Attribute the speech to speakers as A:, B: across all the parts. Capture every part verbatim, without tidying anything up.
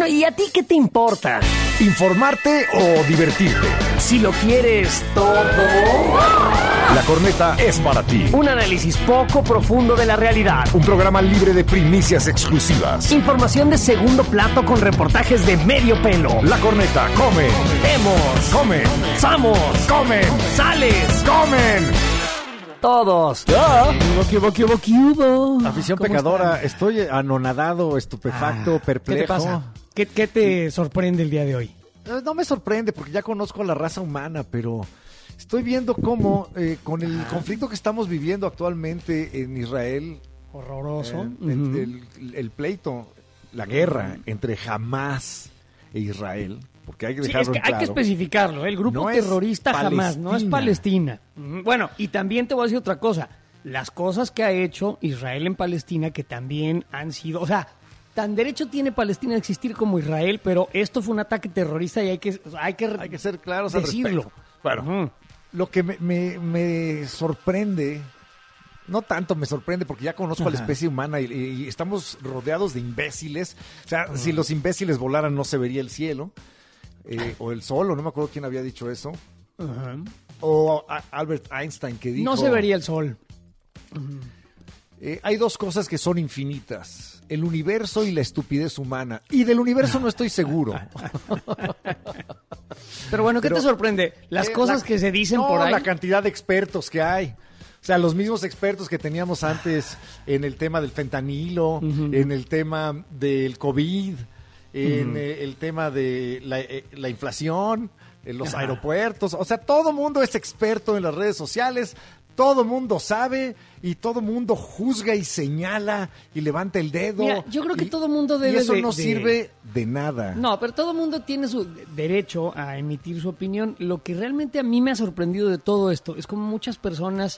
A: Bueno, ¿y a ti qué te importa?
B: ¿Informarte o divertirte?
A: Si lo quieres todo.
B: La Corneta es para ti.
A: Un análisis poco profundo de la realidad.
B: Un programa libre de primicias exclusivas.
A: Información de segundo plato con reportajes de medio pelo.
B: La Corneta come.
A: Vemos.
B: Comen.
A: Samos.
B: Comen.
A: Sales.
B: Comen.
A: Todos.
B: ¿Ya?
A: ¿Qué hubo, qué hubo, qué hubo?
B: Afición
A: ¿Cómo
B: pecadora,
A: están?
B: estoy anonadado, estupefacto,
A: Ah,
B: perplejo.
A: ¿Qué te pasa? ¿Qué, qué te sorprende el día de hoy?
B: Eh, No me sorprende porque ya conozco a la raza humana, pero estoy viendo cómo eh, con el conflicto que estamos viviendo actualmente en Israel,
A: Horroroso.
B: eh,
A: Ujú.
B: el, el- el pleito, la guerra entre Hamás e Israel, porque hay que
A: Sí,
B: dejarlo
A: es que
B: en
A: hay que
B: claro.
A: especificarlo, ¿eh? El grupo
B: No es
A: terrorista jamás, no es
B: Palestina.
A: Palestina. Ujú. Bueno, y también te voy a decir otra cosa. Las cosas que ha hecho Israel en Palestina, que también han sido, o sea, tan derecho tiene Palestina a existir como Israel, pero esto fue un ataque terrorista y hay que, hay que,
B: Hay que ser claros al
A: decirlo.
B: respecto. Bueno,
A: Ujú.
B: lo que me, me- me sorprende, no tanto me sorprende porque ya conozco a la
A: Ajá.
B: especie humana y, y estamos rodeados de imbéciles. O sea, si los imbéciles volaran no se vería el cielo, eh, o el sol, o no me acuerdo quién había dicho eso.
A: Ajá.
B: O a- Albert Einstein que dijo...
A: No se vería el sol.
B: eh, hay dos cosas que son infinitas, el universo y la estupidez humana. Y del universo no estoy seguro.
A: Pero bueno, ¿qué
B: Pero,
A: te sorprende? Las
B: Eh,
A: cosas
B: la-
A: que se dicen
B: no,
A: por ahí.
B: la cantidad de expertos que hay. O sea, los mismos expertos que teníamos antes en el tema del fentanilo, en el tema del COVID, en eh, el tema de la, eh, la inflación, en los aeropuertos. O sea, todo mundo es experto en las redes sociales, todo mundo sabe y todo mundo juzga y señala y levanta el dedo.
A: Mira, yo creo que
B: y-
A: todo mundo
B: Y
A: debe
B: eso
A: de-
B: no
A: de-
B: sirve de nada.
A: No, pero todo el mundo tiene su derecho a emitir su opinión. Lo que realmente a mí me ha sorprendido de todo esto es como muchas personas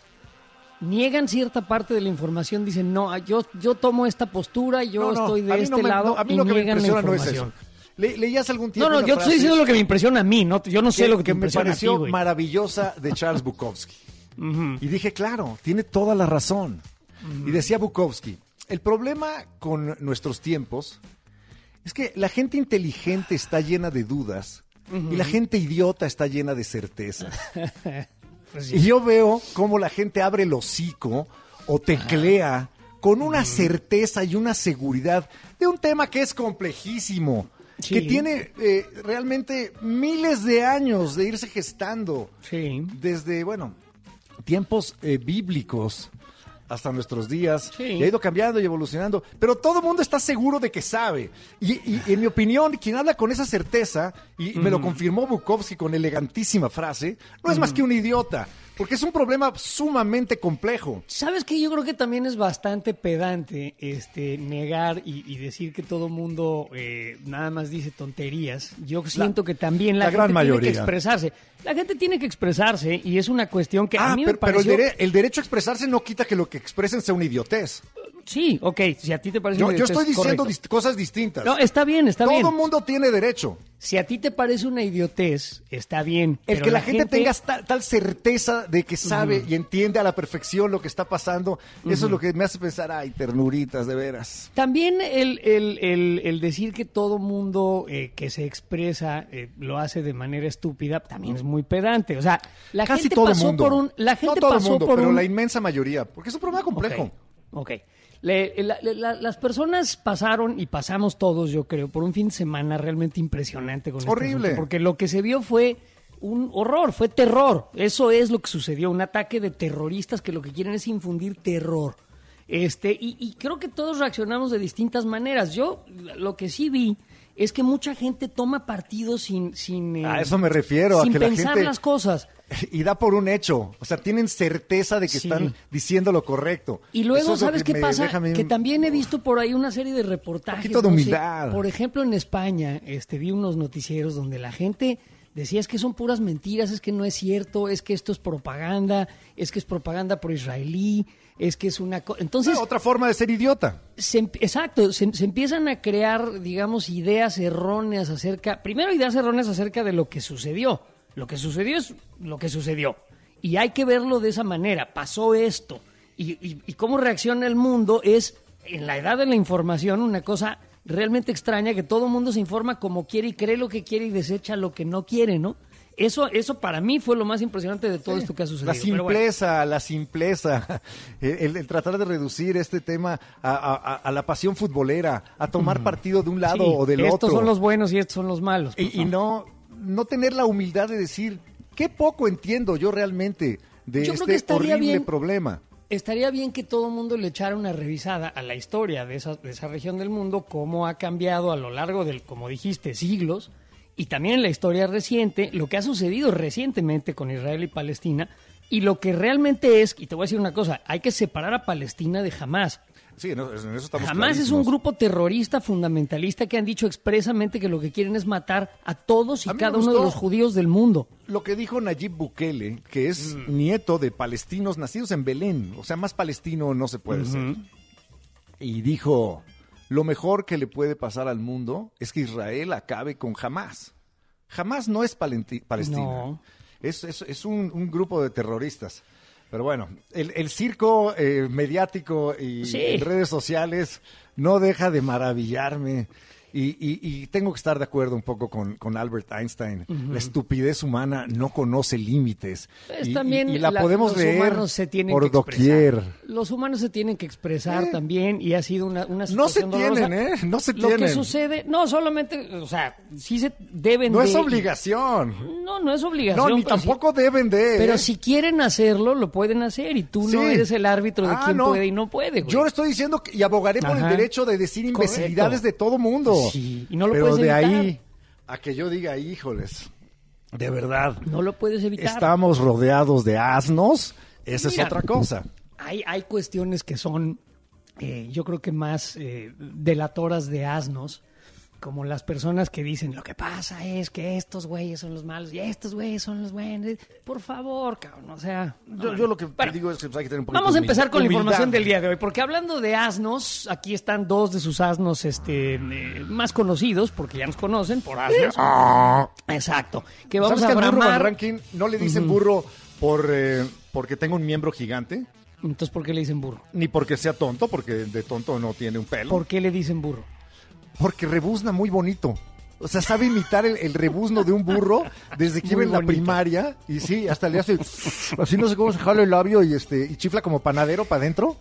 A: niegan cierta parte de la información, dicen, no, yo, yo tomo esta postura, yo
B: No, no,
A: estoy de
B: a mí
A: este
B: no me-
A: lado
B: no, a mí
A: y
B: lo que me
A: niegan la
B: impresiona no es
A: información.
B: eso. Le- ¿Leías algún tiempo
A: No, no,
B: una
A: yo te estoy
B: frase
A: diciendo lo que me impresiona a mí, no, yo no sé
B: que,
A: lo que te
B: que me
A: impresiona a ti,
B: pareció
A: güey.
B: maravillosa de Charles Bukowski?
A: Ujú.
B: Y dije, claro, tiene toda la razón. Y decía Bukowski, el problema con nuestros tiempos es que la gente inteligente está llena de dudas y la gente idiota está llena de certezas.
A: Pues sí.
B: Y yo veo cómo la gente abre el hocico o teclea con una certeza y una seguridad de un tema que es complejísimo,
A: Sí.
B: que tiene eh, realmente miles de años de irse gestando.
A: Sí.
B: Desde, bueno, tiempos eh, bíblicos hasta nuestros días.
A: Sí.
B: Y ha ido cambiando y evolucionando. Pero todo el mundo está seguro de que sabe. Y, y, en mi opinión, quien habla con esa certeza, y me lo confirmó Bukowski con elegantísima frase, no es más que un idiota. Porque es un problema sumamente complejo.
A: ¿Sabes qué? Yo creo que también es bastante pedante este, negar y, y decir que todo mundo eh, nada más dice tonterías. Yo siento que también la,
B: la
A: gente
B: gran
A: tiene
B: mayoría.
A: que expresarse. La gente tiene que expresarse y es una cuestión que a
B: Ah,
A: mí
B: pero,
A: me
B: pero el,
A: pareció...
B: dere- el derecho a expresarse no quita que lo que expresen sea una idiotez.
A: Sí, ok, si a ti te parece...
B: Yo,
A: una
B: yo
A: idiotez,
B: estoy diciendo
A: correcto.
B: dist- cosas distintas.
A: No, está bien, está
B: Todo
A: bien.
B: el mundo tiene derecho.
A: Si a ti te parece una idiotez, está bien.
B: El
A: pero
B: que la, gente, tenga tal, tal certeza de que sabe y entiende a la perfección lo que está pasando, eso es lo que me hace pensar, ay, ternuritas, de veras.
A: También el, el, el, el decir que todo mundo eh, que se expresa eh, lo hace de manera estúpida también es muy pedante. O sea, la
B: Casi
A: gente
B: todo el
A: pasó
B: mundo.
A: por un... La gente
B: no todo
A: pasó
B: el mundo,
A: por
B: pero
A: un...
B: la inmensa mayoría, porque es un problema complejo.
A: Ok. ok. Le- la- la- las personas pasaron y pasamos todos, yo creo, por un fin de semana realmente impresionante con este
B: Horrible.
A: asunto, porque lo que se vio fue un horror, fue terror. Eso es lo que sucedió, un ataque de terroristas que lo que quieren es infundir terror. Este, y, y creo que todos reaccionamos de distintas maneras. Yo lo que sí vi es que mucha gente toma partido sin, sin eh,
B: A eso me refiero, a
A: sin
B: que la
A: pensar
B: gente-
A: las cosas.
B: Y da por un hecho, o sea, tienen certeza de que
A: Sí.
B: están diciendo lo correcto.
A: Y luego,
B: Eso es lo
A: ¿sabes
B: que
A: qué
B: me
A: pasa?
B: deja a mí-
A: Que también he visto por ahí una serie de reportajes.
B: Un poquito de
A: no sé,
B: humildad.
A: por ejemplo, en España, este, vi unos noticieros donde la gente decía es que son puras mentiras, es que no es cierto, es que esto es propaganda, es que es propaganda por israelí, es que es una... co- Entonces,
B: No, otra forma de ser idiota.
A: se em- exacto, se, se empiezan a crear, digamos, ideas erróneas acerca, primero ideas erróneas acerca de lo que sucedió. Lo que sucedió es lo que sucedió. Y hay que verlo de esa manera. Pasó esto. Y, y- y cómo reacciona el mundo es, en la edad de la información, una cosa realmente extraña que todo el mundo se informa como quiere y cree lo que quiere y desecha lo que no quiere, ¿no? Eso, eso para mí fue lo más impresionante de todo sí, esto que ha sucedido.
B: La simpleza, bueno. la simpleza, el, el tratar de reducir este tema a, a, a la pasión futbolera, a tomar mm. partido de un lado sí, o del
A: estos
B: otro.
A: Estos son los buenos y estos son los malos.
B: Y, y no, no tener la humildad de decir, qué poco entiendo yo realmente de yo este horrible bien, problema.
A: Estaría bien que todo el mundo le echara una revisada a la historia de esa, de esa región del mundo, cómo ha cambiado a lo largo del, como dijiste, siglos. Y también en la historia reciente, lo que ha sucedido recientemente con Israel y Palestina, y lo que realmente es, y te voy a decir una cosa, hay que separar a Palestina de Hamás.
B: Sí, en eso estamos
A: Hamás es un grupo terrorista fundamentalista que han dicho expresamente que lo que quieren es matar a todos y a cada uno de los judíos del mundo.
B: Lo que dijo Nayib Bukele, que es mm. nieto de palestinos nacidos en Belén, o sea, más palestino no se puede uh-huh. ser. Y dijo... Lo mejor que le puede pasar al mundo es que Israel acabe con Hamás. Hamás no es palenti- Palestina. No. Es, es, es un, un grupo de terroristas. Pero bueno, el, el circo eh, mediático y sí. en redes sociales no deja de maravillarme. Y, y, y tengo que estar de acuerdo un poco con, con Albert Einstein. Uh-huh. La estupidez humana no conoce límites.
A: Pues
B: y,
A: también
B: y, y la
A: la,
B: podemos
A: los
B: leer
A: humanos se tienen
B: por
A: que
B: doquier.
A: Los humanos se tienen que expresar eh. también y ha sido una, una situación
B: No se
A: dolorosa.
B: tienen, ¿eh? No se
A: Lo
B: tienen.
A: que sucede, no, solamente, o sea, sí se deben
B: no
A: de...
B: No es obligación.
A: No, no es obligación.
B: No, ni tampoco sí, deben de.
A: Pero
B: ¿eh?
A: si quieren hacerlo, lo pueden hacer y tú sí. no eres el árbitro de ah, quién no. puede y no puede, güey.
B: Yo estoy diciendo que, y abogaré por Ajá. el derecho de decir imbecilidades Correcto. de todo mundo.
A: Sí, y no lo
B: Pero
A: puedes
B: de
A: evitar.
B: ahí a que yo diga, híjoles, de verdad.
A: No lo puedes evitar.
B: Estamos rodeados de asnos, esa
A: Mira,
B: es otra cosa.
A: Hay, hay cuestiones que son, eh, yo creo que más eh, delatoras de asnos, como las personas que dicen, lo que pasa es que estos güeyes son los malos y estos güeyes son los buenos. Por favor, cabrón, o sea...
B: Yo, yo lo que bueno, digo es que pues, hay que tener un poquito
A: vamos a empezar
B: humildad.
A: con la información del día de hoy, porque hablando de asnos, aquí están dos de sus asnos este, eh, más conocidos, porque ya nos conocen por asnos.
B: Ah.
A: Exacto. Que vamos
B: ¿Sabes
A: a
B: que al burro
A: bramar...
B: Van Ranking no le dicen uh-huh. burro por eh, porque tenga un miembro gigante?
A: Entonces, ¿por qué le dicen burro?
B: Ni porque sea tonto, porque de tonto no tiene un pelo.
A: ¿Por qué le dicen burro?
B: Porque rebuzna muy bonito. O sea, sabe imitar el, el rebuzno de un burro desde que iba en la primaria. Y sí, hasta le hace... Así no sé cómo se jala el labio y este y chifla como panadero para adentro.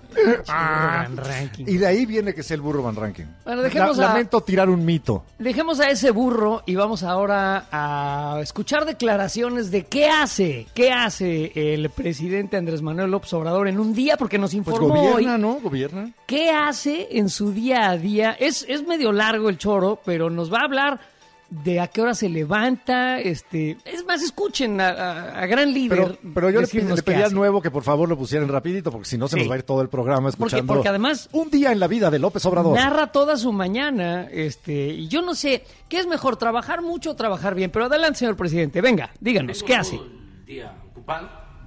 A: Ah, Van Ranking.
B: Y de ahí viene que sea el burro Van Ranking.
A: Bueno, dejemos
B: la,
A: a,
B: lamento tirar un mito.
A: Dejemos a ese burro y vamos ahora a escuchar declaraciones de qué hace, qué hace el presidente Andrés Manuel López Obrador en un día, porque nos informó
B: pues gobierna,
A: hoy.
B: ¿no? Gobierna.
A: ¿Qué hace en su día a día? Es, es medio largo el choro, pero nos va a hablar de a qué hora se levanta, este, es más, escuchen a, a, a gran líder.
B: Pero, pero yo le, le pedí al nuevo que por favor lo pusieran rapidito, porque si no se sí. nos va a ir todo el programa escuchando.
A: Porque, porque además
B: un día en la vida de López Obrador.
A: Narra toda su mañana, este, y yo no sé, ¿qué es mejor, trabajar mucho o trabajar bien? Pero adelante, señor presidente, venga, díganos,
C: Tengo
A: ¿qué hace?
C: Todo el día ocupado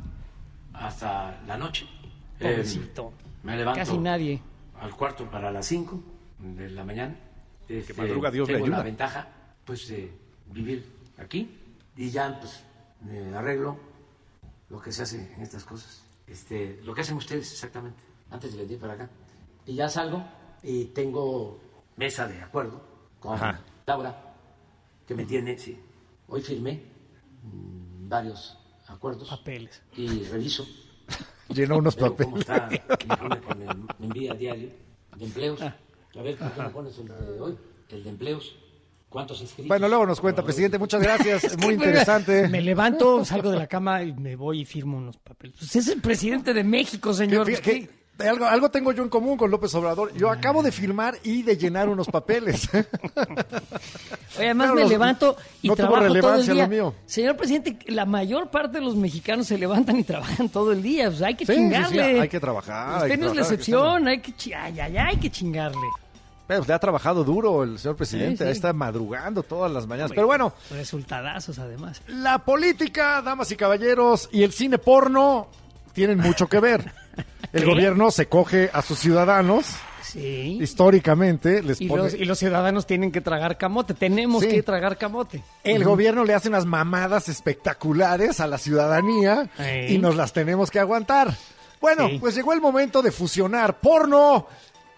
C: hasta la noche.
A: Pobrecito.
C: Eh, me levanto
A: casi nadie.
C: Al cuarto para las cinco de la mañana.
B: Este, que madruga Dios
C: tengo
B: le ayuda.
C: la ventaja pues de vivir aquí y ya pues me arreglo lo que se hace en estas cosas, este, lo que hacen ustedes exactamente antes de venir para acá, y ya salgo y tengo mesa de acuerdo con Ajá. Laura, que me tiene, sí, hoy firmé mmm, varios acuerdos,
A: papeles
C: y reviso,
B: llenó unos papeles,
C: cómo está, me, me, me envía diario de empleos. Ah. A ver, ¿por qué no pones el de hoy? El de empleos. ¿Cuántos inscritos?
B: Bueno, luego nos cuenta, presidente. Muchas gracias. Es muy interesante.
A: Me levanto, salgo de la cama y me voy y firmo unos papeles. Pues es el presidente de México, señor.
B: ¿Qué, qué, qué? Algo, algo tengo yo en común con López Obrador. Yo acabo de firmar y de llenar unos papeles.
A: Oye, además claro, me los, levanto y no trabajo todo el día. Lo mío. Señor presidente, la mayor parte de los mexicanos se levantan y trabajan todo el día. Pues hay que
B: sí,
A: chingarle.
B: Sí, sí, hay que trabajar.
A: Usted
B: hay
A: no es la excepción. Hay que, ay, ay, hay que chingarle.
B: Pero usted ha trabajado duro, el señor presidente, sí, sí. está madrugando todas las mañanas. Pero bueno.
A: Resultadazos, además.
B: La política, damas y caballeros, y el cine porno tienen mucho que ver. El ¿Qué? gobierno se coge a sus ciudadanos.
A: Sí.
B: Históricamente les
A: y
B: pone...
A: Los, y los ciudadanos tienen que tragar camote. Tenemos sí. que tragar camote.
B: El uh-huh. gobierno le hace unas mamadas espectaculares a la ciudadanía sí. y nos las tenemos que aguantar. Bueno, sí. pues llegó el momento de fusionar porno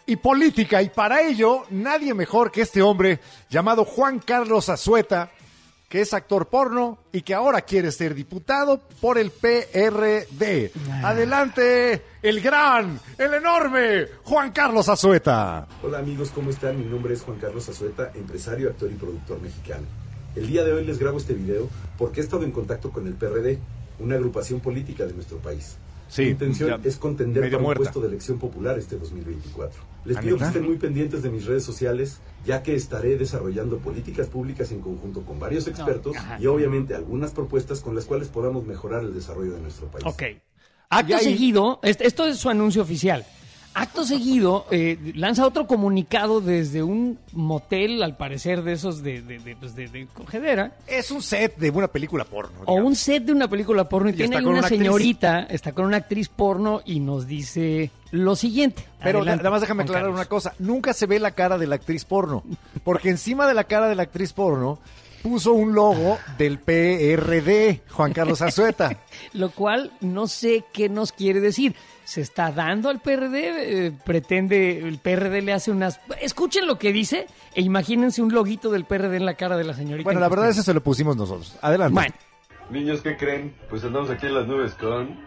B: y política. Y para ello, nadie mejor que este hombre llamado Juan Carlos Azueta, que es actor porno y que ahora quiere ser diputado por el P R D. Adelante, el gran, el enorme Juan Carlos Azueta.
D: Hola amigos, ¿cómo están? Mi nombre es Juan Carlos Azueta, empresario, actor y productor mexicano. El día de hoy les grabo este video porque he estado en contacto con el P R D, una agrupación política de nuestro país.
B: Sí,
D: Mi intención es contender para un
B: muerta.
D: puesto de elección popular este dos mil veinticuatro. Les pido que estén muy pendientes de mis redes sociales, ya que estaré desarrollando políticas públicas en conjunto con varios expertos no, y obviamente algunas propuestas con las cuales podamos mejorar el desarrollo de nuestro país.
A: Ok. Acto ahí... seguido, esto es su anuncio oficial. Acto seguido, eh, lanza otro comunicado desde un motel, al parecer de esos de, de, de, pues de, de cogedera.
B: Es un set de una película porno.
A: Digamos. O un set de una película porno. Y, y tiene ahí una, una señorita, está con una actriz porno y nos dice lo siguiente.
B: Pero Adelante, nada más déjame aclarar Carlos. una cosa. Nunca se ve la cara de la actriz porno. Porque encima de la cara de la actriz porno puso un logo del P R D, Juan Carlos Azueta.
A: Lo cual no sé qué nos quiere decir. Se está dando al P R D, eh, pretende, el P R D le hace unas... Escuchen lo que dice e imagínense un loguito del P R D en la cara de la señorita.
B: Bueno, la verdad es que se lo pusimos nosotros. Adelante.
A: Bueno.
E: Niños, ¿qué creen? Pues andamos aquí en las nubes con...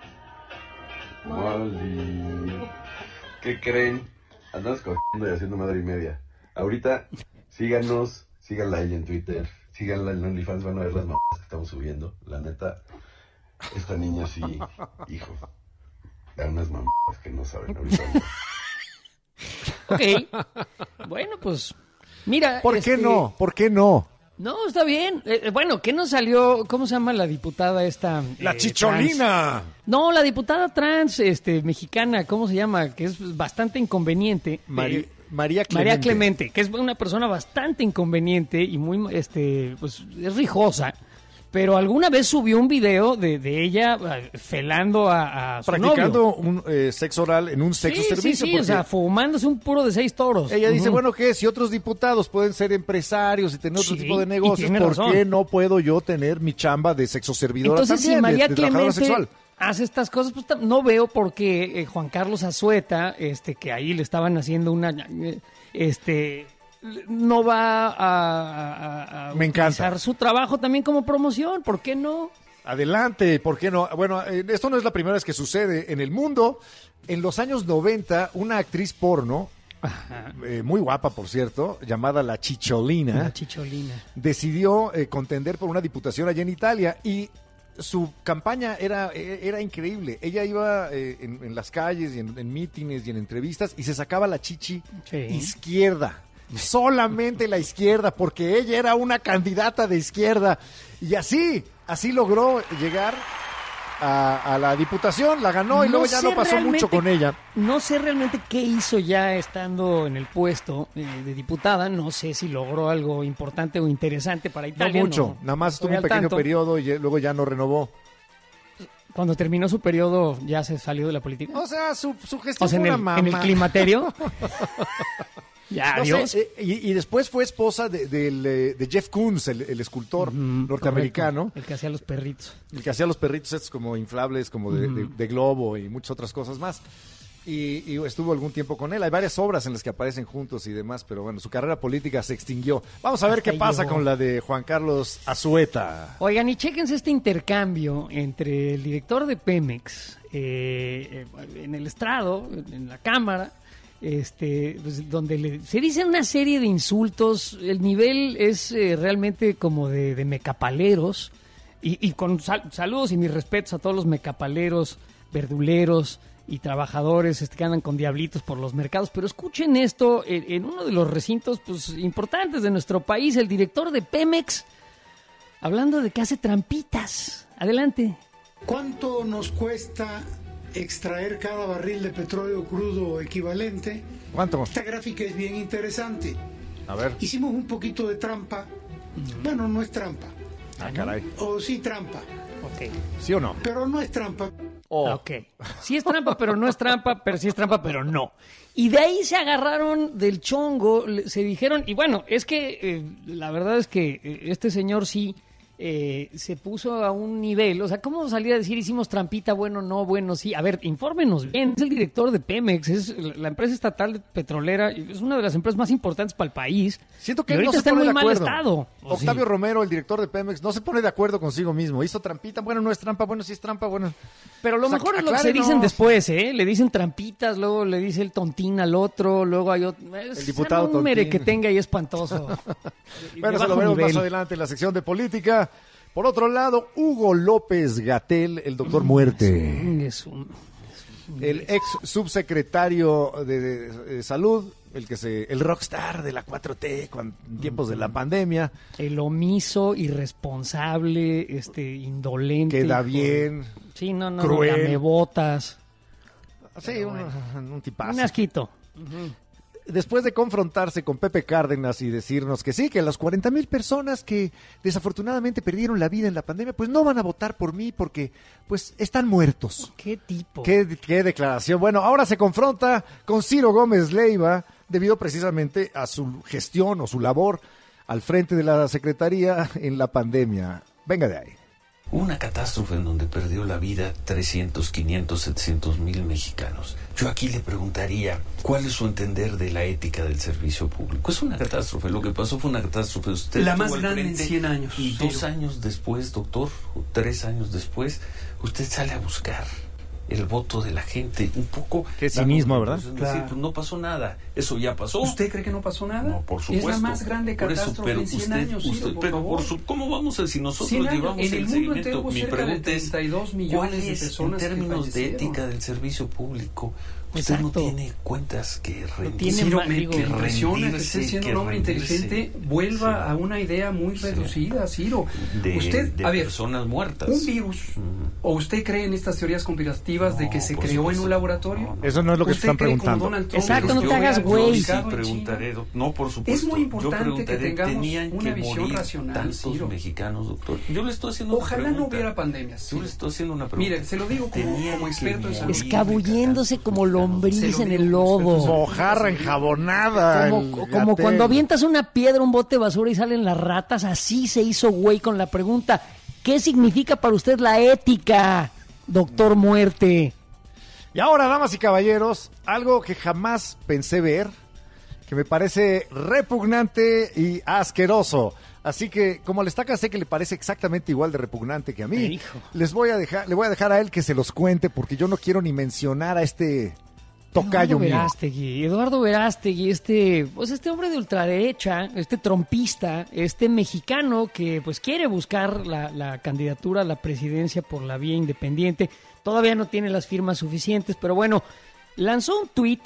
E: Molly. ¿Qué creen? Andamos cogiendo y haciendo madre y media. Ahorita, síganos, síganla ahí en Twitter, síganla en OnlyFans, van a ver las mamás que estamos subiendo. La neta, esta niña sí, hijo... Da unas mamás que no saben ahorita.
A: Ok. Bueno, pues, mira.
B: ¿Por este... qué no? ¿Por qué no?
A: No, está bien. Eh, bueno, ¿qué nos salió? ¿Cómo se llama la diputada esta?
B: La
A: eh,
B: Chicholina.
A: Trans? No, la diputada trans, este, mexicana, ¿cómo se llama? Que es bastante inconveniente.
B: Mari...
A: Eh,
B: María Clemente.
A: María Clemente, que es una persona bastante inconveniente y muy, este, pues, es rijosa. Pero alguna vez subió un video de, de ella uh, felando a, a su
B: Practicando
A: novio.
B: un eh, sexo oral en un sexo
A: sí,
B: servicio.
A: Sí, sí, o sea, fumándose un puro de seis toros.
B: Ella
A: uh-huh.
B: dice, bueno, ¿qué? Si otros diputados pueden ser empresarios y tener
A: sí,
B: otro tipo de negocios, ¿por
A: razón.
B: qué no puedo yo tener mi chamba de sexo servidora
A: Entonces,
B: también,
A: si María
B: de, de trabajadora
A: Clemente
B: sexual?
A: hace estas cosas, pues no veo por qué eh, Juan Carlos Azueta, este, que ahí le estaban haciendo una... este no va a, a, a
B: Me
A: utilizar
B: encanta.
A: su trabajo también como promoción, ¿por qué no?
B: Adelante, ¿por qué no? Bueno, eh, esto no es la primera vez que sucede en el mundo. En los años noventa, una actriz porno, eh, muy guapa por cierto, llamada la Chicholina,
A: la Chicholina.
B: decidió eh, contender por una diputación allá en Italia y su campaña era, era increíble. Ella iba eh, en, en las calles y en, en mítines y en entrevistas y se sacaba la chichi
A: sí.
B: izquierda. Solamente la izquierda, porque ella era una candidata de izquierda. Y así, así logró llegar a, a la diputación, la ganó y no luego ya no pasó mucho con ella.
A: No sé realmente qué hizo ya estando en el puesto eh, de diputada, no sé si logró algo importante o interesante para Italia.
B: No mucho,
A: no,
B: nada más estuvo
A: un
B: pequeño
A: tanto.
B: periodo y luego ya no renovó.
A: Cuando terminó su periodo, ¿ya se salió de la política?
B: O sea, su, su gestión
A: o sea,
B: fue
A: en
B: una
A: el,
B: mamá.
A: ¿en el climaterio? Ya,
B: no
A: adiós.
B: sé, eh, y, y después fue esposa de, de, de Jeff Koons, el, el escultor uh-huh, norteamericano.
A: Correcto. El que hacía los perritos.
B: El que hacía los perritos estos como inflables, como de, uh-huh. de, de globo y muchas otras cosas más. Y, y estuvo algún tiempo con él. Hay varias obras en las que aparecen juntos y demás, pero bueno, su carrera política se extinguió. Vamos a ver
A: Hasta
B: qué pasa
A: llegó.
B: con la de Juan Carlos Azueta.
A: Oigan, y chéquense este intercambio entre el director de Pemex eh, eh, en el estrado, en la Cámara, este, pues, donde le, se dicen una serie de insultos. El nivel es eh, realmente como de, de mecapaleros. Y, y con sal, saludos y mis respetos a todos los mecapaleros, verduleros y trabajadores este, que andan con diablitos por los mercados, pero escuchen esto, en, en uno de los recintos pues, importantes de nuestro país, el director de Pemex, hablando de que hace trampitas. Adelante.
F: ¿Cuánto nos cuesta extraer cada barril de petróleo crudo equivalente?
B: ¿Cuánto?
F: Esta gráfica es bien interesante.
B: A ver.
F: Hicimos un poquito de trampa. Bueno, no es trampa.
B: Ah, caray.
F: O sí trampa.
A: Ok.
B: ¿Sí o no?
F: Pero no es trampa.
B: Oh.
A: Ok. Sí es trampa, pero no es trampa, pero sí es trampa, pero no. Y de ahí se agarraron del chongo, se dijeron, y bueno, es que eh, la verdad es que eh, este señor sí eh, se puso a un nivel, o sea, ¿cómo salir a decir hicimos trampita, bueno, no, bueno, sí? A ver, infórmenos bien, es el director de Pemex, es la empresa estatal petrolera, es una de las empresas más importantes para el país.
B: Siento que
A: y
B: él
A: ahorita
B: no se
A: está en
B: pone
A: muy
B: de
A: mal
B: acuerdo.
A: estado. ¿O
B: Octavio
A: sí?
B: Romero, el director de Pemex, no se pone de acuerdo consigo mismo. Hizo trampita, bueno, no es trampa, bueno, sí es trampa, bueno.
A: Pero lo
B: O sea,
A: mejor es lo que se
B: aclárenos.
A: dicen después, ¿eh? Le dicen trampitas, luego le dice el tontín al otro, luego hay otro.
B: El diputado
A: un
B: tontín.
A: merequetengue ahí espantoso.
B: Bueno,
A: De
B: eso lo
A: bajo
B: veremos
A: nivel.
B: más adelante en la sección de política. Por otro lado, Hugo López-Gatell, el doctor Muerte.
A: Es un-
B: El ex subsecretario de, de- de salud, el que se, el rockstar de la cuatro T cuando, en tiempos de la pandemia,
A: el omiso, irresponsable, este, indolente.
B: queda
A: hijo de-
B: bien,
A: Sí, no, no,
B: cruel.
A: no, lamebotas.
B: sí, un, un tipazo.
A: Un asquito.
B: Después de confrontarse con Pepe Cárdenas y decirnos que sí, que las cuarenta mil personas que desafortunadamente perdieron la vida en la pandemia, pues no van a votar por mí porque pues están muertos.
A: ¿Qué tipo?
B: ¿Qué, qué declaración? Bueno, ahora se confronta con Ciro Gómez Leiva debido precisamente a su gestión o su labor al frente de la Secretaría en la pandemia. Venga de ahí.
G: Una catástrofe en donde perdió la vida trescientos, quinientos, setecientos mil mexicanos. Yo aquí le preguntaría, ¿cuál es su entender de la ética del servicio público? Es una catástrofe, lo que pasó fue una catástrofe. Usted
H: La
G: estuvo
H: más
G: al
H: grande en
G: frente
H: cien años.
G: Y
H: Sí.
G: dos años después, doctor, o tres años después, usted sale a buscar el voto de la gente, un poco...
B: Qué cinismo,
G: dando-
B: ¿verdad?
G: es decir,
H: Claro.
G: pues no pasó nada, eso ya pasó.
H: ¿Usted cree que no pasó nada?
G: No, por supuesto.
H: Es la más grande
G: Por eso,
H: catástrofe
G: pero
H: en cien
G: usted-
H: años, Ciro,
G: usted-
H: por
G: pero
H: favor.
G: por su- ¿cómo vamos a si nosotros
H: cien años.
G: llevamos
H: En el
G: el
H: mundo
G: seguimiento?
H: entero hubo
G: Mi
H: cerca de
G: pregunta es,
H: treinta y dos millones
G: ¿cuál
H: de
G: es,
H: personas
G: en
H: que
G: términos de
H: fallecieron?
G: ética del servicio público? Usted
A: Exacto.
G: no tiene cuentas que rendir.
A: tiene
H: Ciro,
A: ma-
H: me,
A: digo,
H: me impresiona que
G: rendirse,
H: usted siendo
G: que
H: un hombre
G: rendirse.
H: inteligente vuelva
G: Sí.
H: a una idea muy
G: Sí.
H: reducida, Ciro.
G: de,
H: usted,
G: de
H: a ver,
G: personas muertas.
H: un virus,
G: Ujú.
H: ¿o usted cree en estas teorías conspirativas de
G: No,
H: que se
G: por
H: creó en
G: supuesto.
H: un laboratorio?
G: No, no.
B: Eso no es lo que te
H: ¿Usted
B: están
H: cree como
B: preguntando.
H: Donald Trump
A: Exacto,
H: que
A: no
H: yo
A: te hagas
H: era
A: güey.
H: glorificado
G: Sí,
H: en
G: preguntaré,
H: China?
G: doc- no, por supuesto.
H: Es muy importante
G: Yo preguntaré,
H: que tengamos
G: ¿tenían
H: una
G: que
H: visión
G: morir
H: racional,
G: tantos
H: Ciro.
G: mexicanos, doctor? Yo le estoy haciendo
H: Ojalá
G: una
H: no
G: pregunta.
H: hubiera pandemias.
G: Yo
H: Ciro.
G: le estoy haciendo una pregunta.
H: Mire, se lo digo como,
G: Tenían
H: como
G: que
H: experto en salud.
G: morir
A: Escabulléndose como lombriz
H: Se lo
A: en
H: digo
A: el
H: como experto en
A: lodo.
H: salud.
B: Mojarra enjabonada.
A: Como,
B: el
A: como
B: Gatell.
A: cuando avientas una piedra a un bote de basura y salen las ratas, así se hizo güey con la pregunta, ¿qué significa para usted la ética, doctor Muerte?
B: Y ahora, damas y caballeros, algo que jamás pensé ver, que me parece repugnante y asqueroso. Así que, como al estaca sé que le parece exactamente igual de repugnante que a mí,
A: Hijo.
B: les voy a dejar, le voy a dejar a él que se los cuente, porque yo no quiero ni mencionar a este tocayo
A: Eduardo
B: mío.
A: Verástegui, Eduardo Verástegui, este, pues este hombre de ultraderecha, este trompista, este mexicano que pues quiere buscar la, la candidatura a la presidencia por la vía independiente, todavía no tiene las firmas suficientes, pero bueno, lanzó un tuit,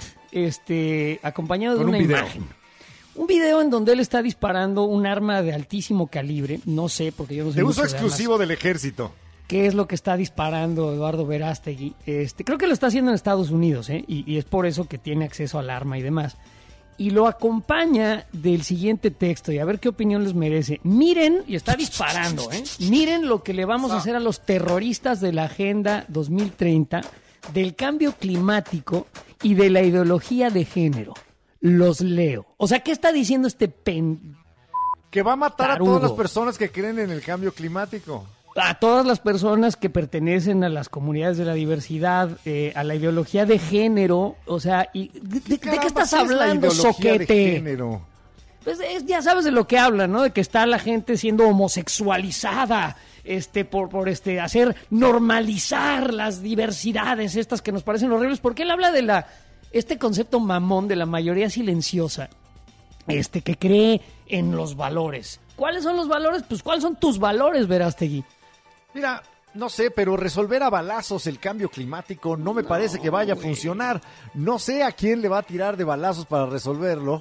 A: este, acompañado de
B: Con un
A: una
B: video.
A: imagen. Un video en donde él está disparando un arma de altísimo calibre, no sé, porque yo no sé
B: De
A: mucho
B: uso
A: de
B: exclusivo del ejército.
A: qué es lo que está disparando Eduardo Verástegui. Este, creo que lo está haciendo en Estados Unidos, ¿eh? y, y es por eso que tiene acceso al arma y demás. Y lo acompaña del siguiente texto, y a ver qué opinión les merece. Miren, y está disparando, ¿eh? Miren lo que le vamos a hacer a los terroristas de la Agenda dos mil treinta, del cambio climático y de la ideología de género. Los leo. O sea, ¿qué está diciendo este pen...
B: Que va a matar
A: Tarugo.
B: a todas las personas que creen en el cambio climático.
A: A todas las personas que pertenecen a las comunidades de la diversidad, eh, a la ideología de género, o sea, y ¿de, de- de qué
B: Carambas,
A: estás
B: es la
A: hablando,
B: ideología de
A: soquete?
B: género.
A: Pues es- ya sabes de lo que habla, ¿no? De que está la gente siendo homosexualizada, este, por, por este, hacer normalizar las diversidades estas que nos parecen horribles, porque él habla de la, este concepto mamón de la mayoría silenciosa, este, que cree en los valores. ¿Cuáles son los valores? Pues, ¿cuáles son tus valores, Verástegui?
B: Mira, no sé, pero resolver a balazos el cambio climático no me parece que vaya a funcionar. No sé a quién le va a tirar de balazos para resolverlo.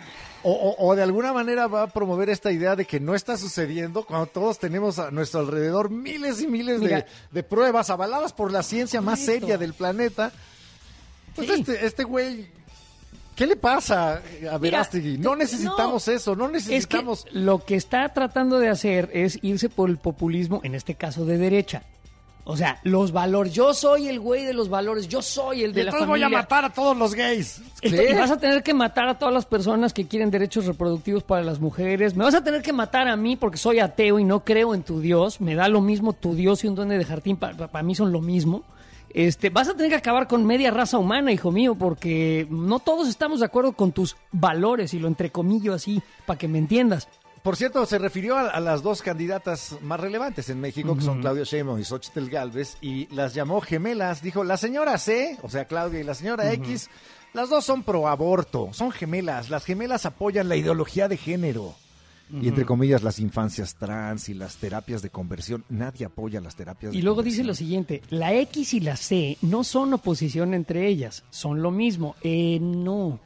B: O, o- o de alguna manera va a promover esta idea de que no está sucediendo cuando todos tenemos a nuestro alrededor miles y miles de,
A: Mira.
B: de pruebas avaladas por la ciencia más
A: Correcto.
B: seria del planeta. Pues
A: Sí.
B: este, este güey, ¿qué le pasa a Verástegui? No necesitamos
A: no,
B: eso, no
A: Es que
B: necesitamos...
A: lo que está tratando de hacer es irse por el populismo, en este caso de derecha. O sea, los valores. Yo soy el güey de los valores. Yo soy el de
B: Y
A: la
B: entonces
A: familia.
B: voy a matar a todos los gays.
A: Esto-
B: ¿Qué?
A: y vas a tener que matar a todas las personas que quieren derechos reproductivos para las mujeres. Me vas a tener que matar a mí porque soy ateo y no creo en tu Dios. Me da lo mismo tu Dios y un duende de jardín. Para pa, pa mí son lo mismo. Este, vas a tener que acabar con media raza humana, hijo mío, porque no todos estamos de acuerdo con tus valores, y lo entrecomillo así, para que me entiendas.
B: Por cierto, se refirió a, a las dos candidatas más relevantes en México, que son Claudia Sheinbaum y Xóchitl Gálvez, y las llamó gemelas. Dijo, la señora C, o sea, Claudia, y la señora X, las dos son pro aborto, son gemelas. Las gemelas apoyan la ideología de género. Y entre comillas, las infancias trans y las terapias de conversión. Nadie apoya las terapias de
A: Y luego dice
B: conversión.
A: lo siguiente, la X y la C no son oposición entre ellas, son lo mismo. Eh, no,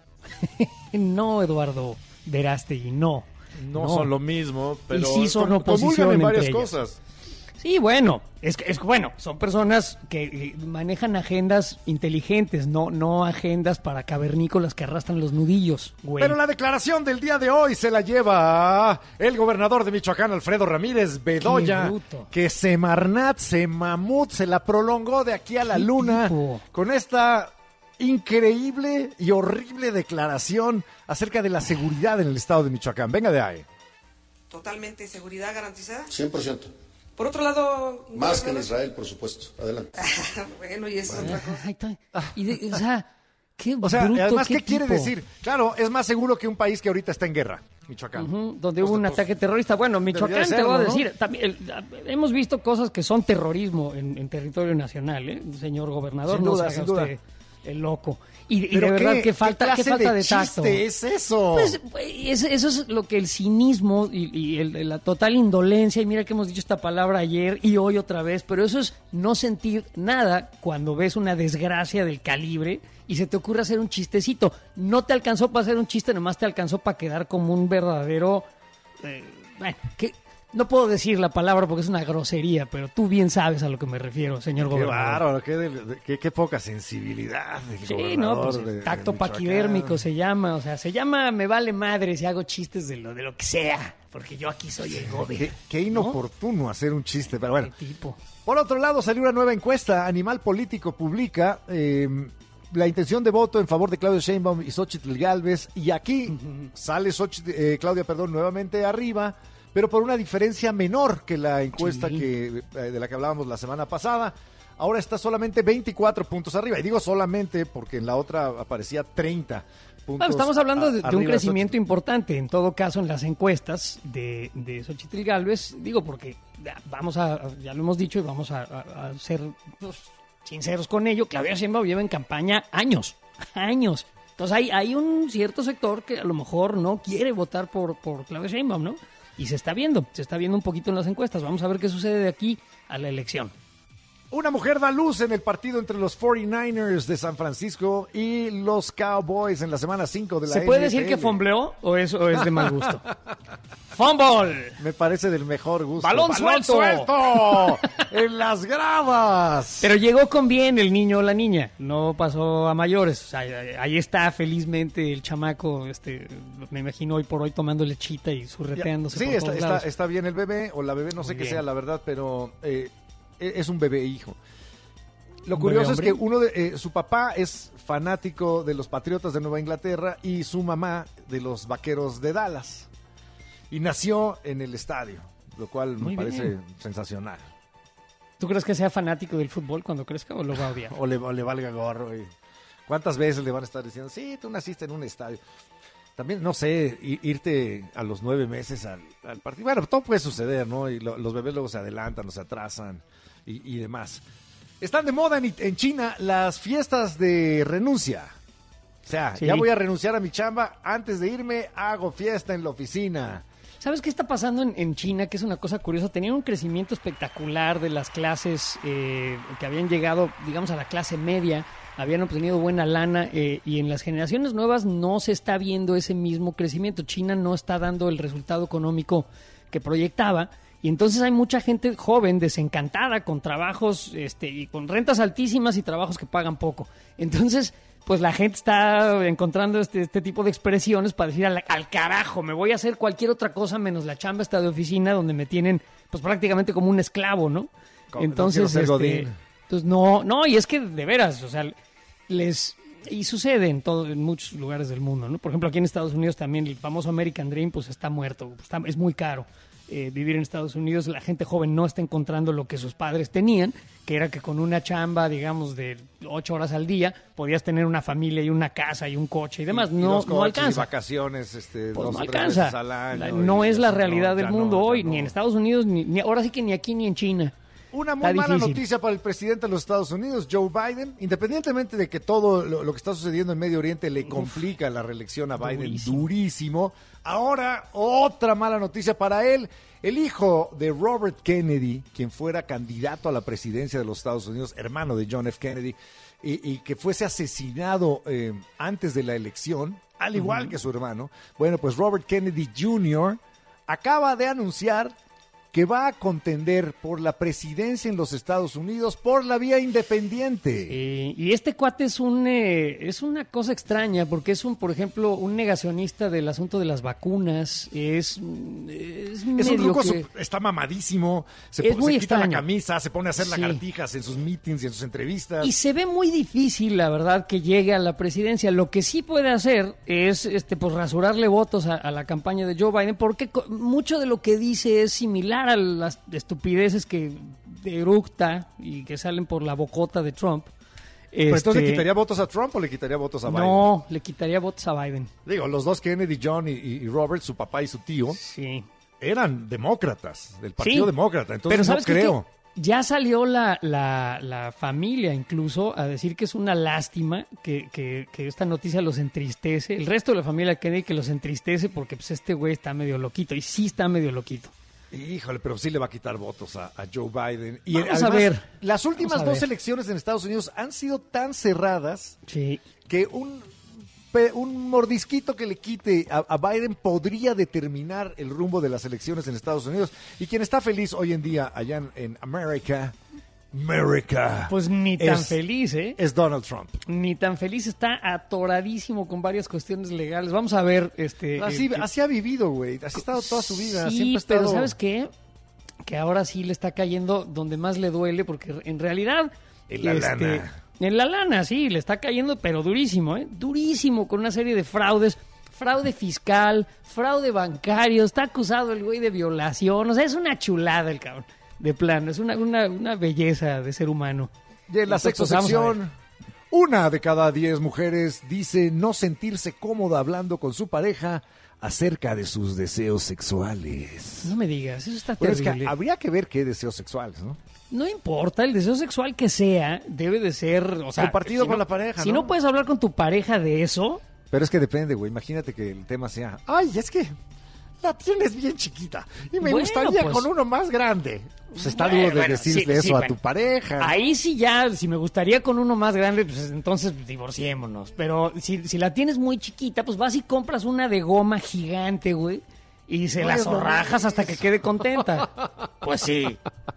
A: no, Eduardo Verástegui, no.
B: No, son lo mismo, pero
A: Y sí son
B: com-
A: oposición
B: comulgan en
A: entre
B: varias
A: ellas.
B: cosas.
A: Sí, bueno, es que es bueno, son personas que eh, manejan agendas inteligentes, no no agendas para cavernícolas que arrastran los nudillos, güey.
B: Pero la declaración del día de hoy se la lleva el gobernador de Michoacán, Alfredo Ramírez Bedoya,
A: Qué bruto.
B: que Semarnat, Semamut, se la prolongó de aquí a la
A: Qué
B: luna
A: tipo.
B: con esta increíble y horrible declaración acerca de la seguridad en el estado de Michoacán. Venga de ahí.
I: Totalmente seguridad garantizada.
J: cien por ciento.
I: Por otro lado...
J: Más que en Israel, por supuesto. Adelante.
I: Bueno, y es otra cosa.
A: Ay, ta- y de- o sea, qué
B: O sea,
A: bruto,
B: además,
A: qué
B: ¿qué quiere
A: tipo.
B: decir? Claro, es más seguro que un país que ahorita está en guerra, Michoacán.
A: Ujú, donde hubo un ataque terrorista. Bueno, Michoacán,
B: debería
A: te voy a
B: serlo, ¿no?
A: decir, también, el- hemos visto cosas que son terrorismo en, en territorio nacional, ¿eh? Señor gobernador,
B: Sin
A: no
B: duda,
A: se haga
B: sin duda.
A: usted el loco. Y, y
B: ¿Pero
A: de verdad,
B: qué-
A: qué falta,
B: qué
A: qué
B: clase
A: falta
B: de
A: de, tacto.
B: chiste es eso?
A: Pues, güey, es- eso es lo que el cinismo y, y el- la total indolencia, y mira que hemos dicho esta palabra ayer y hoy otra vez, pero eso es no sentir nada cuando ves una desgracia del calibre y se te ocurre hacer un chistecito. No te alcanzó para hacer un chiste, nomás te alcanzó para quedar como un verdadero... eh, bueno, que no puedo decir la palabra porque es una grosería, pero tú bien sabes a lo que me refiero, señor
B: Qué
A: gobernador.
B: bárbaro, qué, de- de- qué- qué poca sensibilidad del
A: Sí,
B: gobernador
A: no, pues
B: de- de
A: tacto
B: Michoacán.
A: paquidérmico se llama, o sea, se llama me vale madre si hago chistes de lo de lo que sea, porque yo aquí soy el
B: Qué,
A: gobierno.
B: qué inoportuno hacer un chiste, pero bueno.
A: ¿Qué tipo?
B: Por otro lado, salió una nueva encuesta. Animal Político publica eh, la intención de voto en favor de Claudia Sheinbaum y Xóchitl Gálvez. Y aquí sale Xochitl- eh, Claudia, perdón, nuevamente arriba, pero por una diferencia menor que la encuesta
A: Sí.
B: que eh, de la que hablábamos la semana pasada. Ahora está solamente veinticuatro puntos arriba. Y digo solamente porque en la otra aparecía treinta puntos.
A: Bueno, estamos hablando
B: a-
A: de, de un
B: arriba
A: crecimiento
B: Xóchitl.
A: importante, en todo caso, en las encuestas de, de Xochitl Gálvez. Digo, porque ya, vamos a, ya lo hemos dicho y vamos a, a- a ser pues, sinceros con ello. Claudia Sheinbaum lleva en campaña años, años. Entonces hay, hay un cierto sector que a lo mejor no quiere votar por, por Claudia Sheinbaum, ¿no? Y se está viendo, se está viendo un poquito en las encuestas. Vamos a ver qué sucede de aquí a la elección.
B: Una mujer da luz en el partido entre los cuarenta y nueve ers de San Francisco y los Cowboys en la semana cinco de la
A: ¿Se puede
B: N F L.
A: decir que fombleó o es, o es de mal gusto? ¡Fumble!
B: Me parece del mejor gusto.
A: ¡Balón suelto!
B: suelto! ¡En las gradas!
A: Pero llegó con bien el niño o la niña, no pasó a mayores. O sea, ahí está felizmente el chamaco, este, me imagino hoy por hoy tomando lechita y
B: Ya,
A: surreteándose
B: sí,
A: por
B: está,
A: todos
B: está,
A: lados.
B: está bien el bebé o la bebé, no sé
A: Muy
B: qué
A: bien.
B: sea la verdad, pero eh, es un bebé hijo. Lo
A: ¿Un
B: curioso
A: bebé
B: es que
A: hombre?
B: uno de, eh, su papá es fanático de los Patriotas de Nueva Inglaterra y su mamá de los Vaqueros de Dallas. Y nació en el estadio, lo cual
A: Muy
B: me parece
A: bien.
B: sensacional.
A: ¿Tú crees que sea fanático del fútbol cuando crezca o lo va a odiar?
B: O le, o le valga gorro. y- ¿Cuántas veces le van a estar diciendo, sí, tú naciste en un estadio? También, no sé, i- irte a los nueve meses al, al partido. Bueno, todo puede suceder, ¿no? Y lo- los bebés luego se adelantan o se atrasan y, y demás. Están de moda en, en China las fiestas de renuncia. O sea,
A: Sí.
B: ya voy a renunciar a mi chamba. Antes de irme, hago fiesta en la oficina.
A: ¿Sabes qué está pasando en, en China? Que es una cosa curiosa. Tenían un crecimiento espectacular de las clases eh, que habían llegado, digamos, a la clase media. Habían obtenido buena lana eh, y en las generaciones nuevas no se está viendo ese mismo crecimiento. China no está dando el resultado económico que proyectaba. Y entonces hay mucha gente joven desencantada con trabajos este, y con rentas altísimas y trabajos que pagan poco. Entonces, pues la gente está encontrando este, este tipo de expresiones para decir al, al carajo, me voy a hacer cualquier otra cosa menos la chamba esta de oficina donde me tienen pues prácticamente como un esclavo, ¿no? Entonces,
B: no quiero ser
A: este,
B: Godín.
A: entonces no, no, y es que de veras, o sea, les y sucede en todo, en muchos lugares del mundo, ¿no? Por ejemplo, aquí en Estados Unidos también el famoso American Dream, pues está muerto, está, es muy caro. Eh, vivir en Estados Unidos, la gente joven no está encontrando lo que sus padres tenían, que era que con una chamba, digamos, de ocho horas al día, podías tener una familia y una casa y un coche y demás.
B: Y, y
A: no,
B: dos
A: no
B: coches
A: alcanza.
B: Y vacaciones, este,
A: Pues
B: dos
A: no
B: o tres
A: alcanza.
B: veces al año,
A: La-
B: y
A: no es la
B: eso,
A: realidad
B: no,
A: del
B: ya
A: mundo
B: no, ya
A: hoy,
B: no.
A: ni en Estados Unidos, ni, ni ahora sí que ni aquí ni en China.
B: Una muy
A: Está
B: mala
A: difícil.
B: noticia para el presidente de los Estados Unidos, Joe Biden, independientemente de que todo lo, lo que está sucediendo en Medio Oriente le complica la reelección a Biden
A: durísimo.
B: durísimo. Ahora, otra mala noticia para él. El hijo de Robert Kennedy, quien fuera candidato a la presidencia de los Estados Unidos, hermano de John F. Kennedy, y, y que fuese asesinado eh, antes de la elección, al igual que su hermano. Bueno, pues Robert Kennedy junior acaba de anunciar que va a contender por la presidencia en los Estados Unidos por la vía independiente.
A: Eh, y este cuate es un eh, es una cosa extraña porque es un, por ejemplo, un negacionista del asunto de las vacunas. Es, mm, es,
B: Es
A: medio
B: un ruco,
A: que-
B: su- está mamadísimo, se,
A: Es
B: po-
A: muy
B: se quita la
A: extraño.
B: camisa, se pone a hacer
A: Sí.
B: lagartijas en sus meetings y en sus entrevistas.
A: Y se ve muy difícil, la verdad, que llegue a la presidencia. Lo que sí puede hacer es este, pues, rasurarle votos a, a la campaña de Joe Biden, porque co- mucho de lo que dice es similar a las estupideces que eructa y que salen por la bocota de Trump.
B: Pero entonces, ¿le
A: Este,
B: quitaría votos a Trump o le quitaría votos a Biden?
A: No, le quitaría votos a Biden.
B: Digo, los dos, Kennedy, John y, y Robert, su papá y su tío,
A: Sí.
B: eran demócratas, del Partido
A: Sí,
B: Demócrata. Entonces,
A: pero
B: no
A: ¿sabes qué?
B: creo.
A: Que ya salió la, la, la familia incluso a decir que es una lástima que, que, que esta noticia los entristece. El resto de la familia Kennedy que los entristece porque pues este güey está medio loquito. Y sí está medio loquito.
B: Híjole, pero sí le va a quitar votos a, a Joe Biden. Y
A: Vamos
B: además,
A: a ver.
B: las últimas
A: Vamos a
B: dos
A: ver.
B: elecciones en Estados Unidos han sido tan cerradas
A: Sí.
B: que un, pe- un mordisquito que le quite a, a Biden podría determinar el rumbo de las elecciones en Estados Unidos. Y quien está feliz hoy en día allá en, en América, América,
A: Pues ni tan
B: es-
A: feliz, ¿eh?
B: es Donald Trump.
A: Ni tan feliz. Está atoradísimo con varias cuestiones legales. Vamos a ver. este
B: Así,
A: eh, que-
B: así ha vivido, güey. Así ha estado toda su vida.
A: Sí,
B: Siempre ha estado...
A: pero ¿sabes qué? Que ahora sí le está cayendo donde más le duele, porque en realidad...
B: En la lana.
A: En la lana, sí, le está cayendo, pero durísimo, ¿eh? Durísimo, con una serie de fraudes. Fraude fiscal, fraude bancario, está acusado el güey de violación. O sea, es una chulada el cabrón, de plano. Es una, una, una belleza de ser humano.
B: Y en la
A: Entonces,
B: sexta
A: pues, vamos a ver.
B: sección, una de cada diez mujeres dice no sentirse cómoda hablando con su pareja acerca de sus deseos sexuales.
A: No me digas, eso está
B: Bueno, es
A: terrible.
B: que habría que ver qué deseos sexuales, ¿no?
A: No importa, el deseo sexual que sea, debe de ser... O sea,
B: Compartido
A: si
B: con
A: no-
B: la pareja,
A: Si
B: ¿no?
A: no puedes hablar con tu pareja de eso...
B: Pero es que depende, güey. Imagínate que el tema sea, ay, es que la tienes bien chiquita y me
A: Bueno,
B: gustaría
A: pues-
B: con uno más grande. Pues está
A: Bueno,
B: duro de
A: bueno,
B: decirle
A: sí,
B: eso
A: sí,
B: a
A: bueno.
B: tu pareja.
A: Ahí sí ya, si me gustaría con uno más grande, pues entonces divorciémonos. Pero si, si la tienes muy chiquita, pues vas y compras una de goma gigante, güey. Y se
B: No
A: la
B: es lo
A: zorrajas hasta que quede contenta. Pues sí.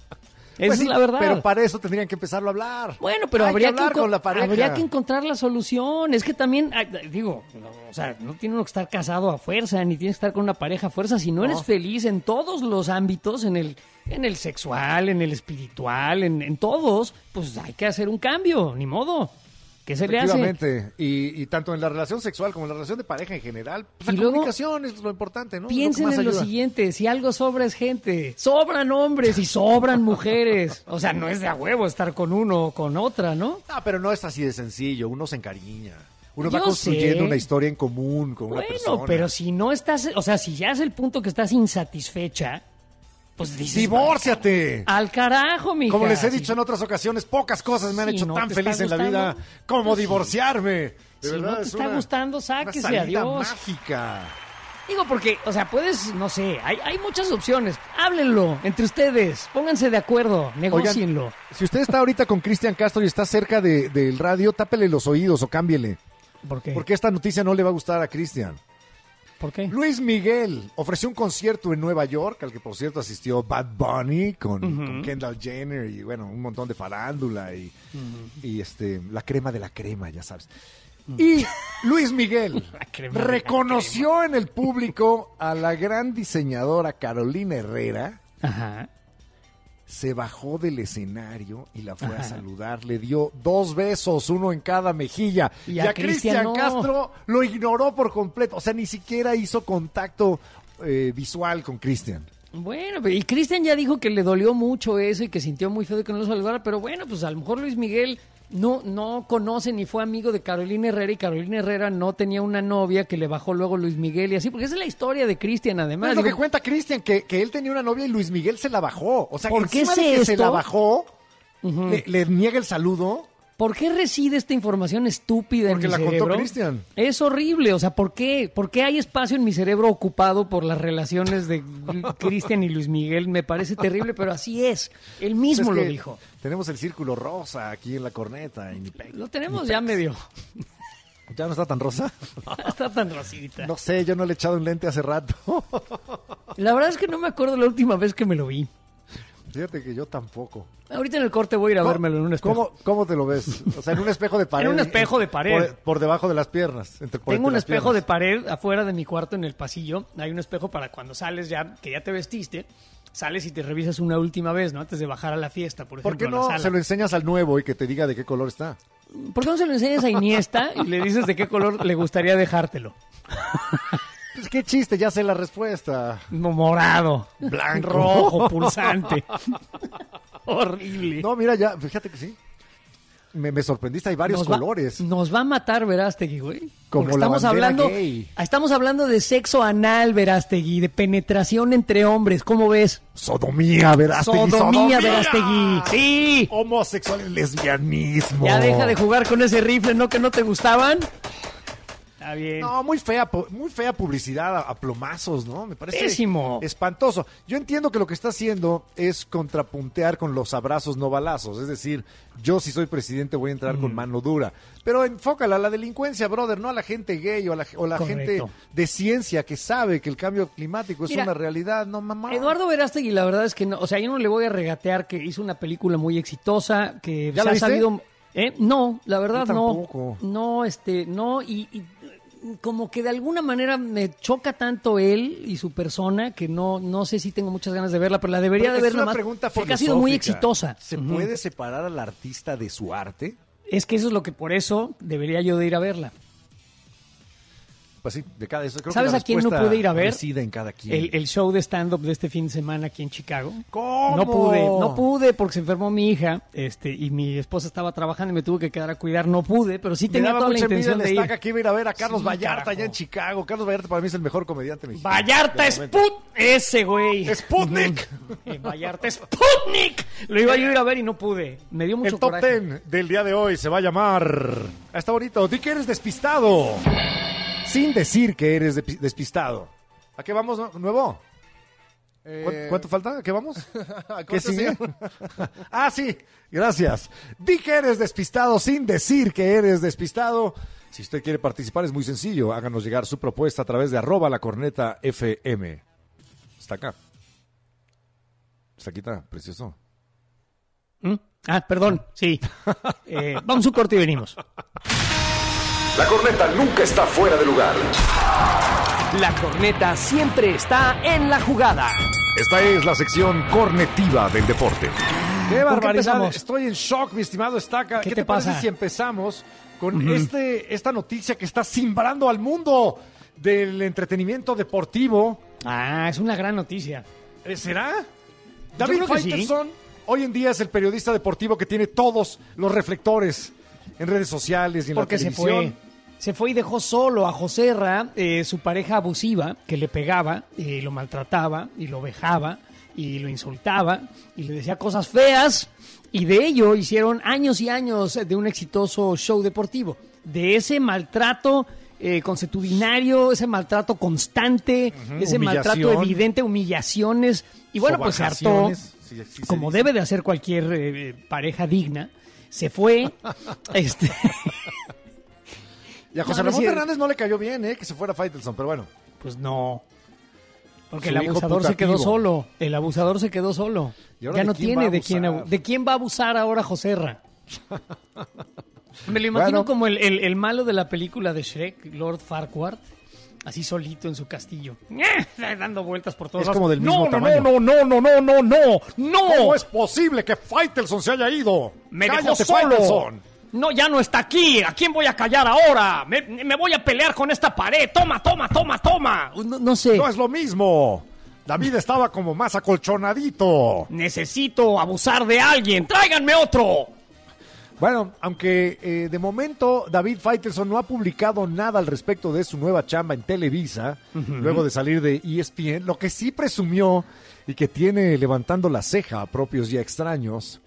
A: Esa
B: Pues
A: es
B: sí,
A: la verdad.
B: Pero para eso tendrían que empezarlo a hablar.
A: Bueno, pero
B: Hay
A: habría
B: que hablar
A: enco-
B: con la pareja.
A: habría que encontrar la solución. Es que también, ay, digo, no, o sea, no tiene uno que estar casado a fuerza, ni tienes que estar con una pareja a fuerza. Si no, eres feliz en todos los ámbitos, en el, en el sexual, en el espiritual, en, en todos, pues hay que hacer un cambio, ni modo. ¿Qué se le hace?
B: Efectivamente, y, y tanto en la relación sexual como en la relación de pareja en general, pues
A: Y
B: la
A: luego,
B: comunicación es lo importante, ¿no? Es lo que
A: Piensen
B: más
A: en lo
B: ayuda.
A: siguiente, si algo sobra es gente, sobran hombres y sobran mujeres. O sea, no es de a huevo estar con uno o con otra, ¿no?
B: Ah, pero no es así de sencillo, uno se encariña. Uno va
A: Yo
B: construyendo
A: sé.
B: una historia en común con una
A: Bueno,
B: persona.
A: pero si no estás, o sea, si ya es el punto que estás insatisfecha, pues dices...
B: ¡Divórciate!
A: Al carajo, mija.
B: Como les he
A: Si-
B: dicho en otras ocasiones, pocas cosas me han
A: Si
B: hecho
A: no
B: tan
A: te
B: feliz
A: está
B: en la
A: gustando,
B: vida como
A: pues sí.
B: divorciarme. De
A: Si
B: verdad,
A: no te
B: es
A: está
B: una-
A: gustando,
B: una
A: sáquese,
B: salida
A: adiós.
B: mágica.
A: Digo, porque, o sea, puedes, no sé, hay, hay muchas opciones. Háblenlo entre ustedes, pónganse de acuerdo, negocienlo.
B: Oigan, si usted está ahorita con Cristian Castro y está cerca de- del radio, tápele los oídos o cámbiele.
A: ¿Por qué?
B: Porque esta noticia no le va a gustar a Cristian.
A: ¿Por qué?
B: Luis Miguel ofreció un concierto en Nueva York, al que por cierto asistió Bad Bunny con,
A: Ujú.
B: con Kendall Jenner y bueno, un montón de farándula y, y este la crema de la crema, ya sabes. Y Luis Miguel
A: crema de la
B: reconoció en el público a la gran diseñadora Carolina Herrera
A: Ajá.
B: se bajó del escenario y la fue Ajá. a saludar, le dio dos besos, uno en cada mejilla, y, y a, a Cristian no. Castro lo ignoró por completo, o sea, ni siquiera hizo contacto eh, visual con Cristian.
A: Bueno, y Cristian ya dijo que le dolió mucho eso y que sintió muy feo de que no lo saludara, pero bueno, pues a lo mejor Luis Miguel no, no conoce ni fue amigo de Carolina Herrera, y Carolina Herrera no tenía una novia que le bajó luego Luis Miguel y así, porque esa es la historia de Cristian además.
B: Es lo Digo, que cuenta Cristian, que, que él tenía una novia y Luis Miguel se la bajó. O sea,
A: ¿por qué
B: encima de que
A: esto?
B: se la bajó,
A: uh-huh.
B: le, le niega el saludo.
A: ¿Por qué reside esta información estúpida
B: Porque
A: en mi
B: la
A: cerebro?
B: contó Cristian.
A: Es horrible, o sea, ¿por qué? ¿Por qué hay espacio en mi cerebro ocupado por las relaciones de Cristian y Luis Miguel? Me parece terrible, pero así es. Él mismo
B: pues es
A: lo dijo.
B: Tenemos el círculo rosa aquí en la corneta. Y ni pe-
A: lo tenemos
B: ni
A: ya medio.
B: ¿Ya no está tan rosa?
A: Está tan rosita.
B: No sé, yo no le he echado un lente hace rato.
A: La verdad es que no me acuerdo la última vez que me lo vi.
B: Fíjate que yo tampoco.
A: Ahorita en el corte voy a ir a vérmelo en un espejo.
B: ¿Cómo, ¿Cómo te lo ves? O sea, en un espejo de pared.
A: En un espejo de pared.
B: Por, por debajo de las piernas. Entre, por
A: Tengo un espejo
B: piernas.
A: de pared afuera de mi cuarto en el pasillo. Hay un espejo para cuando sales ya, que ya te vestiste, sales y te revisas una última vez, ¿no? Antes de bajar a la fiesta, por ejemplo.
B: ¿Por qué
A: a la
B: no
A: sala.
B: se lo enseñas al nuevo y que te diga de qué color está?
A: ¿Por qué no se lo enseñas a Iniesta y le dices de qué color le gustaría dejártelo?
B: Pues qué chiste, ya sé la respuesta.
A: Morado,
B: blanco,
A: rojo, pulsante. Horrible.
B: No, mira, ya, fíjate que sí. Me, me sorprendiste, hay varios
A: nos va,
B: colores.
A: Nos va a matar Verástegui, güey.
B: Como
A: Porque
B: la
A: estamos
B: bandera
A: hablando,
B: gay.
A: Estamos hablando de sexo anal, Verástegui, de penetración entre hombres. ¿Cómo ves?
B: Sodomía, Verástegui.
A: Sodomía, Verástegui. Sí.
B: Homosexual, lesbianismo.
A: Ya deja de jugar con ese rifle, ¿no? Que no te gustaban. Está bien.
B: No, muy fea, muy fea publicidad a, a plomazos, ¿no? Me parece
A: Pésimo.
B: Espantoso. Yo entiendo que lo que está haciendo es contrapuntear con los abrazos no balazos. Es decir, yo si soy presidente voy a entrar mm. con mano dura. Pero enfócala a la delincuencia, brother, no a la gente gay o a la, o la gente de ciencia que sabe que el cambio climático es Mira, una realidad. No, mamá.
A: Eduardo Verástegui, la verdad es que no. O sea, yo no le voy a regatear que hizo una película muy exitosa, que
B: ¿Ya
A: se
B: la
A: ha
B: viste?
A: sabido... ¿Eh? No, la verdad
B: Yo
A: no.
B: tampoco.
A: No, este, no, y, y como que de alguna manera me choca tanto él y su persona que no, no sé si tengo muchas ganas de verla, pero la debería
B: pero
A: de
B: es
A: ver
B: una
A: nomás
B: pregunta
A: porque ha sido muy
B: filosófica.
A: exitosa.
B: ¿Se
A: uh-huh.
B: puede separar al artista de su arte?
A: Es que eso es lo que por eso debería yo de ir a verla.
B: Pues sí, de cada eso. Creo
A: ¿Sabes
B: que
A: a quién no pude ir a ver?
B: Reside en cada quien.
A: El, el show de stand-up de este fin de semana aquí en Chicago.
B: ¿Cómo?
A: No pude, no pude porque se enfermó mi hija este, y mi esposa estaba trabajando y me tuve que quedar a cuidar. No pude, pero sí tenía toda la intención de ir.
B: Estaca que iba a ir a ver a Carlos
A: Sí,
B: Vallarta
A: carajo.
B: allá en Chicago. Carlos Vallarta para mí es el mejor comediante mexicano.
A: Vallarta Sput, ese güey.
B: Sputnik.
A: Eh, Vallarta Sputnik. Lo iba yo a ir a ver y no pude. Me dio mucho
B: El top
A: coraje.
B: ten del día de hoy se va a llamar... Está bonito. Di que eres despistado. Sin decir que eres de- despistado. ¿A qué vamos, no- nuevo?
K: Eh,
B: ¿Cuánto, cuánto falta? ¿A qué vamos?
K: ¿Cómo
B: ¿Qué
K: se
B: sigue?
K: llama?
B: Ah, sí. Gracias. Di que eres despistado sin decir que eres despistado. Si usted quiere participar es muy sencillo. Háganos llegar su propuesta a través de arroba la corneta F M. Está acá. Está aquí, está precioso.
A: ¿Mm? Ah, perdón, sí. Eh, vamos a un corte y venimos.
L: La corneta nunca está fuera de lugar.
M: La corneta siempre está en la jugada.
B: Esta es la sección cornetiva del deporte. ¡Qué barbaridad!
A: empezamos?
B: Estoy en shock, mi estimado Estaca.
A: ¿Qué
B: ¿Qué,
A: te
B: te, parece
A: pasa?
B: si empezamos con
A: Ujú.
B: este, esta noticia que está cimbrando al mundo del entretenimiento deportivo?
A: Ah, es una gran noticia.
B: Eh, ¿Será? David
A: creo que sí.
B: Faitelson hoy en día es el periodista deportivo que tiene todos los reflectores en redes sociales y en
A: Porque
B: la
A: se
B: televisión.
A: fue. Se fue y dejó solo a Joserra, eh, su pareja abusiva, que le pegaba, y lo maltrataba, y lo vejaba, y lo insultaba, y le decía cosas feas, y de ello hicieron años y años de un exitoso show deportivo. De ese maltrato eh, consuetudinario, ese maltrato constante,
B: Ujú,
A: ese maltrato
B: humillación.
A: evidente, humillaciones, y bueno, pues se hartó,
B: Sobajaciones, sí, sí se
A: como
B: dice.
A: debe de hacer cualquier eh, pareja digna, se fue, este...
B: Y a José
A: No, no es
B: Ramón
A: cierto.
B: Fernández no le cayó bien, ¿eh? Que se fuera Faitelson, pero bueno.
A: Pues no. Porque
B: Su
A: el
B: hijo
A: abusador se quedó
B: putativo.
A: solo. El abusador se quedó solo.
B: ¿Y ahora
A: Ya
B: de
A: no
B: quién
A: tiene
B: va a
A: de quién
B: abusar?
A: abu- de quién va a abusar ahora Joserra. Me lo imagino
B: Bueno.
A: como el, el- el malo de la película de Shrek, Lord Farquaad. así solito en su castillo, dando vueltas por todos
B: Es
A: lados.
B: como del mismo
A: no,
B: tamaño.
A: No, no, no, no, no, no, no.
B: ¿Cómo es posible que Faitelson se haya ido?
A: Me
B: ¡Cállate,
A: dejó solo.
B: Faitelson!
A: No, ya no está aquí. ¿A quién voy a callar ahora? Me, me voy a pelear con esta pared. Toma, toma, toma, toma. No, no sé.
B: No es lo mismo. David estaba como más acolchonadito.
A: Necesito abusar de alguien. ¡Tráiganme otro!
B: Bueno, aunque eh, de momento David Faitelson no ha publicado nada al respecto de su nueva chamba en Televisa, uh-huh. luego de salir de E S P N, lo que sí presumió y que tiene levantando la ceja a propios y a extraños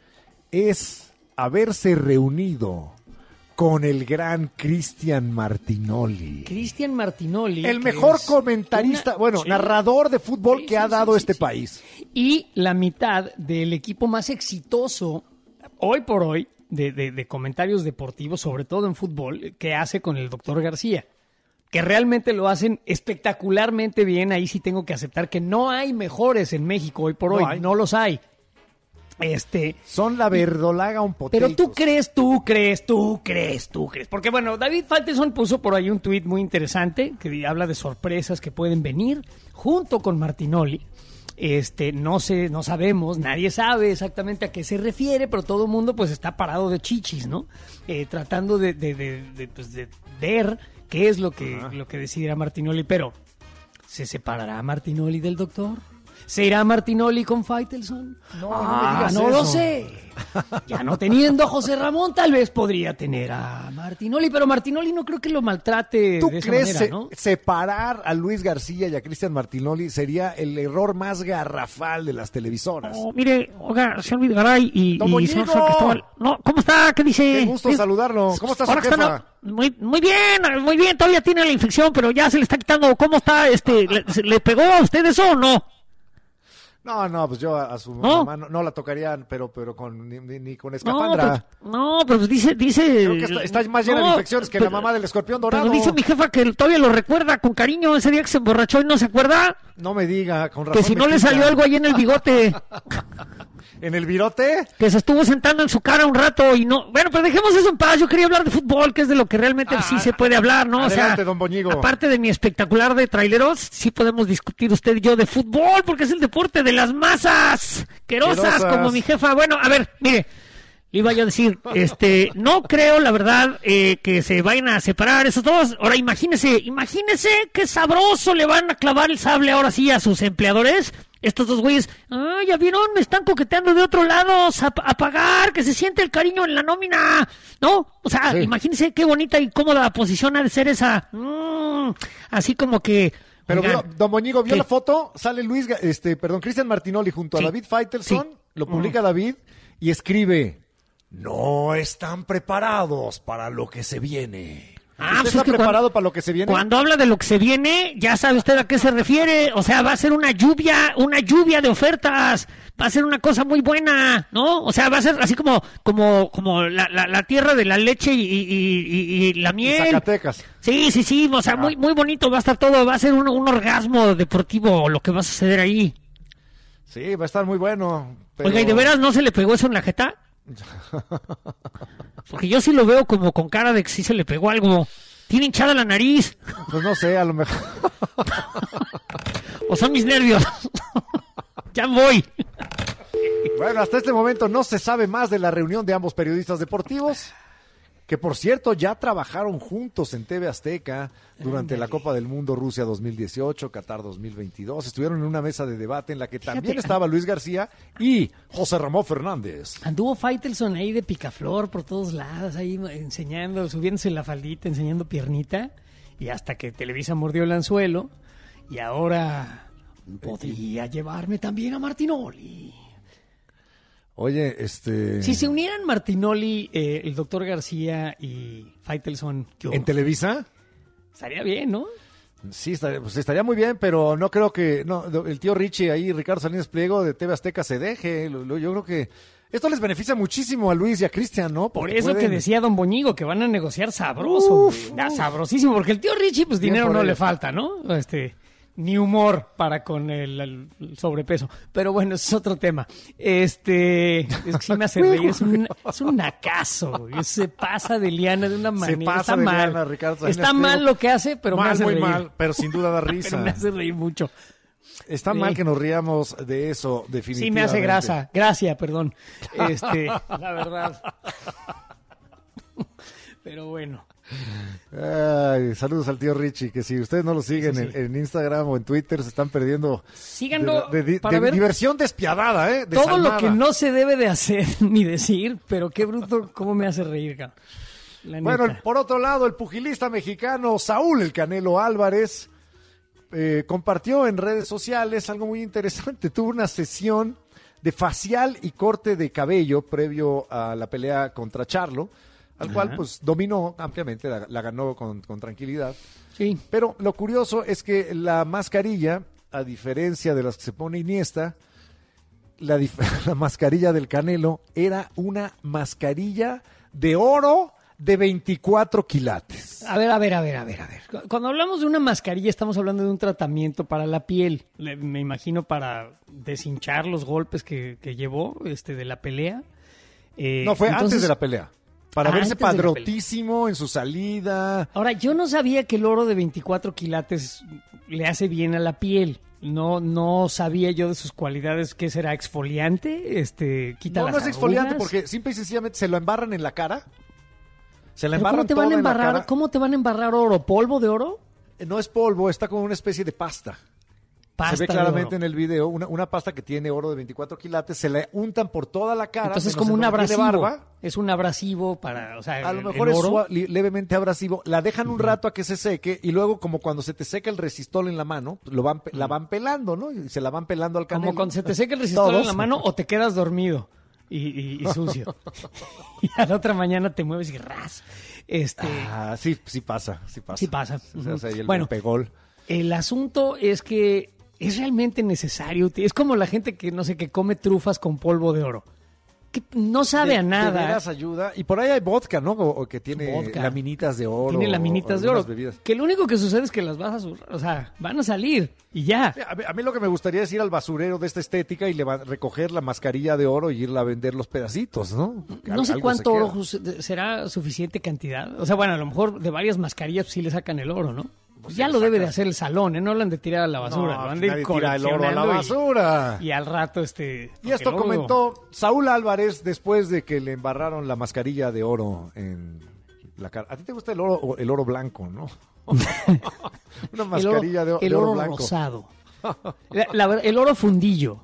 B: es haberse reunido con el gran Cristian Martinoli.
A: Cristian Martinoli.
B: El mejor comentarista,
A: una...
B: bueno, sí. narrador de fútbol sí, que sí, ha dado sí, este sí, país.
A: Y la mitad del equipo más exitoso, hoy por hoy, de, de, de comentarios deportivos, sobre todo en fútbol, que hace con el doctor García. Que realmente lo hacen espectacularmente bien. Ahí sí tengo que aceptar que no hay mejores en México hoy por hoy. No, no los hay. Este,
B: Son la verdolaga un poquito.
A: Pero tú crees, tú crees, tú crees, tú crees. Porque bueno, David Faitelson puso por ahí un tuit muy interesante que habla de sorpresas que pueden venir junto con Martinoli. Este, no sé, no sabemos, nadie sabe exactamente a qué se refiere, pero todo el mundo pues está parado de chichis, ¿no? Eh, tratando de, de, de, de, pues, de ver qué es lo que, lo que decidirá Martinoli. Pero, ¿se separará Martinoli del doctor? ¿Se irá Martinoli con Faitelson?
B: No,
A: ah,
B: no,
A: no
B: eso.
A: lo sé. Ya no teniendo a José Ramón, tal vez podría tener a Martinoli, pero Martinoli no creo que lo maltrate
B: ¿Tú
A: de esa
B: crees
A: manera,
B: se,
A: ¿no?
B: separar a Luis García y a Cristian Martinoli sería el error más garrafal de las televisoras?
K: Oh, mire, oiga, señor Videgaray y,
B: ¡Don
K: y señor San Cristóbal. No, ¿cómo está? ¿Qué dice?
B: Qué gusto
K: ¿Es?
B: saludarlo. ¿Cómo está su
K: Ahora que
B: jefa?
K: está, no, muy, muy bien, muy bien. Todavía tiene la infección, pero ya se le está quitando. ¿Cómo está? Este, ¿le, ¿le pegó a usted eso o no?
B: No, no, pues yo a, a su
K: ¿No?
B: mamá no, no la tocarían, pero pero con ni, ni, ni con escafandra.
K: No, pero, no, pero dice... dice
B: Creo que está, está más llena
K: no,
B: de infecciones que
K: pero,
B: la mamá del escorpión dorado.
K: Pero dice mi jefa que todavía lo recuerda con cariño ese día que se emborrachó y no se acuerda.
B: No me diga, con razón.
K: Que si no
B: me
K: le
B: pica.
K: salió algo ahí en el bigote.
B: ¿En el virote?
K: Que se estuvo sentando en su cara un rato y no... Bueno, pero dejemos eso en paz. Yo quería hablar de fútbol, que es de lo que realmente ah, sí se puede hablar, ¿no?
B: Adelante,
K: o sea,
B: don Boñigo.
K: Aparte de mi espectacular de traileros, sí podemos discutir usted y yo de fútbol, porque es el deporte de las masas querosas,
B: Querosas.
K: como mi jefa. Bueno, a ver, mire, le iba yo a decir, este, no creo, la verdad, eh, que se vayan a separar esos dos. Ahora, imagínese, imagínese qué sabroso le van a clavar el sable ahora sí a sus empleadores. Estos dos güeyes, ah, ya vieron, me están coqueteando de otro lado, a, a pagar, que se siente el cariño en la nómina, ¿no? O sea, sí. Imagínense qué bonita y cómoda posición ha de ser esa, mm, así como que...
B: Pero
K: oigan,
B: vio, don Boñigo, ¿vio
K: ¿qué?
B: la foto? Sale Luis, este, perdón, Cristian Martinoli junto
K: Sí.
B: a David Faitelson,
K: Sí.
B: lo publica mm. David y escribe, no están preparados para lo que se viene.
K: Ah,
B: ¿Usted
K: pues
B: está
K: es que
B: preparado
K: cuando,
B: para lo que se viene?
K: Cuando habla de lo que se viene, ya sabe usted a qué se refiere. O sea, va a ser una lluvia, una lluvia de ofertas. Va a ser una cosa muy buena, ¿no? O sea, va a ser así como, como, como la, la, la tierra de la leche y, y, y, y la miel.
B: Y Zacatecas.
K: Sí, sí, sí. O sea, ah. muy, muy bonito va a estar todo. Va a ser un, un orgasmo deportivo lo que va a suceder ahí.
B: Sí, va a estar muy bueno. Pero...
K: Oiga, ¿y de veras no se le pegó eso en la jeta? Porque yo sí lo veo como con cara de que sí se le pegó algo. Tiene hinchada la nariz.
B: Pues no sé, a lo mejor.
K: O son mis nervios. Ya voy.
B: Bueno, hasta este momento no se sabe más de la reunión de ambos periodistas deportivos, que por cierto ya trabajaron juntos en T V Azteca durante la Copa del Mundo Rusia dos mil dieciocho, Qatar dos mil veintidós. Estuvieron en una mesa de debate en la que también
A: Fíjate,
B: estaba Luis García y José Ramón Fernández.
A: Anduvo Faitelson ahí de picaflor por todos lados, ahí enseñando, subiéndose la faldita, enseñando piernita, y hasta que Televisa mordió el anzuelo, y ahora podría llevarme también a Martinoli.
B: Oye, este...
A: Si se unieran Martinoli, eh, el doctor García y Faitelson...
B: ¿En Televisa?
A: Estaría bien, ¿no?
B: Sí, estaría, pues estaría muy bien, pero no creo que... no el tío Richie ahí, Ricardo Salinas Pliego de T V Azteca se deje. Lo, lo, yo creo que esto les beneficia muchísimo a Luis y a Cristian, ¿no?
A: Porque por eso
B: pueden...
A: que decía don Boñigo, que van a negociar sabroso. Uf, uf. Sabrosísimo, porque el tío Richie, pues bien dinero no ellos. Le falta, ¿no? Este... ni humor para con el, el- el sobrepeso. Pero bueno, ese es otro tema. Este, es que sí me hace reír, es un, es un nacazo, güey. Se pasa de liana de una manera.
B: Se pasa
A: está
B: de
A: mal.
B: liana, Ricardo Salinas
A: Está
B: Pliego.
A: mal lo que hace, pero me
B: mal,
A: hace
B: muy
A: reír.
B: mal, pero sin duda da risa.
A: Pero me hace reír mucho.
B: Está
A: Sí.
B: mal que nos riamos de eso, definitivamente.
A: Sí, me hace grasa. Gracia, perdón. Este, la verdad. Pero bueno.
B: Ay, saludos al tío Richie, que si ustedes no lo siguen
A: Sí, sí, sí.
B: En, en Instagram o en Twitter, se están perdiendo
A: Síganlo
B: de, de- de-
A: para
B: de
A: ver
B: diversión despiadada, ¿eh?
A: todo lo
B: desalmada.
A: que no se debe de hacer ni decir, pero qué bruto, cómo me hace reír, cabrón. La
B: Bueno,
A: neta.
B: el- por otro lado, el pugilista mexicano Saúl El Canelo Álvarez eh, compartió en redes sociales algo muy interesante. Tuvo una sesión de facial y corte de cabello previo a la pelea contra Charlo, al
A: Ajá.
B: cual pues dominó ampliamente, la, la ganó con, con tranquilidad.
A: Sí.
B: Pero lo curioso es que la mascarilla, a diferencia de las que se pone Iniesta, la, dif- la mascarilla del Canelo era una mascarilla de oro de veinticuatro quilates.
A: A ver, a ver, a ver, a ver, a ver. Cuando hablamos de una mascarilla, estamos hablando de un tratamiento para la piel. Le- Me imagino para deshinchar los golpes que, que llevó este, de la pelea. Eh,
B: No, fue antes
A: entonces-
B: de la pelea. Para
A: Ah,
B: verse
A: antes de la pelea.
B: padrotísimo en su salida.
A: Ahora, yo no sabía que el oro de veinticuatro quilates le hace bien a la piel. No, no sabía yo de sus cualidades. ¿Qué será? ¿Exfoliante? Este, quita
B: No,
A: las
B: no es exfoliante
A: arrugas.
B: porque simple y sencillamente se lo embarran en la cara. Se la
A: ¿Pero
B: embarran
A: ¿Cómo te van a
B: toda en la
A: embarrar?
B: cara.
A: ¿Cómo te van a embarrar oro? ¿Polvo de oro?
B: No es polvo, está como una especie de pasta.
A: Pasta
B: se ve
A: de
B: claramente
A: oro.
B: en el video una, una pasta que tiene oro de veinticuatro quilates, se la untan por toda la cara.
A: Entonces es
B: menos
A: como
B: en
A: un
B: donde tiene
A: abrasivo.
B: barba.
A: Es un abrasivo para, o sea,
B: A lo
A: el-
B: mejor
A: el
B: es
A: oro.
B: sua- li- levemente abrasivo. La dejan un rato a que se seque y luego como cuando se te seca el resistol en la mano, lo van, pe- la van pelando, ¿no? Y se la van pelando al Canelo.
A: Como cuando se te seca el resistor en
B: Todos.
A: la mano o te quedas dormido y, y- y sucio. Y a la otra mañana te mueves y ras. Este,
B: Ah, sí, sí pasa, sí pasa.
A: Sí pasa.
B: O sea, o sea, y el,
A: Bueno.
B: el pegol.
A: el asunto es que es realmente necesario. Es como la gente que, no sé, que come trufas con polvo de oro. Que no sabe
B: De-
A: a
B: De
A: nada.
B: veras ayuda. Y por ahí hay vodka, ¿no? O, o que tiene
A: Vodka.
B: laminitas de oro.
A: Tiene laminitas de oro.
B: algunas bebidas.
A: Que lo único que sucede es que las vas a... sur- O sea, van a salir y ya.
B: A mí, a mí lo que me gustaría es ir al basurero de esta estética y leva- recoger la mascarilla de oro y irla a vender los pedacitos, ¿no? Que
A: No
B: al-
A: sé
B: algo
A: cuánto
B: se queda.
A: oro jus- será suficiente cantidad. O sea, bueno, a lo mejor de varias mascarillas sí le sacan el oro, ¿no?
B: Pues
A: ya
B: sí,
A: lo
B: le
A: debe
B: sacan.
A: de hacer el salón, ¿eh? No lo han de tirar a la basura.
B: No,
A: lo han
B: pues
A: de ir
B: nadie tira el oro a la
A: coleccionando y-
B: basura.
A: Y, al rato, este...
B: Y
A: porque
B: esto
A: luego-
B: comentó Saúl Álvarez después de que le embarraron la mascarilla de oro en la cara. ¿A ti te gusta el oro, o el oro blanco, no? Una mascarilla
A: el oro,
B: de,
A: el
B: de oro,
A: oro
B: blanco.
A: rosado. La- la ver- el oro fundillo.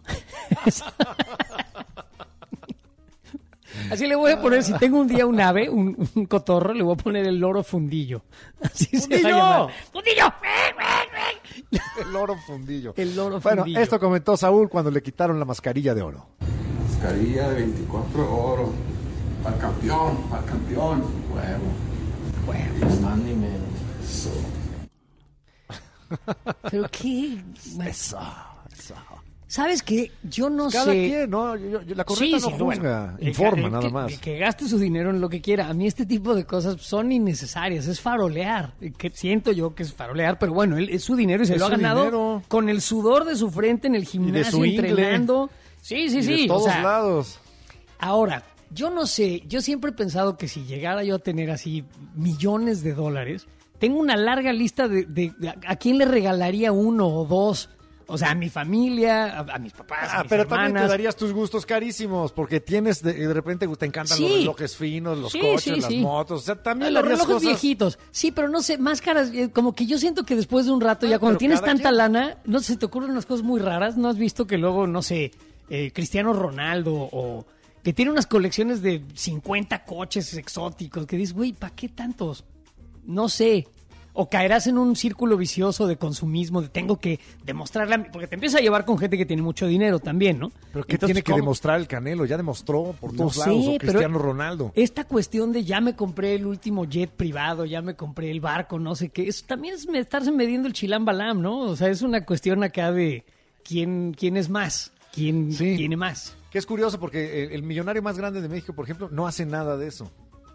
A: Así le voy a poner, si tengo un día un ave, un, un cotorro, le voy a poner el oro fundillo. Así se va a
B: ¡Fundillo!
A: llamar. ¡Fundillo!
B: El oro fundillo.
A: El oro
B: Bueno,
A: fundillo.
B: esto comentó Saúl cuando le quitaron la mascarilla de oro.
N: Mascarilla de veinticuatro oro. Para campeón, para campeón. Huevo.
A: Huevo.
N: Ni más ni menos. Eso.
A: Pero qué...
B: Eso, eso.
A: ¿Sabes qué? Yo no
B: Cada
A: sé...
B: quien, ¿no? Yo- yo- la corneta
A: Sí,
B: no
A: sí,
B: juzga,
A: bueno,
B: informa
A: que-
B: nada
A: que-
B: más.
A: Que, gaste su dinero en lo que quiera. A mí este tipo de cosas son innecesarias. Es farolear. Que siento yo que es farolear, pero bueno, él, es su dinero y se
B: Es
A: lo ha
B: su
A: ganado
B: dinero.
A: con el sudor de su frente en el
B: Y de
A: gimnasio,
B: su ingle.
A: entrenando. Sí, sí,
B: Y
A: sí.
B: de
A: o
B: todos
A: sea,
B: lados.
A: ahora, yo no sé, yo siempre he pensado que si llegara yo a tener así millones de dólares, tengo una larga lista de, de- de a, a quién le regalaría uno o dos. O sea, a mi familia, a, a mis papás, a
B: Ah,
A: mis
B: pero también te
A: hermanas.
B: darías tus gustos carísimos, porque tienes, de, de repente te encantan
A: Sí.
B: los relojes finos, los
A: Sí,
B: coches,
A: sí,
B: las
A: sí.
B: motos, o sea, también
A: los
B: le harías
A: relojes
B: cosas...
A: viejitos. Sí, pero no sé, máscaras, eh, como que yo siento que después de un rato,
B: Ah,
A: ya cuando
B: pero
A: tienes
B: cada
A: tanta
B: quien.
A: lana, no sé, te ocurren unas cosas muy raras. ¿No has visto que luego, no sé, eh, Cristiano Ronaldo o que tiene unas colecciones de cincuenta coches exóticos que dices, güey, ¿para qué tantos? No sé. O caerás en un círculo vicioso de consumismo, de tengo que demostrarle a mí, porque te empieza a llevar con gente que tiene mucho dinero también, ¿no?
B: Pero ¿qué
A: Entonces,
B: tiene que
A: ¿cómo?
B: demostrar el Canelo? Ya demostró por
A: No
B: todos
A: sé,
B: lados, o
A: pero
B: Cristiano Ronaldo.
A: Esta cuestión de ya me compré el último jet privado, ya me compré el barco, no sé qué, eso también es me- estarse midiendo el chilam balam, ¿no? O sea, es una cuestión acá de quién, quién es más, quién
B: Sí.
A: tiene más.
B: Que es curioso porque el, el millonario más grande de México, por ejemplo, no hace nada de eso.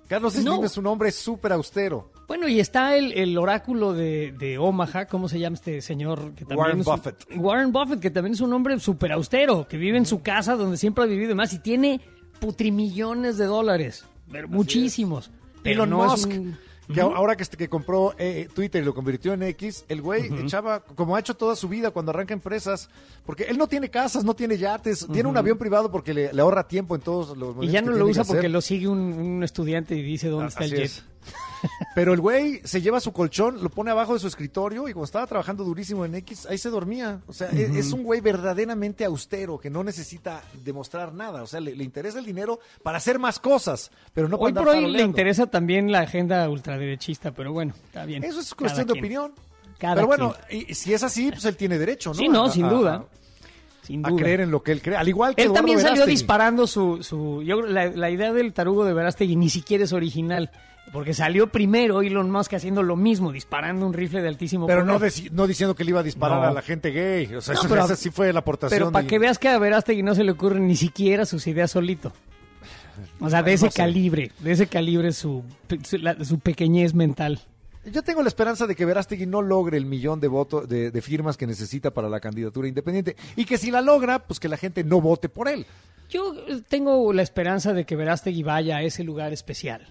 B: Carlos Slim
A: No.
B: es un hombre súper austero.
A: Bueno, y está el, el oráculo de, de Omaha, ¿cómo se llama este señor? Que también
B: Warren
A: es un-
B: Buffett.
A: Warren Buffett, que también es un hombre súper austero, que vive en su casa donde siempre ha vivido y más, y tiene putrimillones de dólares, pero muchísimos. Pero
B: Elon
A: no es
B: Musk,
A: un-
B: que
A: Ujú.
B: ahora que, que compró eh, Twitter y lo convirtió en X, el güey echaba, como ha hecho toda su vida cuando arranca empresas, porque él no tiene casas, no tiene yates, tiene un
A: Ujú.
B: avión privado porque le, le ahorra tiempo en todos los
A: Y
B: momentos
A: ya
B: que
A: no lo
B: tiene
A: usa
B: que
A: porque
B: hacer.
A: lo sigue un, un estudiante y dice dónde
B: Ah,
A: está el
B: así
A: jet.
B: es. Pero el güey se lleva su colchón, lo pone abajo de su escritorio y cuando estaba trabajando durísimo en X, ahí se dormía. O sea, es,
A: Ujú.
B: es un güey verdaderamente austero que no necesita demostrar nada. O sea, le, le interesa el dinero para hacer más cosas, pero no para
A: Hoy
B: andar
A: por hoy le
B: faroleando.
A: interesa también la agenda ultraderechista, pero bueno, está bien.
B: Eso es
A: Cada
B: cuestión de
A: quien.
B: opinión.
A: Cada
B: Pero bueno,
A: quien.
B: y, si es así, pues él tiene derecho, ¿no?
A: Sí, no,
B: A-
A: sin
B: a-
A: duda.
B: A,
A: Sin
B: a
A: duda.
B: creer en lo que él cree. Al igual que
A: Él
B: Eduardo
A: también salió
B: Verástegui.
A: disparando su... su yo, creo- la, la idea del tarugo de Verástegui ni siquiera es original, porque salió primero Elon Musk haciendo lo mismo, disparando un rifle de altísimo
B: Pero no,
A: poder.
B: deci- no diciendo que le iba a disparar
A: No.
B: a la gente gay. O sea,
A: No,
B: eso-
A: pero-
B: esa sí fue la aportación.
A: Pero para
B: de-
A: que veas que a Verástegui no se le ocurren ni siquiera sus ideas solito. O sea, de
B: No
A: ese
B: sé.
A: calibre, de ese calibre su, su, la- su pequeñez mental.
B: Yo tengo la esperanza de que Verástegui no logre el millón de votos de, de firmas que necesita para la candidatura independiente y que si la logra, pues que la gente no vote por él.
A: Yo eh, tengo la esperanza de que Verástegui vaya a ese lugar especial.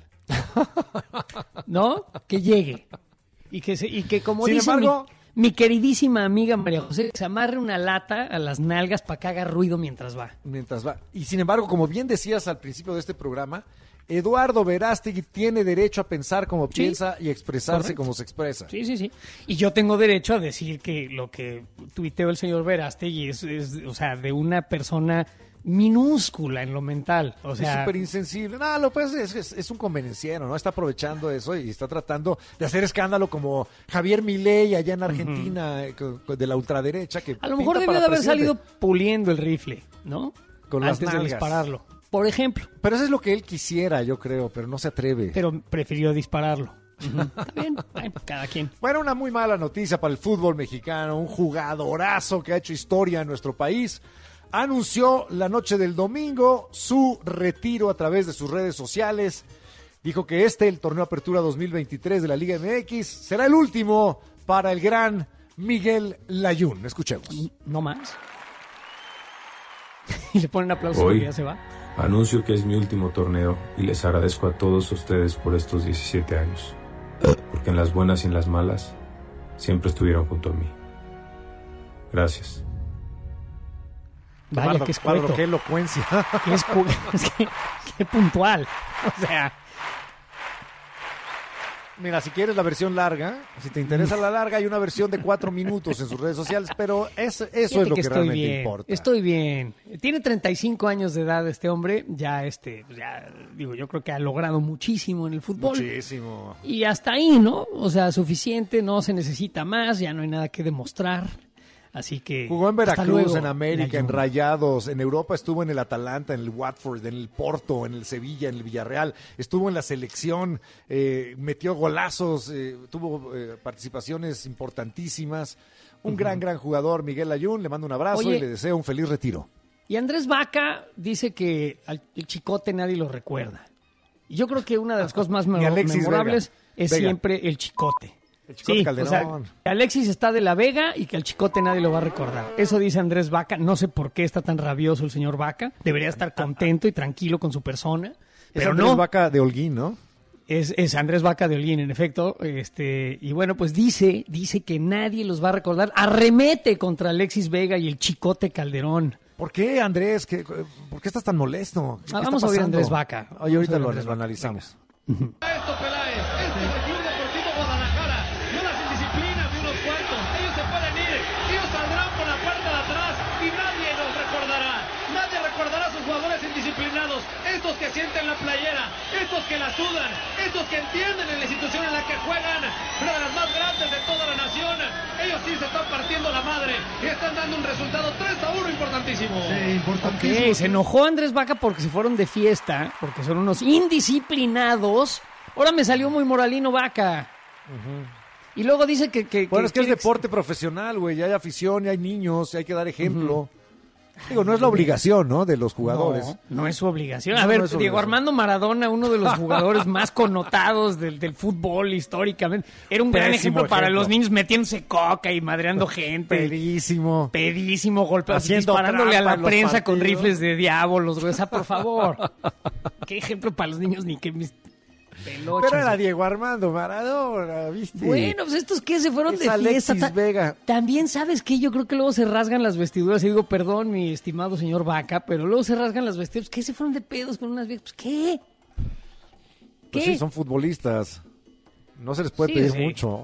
A: ¿No? Que llegue. Y que, se- y que como
B: Sin
A: dice
B: embargo-
A: mi, mi queridísima amiga María José, se amarre una lata a las nalgas para que haga ruido mientras va.
B: Mientras va. Y sin embargo, como bien decías al principio de este programa, Eduardo Verástegui tiene derecho a pensar como
A: Sí.
B: piensa y expresarse
A: Correcto.
B: como se expresa.
A: Sí, sí, sí. Y yo tengo derecho a decir que lo que tuiteó el señor Verástegui es, es, o sea, de una persona minúscula en lo mental. O
B: es
A: sea,
B: súper insensible. No, lo pues es, es, es un convenenciero, ¿no? Está aprovechando eso y está tratando de hacer escándalo como Javier Milei allá en Argentina, eh, co- co- de la ultraderecha. Que
A: a lo mejor
B: pinta
A: debió
B: para
A: de haber
B: presidente.
A: salido puliendo el rifle, ¿no?
B: Con las
A: Antes de
B: nalgas.
A: dispararlo. Por ejemplo.
B: Pero eso es lo que él quisiera, yo creo, pero no se atreve.
A: Pero prefirió dispararlo. Está bien, bueno, cada quien.
B: Bueno, una muy mala noticia para el fútbol mexicano. Un jugadorazo que ha hecho historia en nuestro país anunció la noche del domingo su retiro a través de sus redes sociales. Dijo que este, el torneo Apertura dos mil veintitrés de la Liga M X, será el último para el gran Miguel Layún. Escuchemos.
A: No más. Y le ponen aplausos
O: Hoy
A: y ya se va.
O: anuncio que es mi último torneo y les agradezco a todos ustedes por estos diecisiete años, porque en las buenas y en las malas siempre estuvieron junto a mí. Gracias.
A: Vaya,
B: Pardo,
A: qué
B: Pardo,
A: escueto.
B: qué elocuencia.
A: Qué, escu- es que- qué puntual. O sea,
B: Mira, si quieres la versión larga, si te interesa la larga, hay una versión de cuatro minutos en sus redes sociales, pero es- eso
A: fíjate
B: es lo que,
A: estoy
B: realmente
A: bien,
B: importa.
A: Estoy bien. Tiene treinta y cinco años de edad este hombre. Ya, este, pues ya, digo, yo creo que ha logrado muchísimo en el fútbol.
B: Muchísimo.
A: Y hasta ahí, ¿no? O sea, suficiente, no se necesita más, ya no hay nada que demostrar. Así que.
B: Jugó en
A: hasta
B: Veracruz,
A: luego,
B: en América, en
A: Layún.
B: Rayados, en Europa estuvo en el Atalanta, en el Watford, en el Porto, en el Sevilla, en el Villarreal, estuvo en la selección, eh, metió golazos, eh, tuvo eh, participaciones importantísimas. Un gran, gran jugador, Miguel Layún, le mando un abrazo
A: Oye.
B: y le deseo un feliz retiro.
A: Y Andrés Vaca dice que al el Chicote nadie lo recuerda. Y yo creo que una de las cosas más
B: Ni
A: memo-
B: Alexis
A: memorables
B: Vega.
A: es
B: Vega.
A: siempre el Chicote.
B: El Chicote
A: Sí,
B: Calderón.
A: o sea, que Alexis está de la Vega y que al Chicote nadie lo va a recordar. Eso dice Andrés Vaca. No sé por qué está tan rabioso el señor Vaca. Debería estar contento y tranquilo con su persona.
B: Es
A: Pero
B: Andrés
A: no.
B: Vaca de Holguín, ¿no?
A: Es, es Andrés Vaca de Holguín, en efecto. Este, y bueno, pues dice, dice que nadie los va a recordar. Arremete contra Alexis Vega y el Chicote Calderón.
B: ¿Por qué, Andrés? ¿Qué- ¿Por qué estás tan molesto? ¿Qué
A: Ah,
B: está
A: vamos a oír a
B: pasando?
A: Andrés Vaca.
B: Oye,
A: Vamos
B: ahorita
A: a oír a
B: lo,
A: Andrés
B: lo
A: Vaca.
B: analizamos.
P: Esto, Peláez, este es el Club Deportivo Guadalajara. No las indisciplinas de unos cuantos. Ellos se pueden ir. Ellos saldrán por la puerta de atrás y nadie los recordará. Nadie recordará a sus jugadores indisciplinados. Estos que sienten la playera. Estos que la sudan. Estos que entienden en la institución en la que juegan. Una de las más grandes de toda la nación. Ellos sí se están partiendo la madre. Y están dando un resultado tres a uno importantísimo.
A: Ok, se enojó Andrés Vaca porque se fueron de fiesta, porque son unos indisciplinados. Ahora me salió muy moralino Vaca. Y luego dice que... que
B: Bueno, es que es
A: quiere-
B: deporte profesional, güey. Ya hay afición, ya hay niños, hay que dar ejemplo. Digo, no es la obligación, ¿no? De los jugadores.
A: No, no es su obligación.
B: No,
A: A ver,
B: no es su
A: Diego
B: obligación.
A: Armando Maradona, uno de los jugadores más connotados del, del fútbol históricamente. Era un gran
B: Pésimo
A: ejemplo para
B: ejemplo.
A: los niños metiéndose coca y madreando gente.
B: Pedísimo.
A: Pedísimo, golpeando,
B: Haciendo
A: disparándole a
B: trampa
A: la
B: en los
A: prensa con
B: partidos.
A: rifles de diablos, güey. O sea, por favor. Qué ejemplo para los niños, ni que mis pelochas.
B: Pero era Diego Armando Maradona, ¿viste?
A: Bueno, pues estos que se fueron
B: Es
A: de fiesta.
B: Alexis
A: Ta-
B: Vega.
A: También, ¿sabes qué? Yo creo que luego se rasgan las vestiduras. Y digo, perdón, mi estimado señor Vaca, pero luego se rasgan las vestiduras. ¿Qué se fueron de pedos con unas viejas? Pues, ¿qué?
B: Pues
A: ¿Qué?
B: sí, son futbolistas. No se les puede
A: Sí,
B: pedir
A: sí.
B: mucho.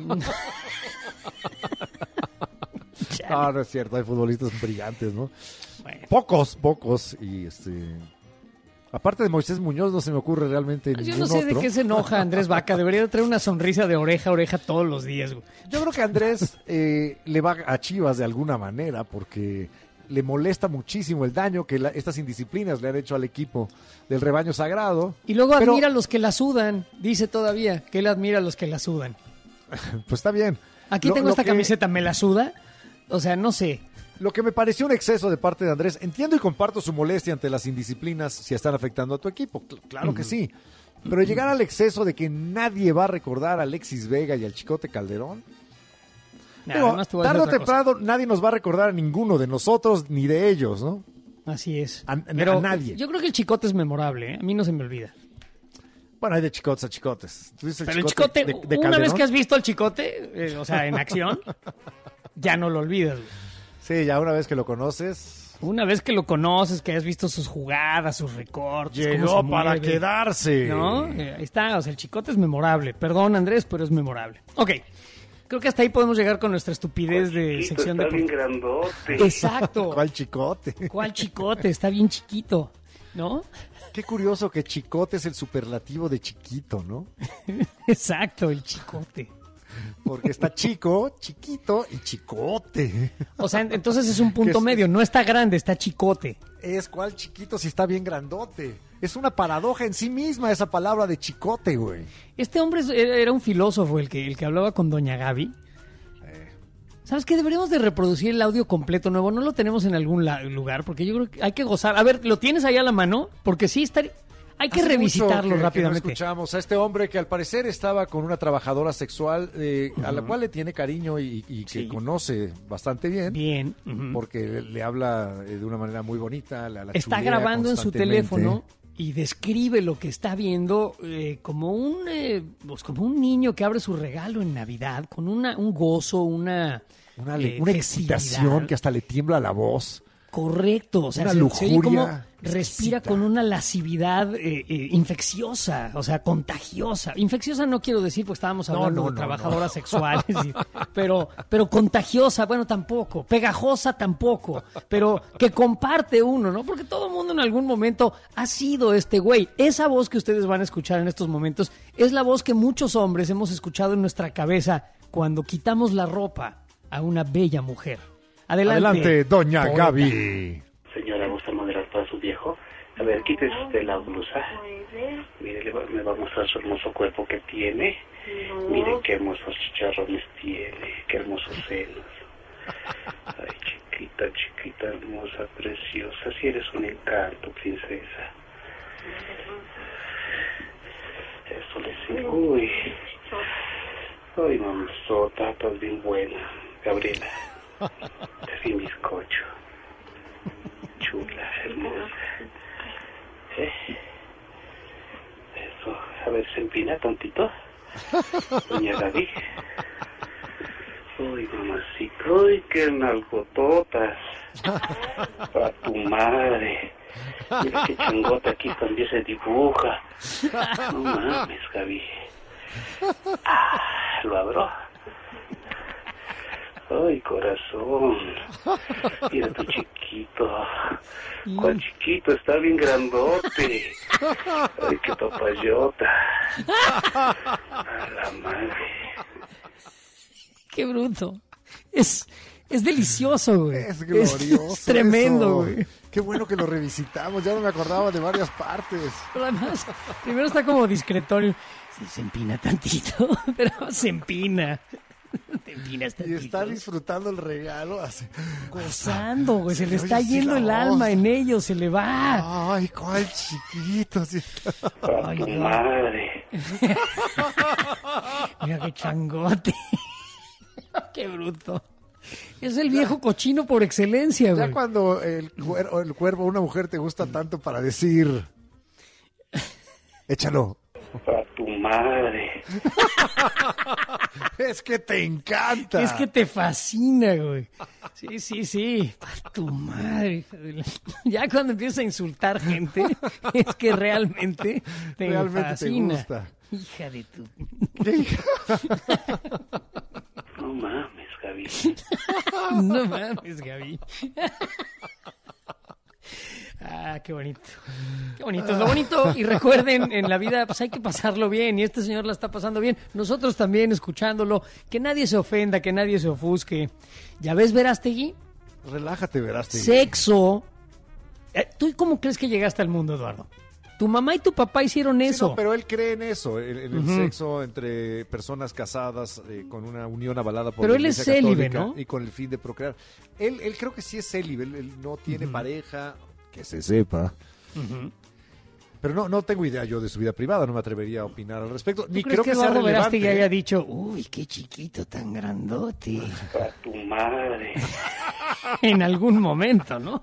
B: No, no es cierto, hay futbolistas brillantes, ¿no? Pocos, pocos. Y este. Aparte de Moisés Muñoz, no se me ocurre realmente
A: Yo
B: ningún
A: no sé
B: otro.
A: de qué se enoja Andrés Vaca. Debería de traer una sonrisa de oreja a oreja todos los días, güey.
B: Yo creo que Andrés eh, le va a Chivas de alguna manera porque le molesta muchísimo el daño que la- estas indisciplinas le han hecho al equipo del rebaño sagrado.
A: Y luego
B: Pero,
A: admira a los que la sudan. Dice todavía que él admira a los que la sudan.
B: Pues está bien.
A: Aquí
B: Lo-
A: tengo
B: lo
A: esta
B: que-
A: camiseta, ¿me la suda? O sea, no sé.
B: Lo que me pareció un exceso de parte de Andrés, entiendo y comparto su molestia ante las indisciplinas si están afectando a tu equipo, cl- claro que sí, pero llegar al exceso de que nadie va a recordar a Alexis Vega y al Chicote Calderón,
A: Nah,
B: digo,
A: además te voy a decir
B: tarde o
A: otra cosa.
B: temprano nadie nos va a recordar a ninguno de nosotros ni de ellos, ¿no?
A: Así es.
B: A, a
A: Pero
B: nadie.
A: yo creo que el Chicote es memorable, ¿eh? A mí no se me olvida.
B: Bueno, hay de chicotes a chicotes. ¿Tú dices
A: Pero el Chicote,
B: de- de
A: una
B: Calderón?
A: vez que has visto al Chicote, eh, o sea, en acción, ya no lo olvidas, güey.
B: Sí, ya una vez que lo conoces.
A: Una vez que lo conoces, que has visto sus jugadas, sus recortes.
B: Llegó
A: cómo se
B: para
A: mueve,
B: quedarse.
A: ¿No? Eh, ahí está, o sea, el Chicote es memorable. Perdón, Andrés, pero es memorable. Ok, creo que hasta ahí podemos llegar con nuestra estupidez de sección de...
Q: Está bien grandote.
A: Exacto.
B: ¿Cuál Chicote?
A: ¿Cuál Chicote? Está bien chiquito, ¿no?
B: Qué curioso que Chicote es el superlativo de chiquito, ¿no?
A: Exacto, el Chicote.
B: Porque está chico, chiquito y chicote.
A: O sea, entonces es un punto
B: es-
A: medio. No está grande, está chicote.
B: Es cuál chiquito si está bien grandote. Es una paradoja en sí misma esa palabra de chicote, güey.
A: Este hombre es- era era un filósofo el que, el que hablaba con Doña Gaby. ¿Sabes qué? Deberíamos de reproducir el audio completo nuevo. No lo tenemos en algún la- lugar porque yo creo que hay que gozar. A ver, ¿lo tienes ahí a la mano? Porque sí, estaría... hay que
B: Hace
A: revisitarlo
B: mucho que- que
A: rápidamente.
B: no escuchamos a este hombre que al parecer estaba con una trabajadora sexual eh, a la cual le tiene cariño y, y que
A: Sí.
B: conoce bastante bien.
A: Bien. ujú.
B: Porque le, le habla eh, de una manera muy bonita. La, la
A: Está
B: chulea
A: grabando en su
B: constantemente.
A: teléfono y describe lo que está viendo eh, como un eh, pues como un niño que abre su regalo en Navidad con una un gozo, una
B: Una, le-
A: eh,
B: una
A: festividad.
B: excitación que hasta le tiembla la voz.
A: Correcto, o sea,
B: Una
A: se, se oye
B: lujuria
A: como
B: exquisita.
A: respira con una lascividad eh, eh, infecciosa, o sea, contagiosa. Infecciosa no quiero decir, pues estábamos
B: No,
A: hablando
B: no,
A: de
B: no,
A: trabajadoras
B: no.
A: sexuales, y- pero, pero contagiosa, bueno, tampoco. Pegajosa tampoco, pero que comparte uno, ¿no? Porque todo el mundo en algún momento ha sido este güey. Esa voz que ustedes van a escuchar en estos momentos es la voz que muchos hombres hemos escuchado en nuestra cabeza cuando quitamos la ropa a una bella mujer. Adelante,
B: Adelante, doña
A: poeta.
B: Gaby.
Q: Señora, ¿gusta moderar para su viejo? A ver, quítese usted la blusa. Mire, le va- me va a mostrar su hermoso cuerpo que tiene. Mire qué hermosos chicharrones tiene, qué hermosos senos. Ay, chiquita, chiquita, hermosa, preciosa. Si eres un encanto, princesa. Eso le sigo. Uy. Ay, mamazota, estás bien buena. Gabriela. Así bizcocho. Chula, hermosa. ¿Eh? Eso. A ver, se empina tantito. Doña Gaby. Uy, mamacita. Uy, qué nalgototas. Para tu madre. Mira qué changota aquí también se dibuja. No mames, Gaby. Ah, lo abro. Ay, corazón. Mira tu chiquito. ¿Cuál chiquito? Está bien grandote. Ay, qué papayota. A la madre.
A: Qué bruto. Es, es delicioso, güey.
B: Es glorioso.
A: Es tremendo,
B: eso.
A: güey.
B: Qué bueno que lo revisitamos. Ya no me acordaba de varias partes.
A: Pero además, primero está como discretorio. Sí, se empina tantito, pero se empina. Te empinas
B: y
A: tantito.
B: está disfrutando el regalo. Así,
A: gozando, güey. Se, se le
B: oye,
A: está
B: sí,
A: yendo
B: la
A: el
B: voz.
A: alma en ellos, se le va.
B: Ay, cuál chiquito. Sí.
Q: Ay, tu madre.
A: Mira qué changote. Qué bruto. Es el viejo cochino por excelencia, güey.
B: Ya cuando el cuervo, el cuervo, una mujer te gusta tanto para decir, échalo.
Q: A tu madre.
B: Es que te encanta.
A: Es que te fascina, güey. Sí, sí, sí. A tu madre. hija de la- Ya cuando empiezas a insultar gente, es que realmente te
B: Realmente te
A: fascina.
B: gusta.
A: Hija de tu...
Q: No mames, Gaby.
A: No mames, Gaby. Ah, qué bonito. Qué bonito. Es lo bonito. Y recuerden, en la vida pues hay que pasarlo bien. Y este señor la está pasando bien. Nosotros también escuchándolo. Que nadie se ofenda, que nadie se ofusque. ¿Ya ves, Verástegui?
B: Relájate, Verástegui.
A: Sexo. Eh, ¿Tú cómo crees que llegaste al mundo, Eduardo? Tu mamá y tu papá hicieron
B: Sí,
A: eso.
B: no, pero él cree en eso, en, en el
A: Ujú.
B: sexo entre personas casadas eh, con una unión avalada por
A: Pero
B: la
A: él es
B: Iglesia
A: célibe,
B: Católica
A: ¿no?
B: y con el fin de procrear. Él, él creo que sí es célibe, él, él no tiene pareja, que se sepa.
A: Ujú.
B: Pero no, no tengo idea yo de su vida privada, no me atrevería a opinar al respecto.
A: ¿Tú
B: Ni
A: crees
B: creo
A: que
B: que sea
A: Eduardo
B: relevante.
A: Verástegui haya dicho, uy, qué chiquito, tan grandote?
Q: A tu madre.
A: En algún momento, ¿no?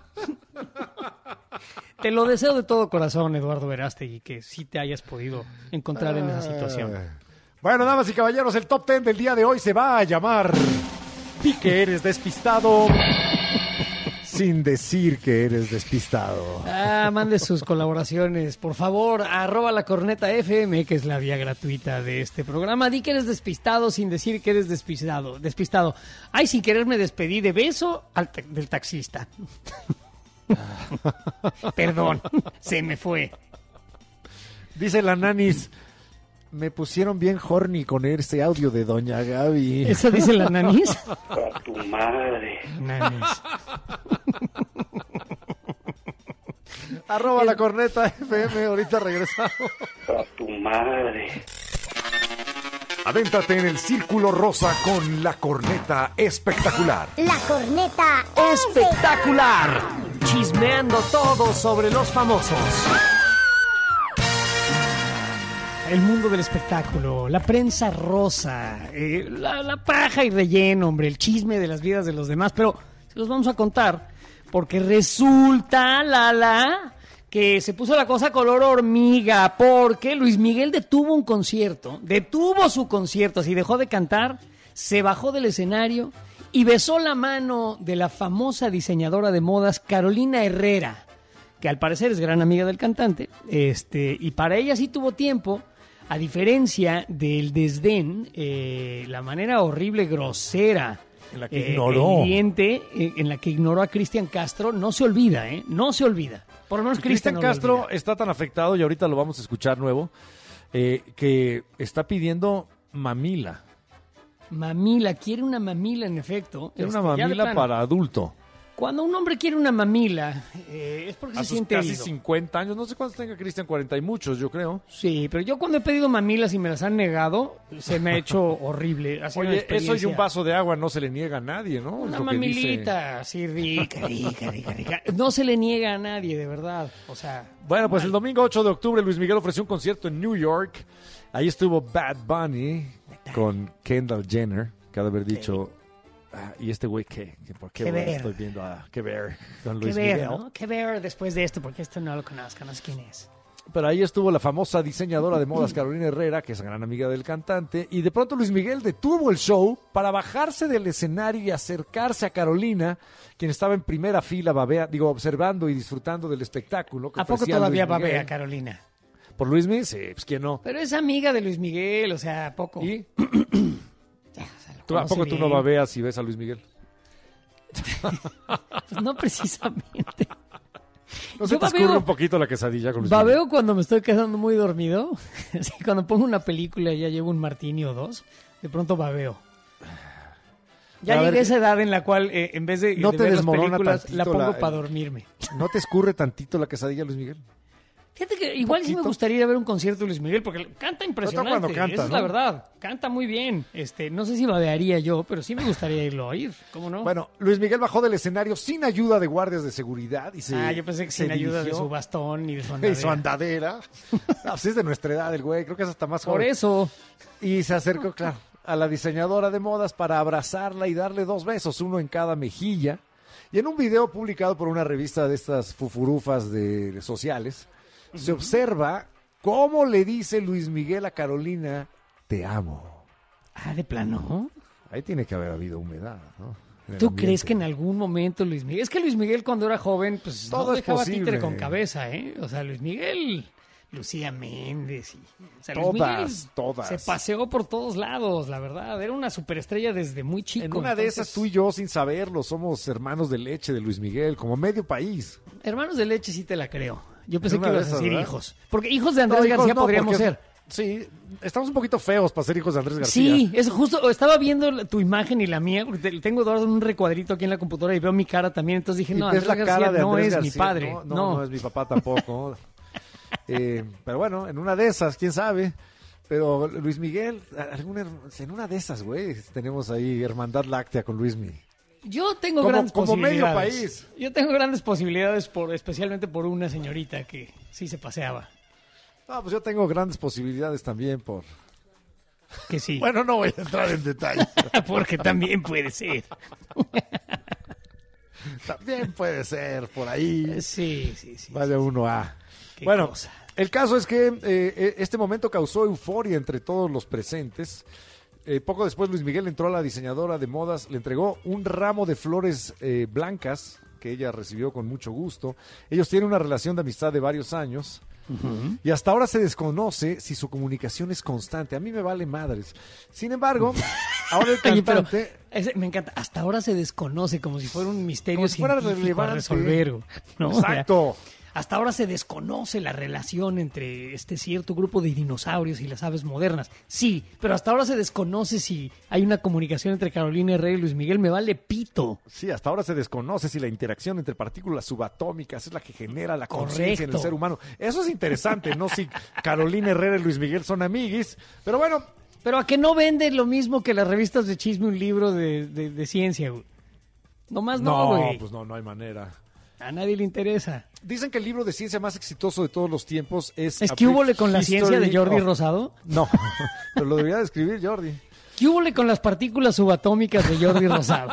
A: Te lo deseo de todo corazón, Eduardo Verástegui, que sí te hayas podido encontrar en esa situación.
B: Bueno, damas y caballeros, el top ten del día de hoy se va a llamar Di que eres despistado sin decir que eres despistado.
A: Ah, mande sus colaboraciones, por favor, arroba la corneta F M, que es la vía gratuita de este programa. Di que eres despistado sin decir que eres despistado. Despistado. Ay, sin querer me despedí de beso al ta- del taxista. Perdón, se me fue.
B: Dice la nanis, me pusieron bien horny con ese audio de Doña Gaby.
A: ¿Eso dice la nanis?
Q: A tu madre.
A: Nanis.
B: Arroba la corneta F M, ahorita regresamos.
Q: A tu madre.
L: Adéntrate en el círculo rosa con la corneta espectacular.
R: La corneta
M: Espectacular. Chismeando todo sobre los famosos.
A: El mundo del espectáculo, la prensa rosa, eh, la, la paja y relleno, hombre, el chisme de las vidas de los demás, pero se los vamos a contar porque resulta, Lala, que se puso la cosa color hormiga porque Luis Miguel detuvo un concierto, detuvo su concierto, así dejó de cantar, se bajó del escenario y besó la mano de la famosa diseñadora de modas Carolina Herrera, que al parecer es gran amiga del cantante, este, y para ella sí tuvo tiempo, a diferencia del desdén, eh, la manera horrible, grosera,
B: En la que
A: eh,
B: ignoró.
A: hiriente, eh, en la que ignoró a Cristian Castro, no se olvida, ¿eh? No se olvida. Por lo menos
B: Y
A: Cristian
B: Cristian
A: no lo
B: Castro
A: olvida.
B: está tan afectado, y ahorita lo vamos a escuchar nuevo, eh, que está pidiendo mamila.
A: Mamila, quiere una mamila en efecto.
B: Quiere
A: Este,
B: una
A: ya de
B: mamila
A: plano.
B: para adulto.
A: Cuando un hombre quiere una mamila, eh, es porque
B: A
A: se
B: sus
A: siente
B: casi
A: herido.
B: cincuenta años, no sé cuántos tenga Cristian, cuarenta y muchos, yo creo.
A: Sí, pero yo cuando he pedido mamilas y me las han negado, se me ha hecho horrible. Ha sido una
B: Oye, eso y
A: experiencia.
B: un vaso de agua no se le niega a nadie, ¿no?
A: Una
B: Es lo que dice.
A: mamilita, así rica, rica, rica, rica. No se le niega a nadie, de verdad. O sea,
B: Bueno, pues el domingo ocho de octubre Luis Miguel ofreció un concierto en New York. Ahí estuvo Bad Bunny con Kendall Jenner, que ha de haber dicho, ah, ¿y este güey qué? ¿Qué- ¿Por qué
A: Qué
B: güey
A: ver.
B: estoy viendo a qué ver con
A: qué
B: Luis
A: ver,
B: Miguel?
A: ¿no? Qué ver después de esto, porque esto no lo conozco, no sé quién es.
B: Pero ahí estuvo la famosa diseñadora de modas Carolina Herrera, que es gran amiga del cantante, y de pronto Luis Miguel detuvo el show para bajarse del escenario y acercarse a Carolina, quien estaba en primera fila, babea, digo, observando y disfrutando del espectáculo. que
A: ¿A poco
B: ofrecía
A: todavía
B: Luis Miguel.
A: babea Carolina?
B: ¿Por Luis Miguel? Sí, pues quién no.
A: Pero es amiga de Luis Miguel, o sea, ¿a poco?
B: ¿Y?
A: Ya, o sea, lo
B: ¿Tú, ¿A
A: conoce
B: poco tú
A: bien.
B: no babeas si ves a Luis Miguel?
A: Pues no precisamente.
B: ¿No se
A: Yo
B: te escurre
A: babeo-
B: un poquito la quesadilla con Luis Miguel?
A: Babeo cuando me estoy quedando muy dormido. Así, cuando pongo una película y ya llevo un martini o dos, de pronto babeo. Ya
B: A ver,
A: llegué a esa edad en la cual, eh, en vez de,
B: ¿No
A: de
B: te
A: ver las
B: desmorona
A: películas,
B: tantito
A: la pongo
B: la-
A: para dormirme.
B: ¿No te escurre tantito la quesadilla, Luis Miguel?
A: Fíjate que igual sí me gustaría ir a ver un concierto de Luis Miguel, porque canta impresionante.
B: Cuando canta,
A: esa es
B: ¿no?
A: la verdad. Canta muy bien. Este, no sé si babearía yo, pero sí me gustaría irlo a oír. ¿Cómo no?
B: Bueno, Luis Miguel bajó del escenario sin ayuda de guardias de seguridad. Y se,
A: ah, yo pensé que
B: se
A: sin ayuda de
B: dirigió.
A: su bastón y de su andadera.
B: Y su andadera. No, pues es de nuestra edad el güey, creo que es hasta más joven.
A: Por eso.
B: Y se acercó, claro, a la diseñadora de modas para abrazarla y darle dos besos, uno en cada mejilla. Y en un video publicado por una revista de estas fufurufas de sociales, uh-huh. se observa cómo le dice Luis Miguel a Carolina, te amo.
A: Ah, ¿de plano?
B: Ahí tiene que haber habido humedad, ¿no?
A: ¿Tú ambiente. crees que en algún momento Luis Miguel... Es que Luis Miguel cuando era joven, pues
B: todo
A: no
B: es
A: dejaba
B: posible.
A: títere con cabeza, ¿eh? O sea, Luis Miguel... Lucía Méndez y... O sea,
B: todas,
A: Luis Miguel
B: todas.
A: Se paseó por todos lados, la verdad. Era una superestrella desde muy chico.
B: En una
A: entonces...
B: de esas, tú y yo, sin saberlo, somos hermanos de leche de Luis Miguel, como medio país.
A: Hermanos de leche sí te la creo. Yo pensé
B: En
A: que
B: una
A: ibas
B: de
A: a
B: esas,
A: decir
B: ¿verdad?
A: hijos. Porque hijos de Andrés
B: No, hijos
A: García
B: no,
A: podríamos
B: porque-
A: ser.
B: Sí, estamos un poquito feos para ser hijos de Andrés García.
A: Sí, es justo. Estaba viendo la- tu imagen y la mía, porque te- tengo Eduardo en un recuadrito aquí en la computadora y veo mi cara también. Entonces dije,
B: Y
A: no,
B: ves
A: Andrés
B: la
A: García
B: cara de
A: no
B: Andrés
A: es mi
B: García.
A: padre.
B: No,
A: No,
B: no, no es mi papá tampoco. Eh, pero bueno, en una de esas, quién sabe. Pero Luis Miguel, alguna her- en una de esas, güey, tenemos ahí hermandad láctea con Luis Miguel.
A: Yo tengo
B: Como-
A: grandes
B: como medio
A: posibilidades.
B: país.
A: Yo tengo grandes posibilidades, por especialmente por una señorita que sí se paseaba.
B: No, pues yo tengo grandes posibilidades también por...
A: Que sí.
B: Bueno, no voy a entrar en detalle.
A: Porque también puede ser.
B: También puede ser por ahí.
A: Sí, sí, sí.
B: Vaya uno a...
A: Qué
B: Bueno,
A: cosa.
B: el caso es que eh, este momento causó euforia entre todos los presentes. Eh, poco después Luis Miguel entró a la diseñadora de modas, le entregó un ramo de flores eh, blancas que ella recibió con mucho gusto. Ellos tienen una relación de amistad de varios años.
A: Uh-huh.
B: Y hasta ahora se desconoce si su comunicación es constante. A mí me vale madres. Sin embargo, ahora el
A: Oye, pero
B: cantante...
A: ese- me encanta. Hasta ahora se desconoce como si fuera un misterio
B: Como si fuera
A: científico a
B: relevante.
A: resolver. ¿no?
B: Exacto.
A: O sea, hasta ahora se desconoce la relación entre este cierto grupo de dinosaurios y las aves modernas. Sí, pero hasta ahora se desconoce si hay una comunicación entre Carolina Herrera y Luis Miguel. Me vale pito.
B: Sí, hasta ahora se desconoce si la interacción entre partículas subatómicas es la que genera la conciencia en el
A: Correcto.
B: ser humano. Eso es interesante, ¿no? Si Carolina Herrera y Luis Miguel son amiguis. Pero bueno,
A: Pero a que no vende lo mismo que las revistas de chisme un libro de, de, de ciencia, güey. Nomás no,
B: no,
A: güey.
B: pues no, no hay manera.
A: A nadie le interesa.
B: Dicen que el libro de ciencia más exitoso de todos los tiempos es...
A: ¿Es
B: A
A: que hubo
B: Brief
A: con la ciencia de
B: History
A: Jordi
B: of-
A: Rosado?
B: No, pero lo debería de escribir Jordi.
A: ¿Qué hubo con las partículas subatómicas de Jordi Rosado?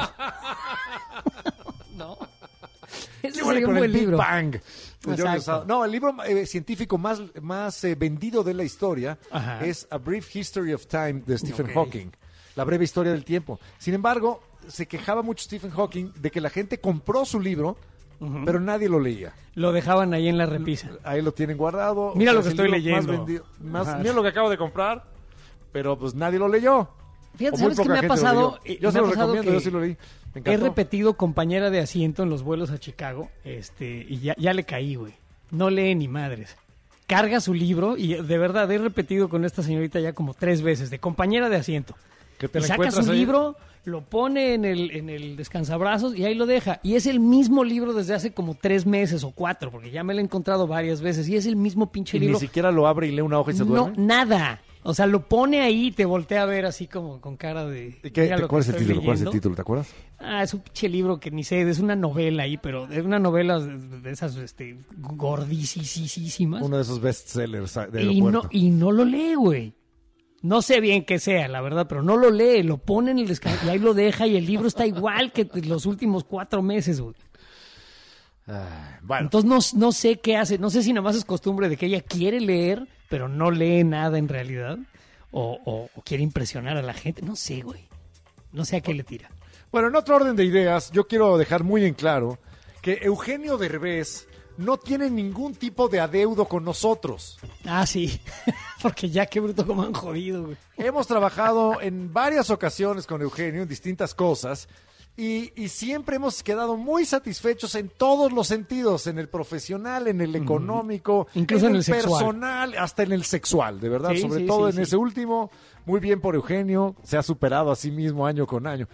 A: no. Ese
B: ¿Qué huele
A: sería un
B: con el
A: buen
B: Big
A: libro.
B: Bang? de Jordi
A: Exacto.
B: Rosado? No, el libro eh, científico más, más eh, vendido de la historia
A: Ajá.
B: es A Brief History of Time de Stephen
A: Ok.
B: Hawking. La breve historia del tiempo. Sin embargo, se quejaba mucho Stephen Hawking de que la gente compró su libro,
A: Ujú.
B: pero nadie lo leía.
A: Lo dejaban ahí en la repisa.
B: Ahí lo tienen guardado.
A: Mira
B: O sea,
A: lo que
B: es el
A: estoy
B: libro más
A: leyendo.
B: vendido- más-
A: Ajá.
B: mira lo que acabo de comprar, pero pues nadie lo leyó.
A: Fíjate,
B: O muy
A: ¿sabes qué
B: poca
A: me ha
B: gente lo
A: pasado?
B: leyó.
A: Eh,
B: Yo
A: me
B: se
A: ha
B: lo
A: pasado
B: recomiendo,
A: que
B: yo sí lo leí. Me
A: He
B: encantó.
A: repetido compañera de asiento en los vuelos a Chicago, este, y ya, ya le caí, güey. No lee ni madres. Carga su libro y de verdad he repetido con esta señorita ya como tres veces, de compañera de asiento.
B: Que te
A: Y
B: la
A: saca
B: encuentras
A: su
B: ahí.
A: libro, lo pone en el, en el descansabrazos y ahí lo deja. Y es el mismo libro desde hace como tres meses o cuatro, porque ya me lo he encontrado varias veces. Y es el mismo pinche
B: Y
A: libro.
B: ni siquiera lo abre y lee una hoja y se
A: No,
B: duerme.
A: nada. O sea, lo pone ahí y te voltea a ver así como con cara de...
B: ¿Y qué-
A: mira lo
B: ¿Cuál
A: que
B: es el
A: estoy
B: título? ¿Cuál es el
A: leyendo.
B: título? ¿Te acuerdas?
A: Ah, es un pinche libro que ni sé, es una novela ahí, pero es una novela de, de esas este, gordisísimas.
B: Uno de esos bestsellers de
A: Y
B: aeropuerto.
A: no, y no lo lee, güey. No sé bien qué sea, la verdad, pero no lo lee, lo pone en el descanso y ahí lo deja y el libro está igual que los últimos cuatro meses, güey.
B: Ah, bueno,
A: Entonces no, no sé qué hace, no sé si nada más es costumbre de que ella quiere leer, pero no lee nada en realidad, o, o- o quiere impresionar a la gente, no sé, güey. No sé a qué le tira.
B: bueno, en otro orden de ideas, yo quiero dejar muy en claro que Eugenio Derbez no tiene ningún tipo de adeudo con nosotros.
A: Ah, sí, porque ya qué bruto como han jodido, güey.
B: Hemos trabajado en varias ocasiones con Eugenio en distintas cosas y, y siempre hemos quedado muy satisfechos en todos los sentidos, en el profesional, en el económico,
A: Incluso en el sexual.
B: personal, hasta en el sexual, de verdad,
A: Sí,
B: sobre
A: sí,
B: todo
A: sí,
B: en
A: sí.
B: ese último, muy bien por Eugenio, se ha superado a sí mismo año con año.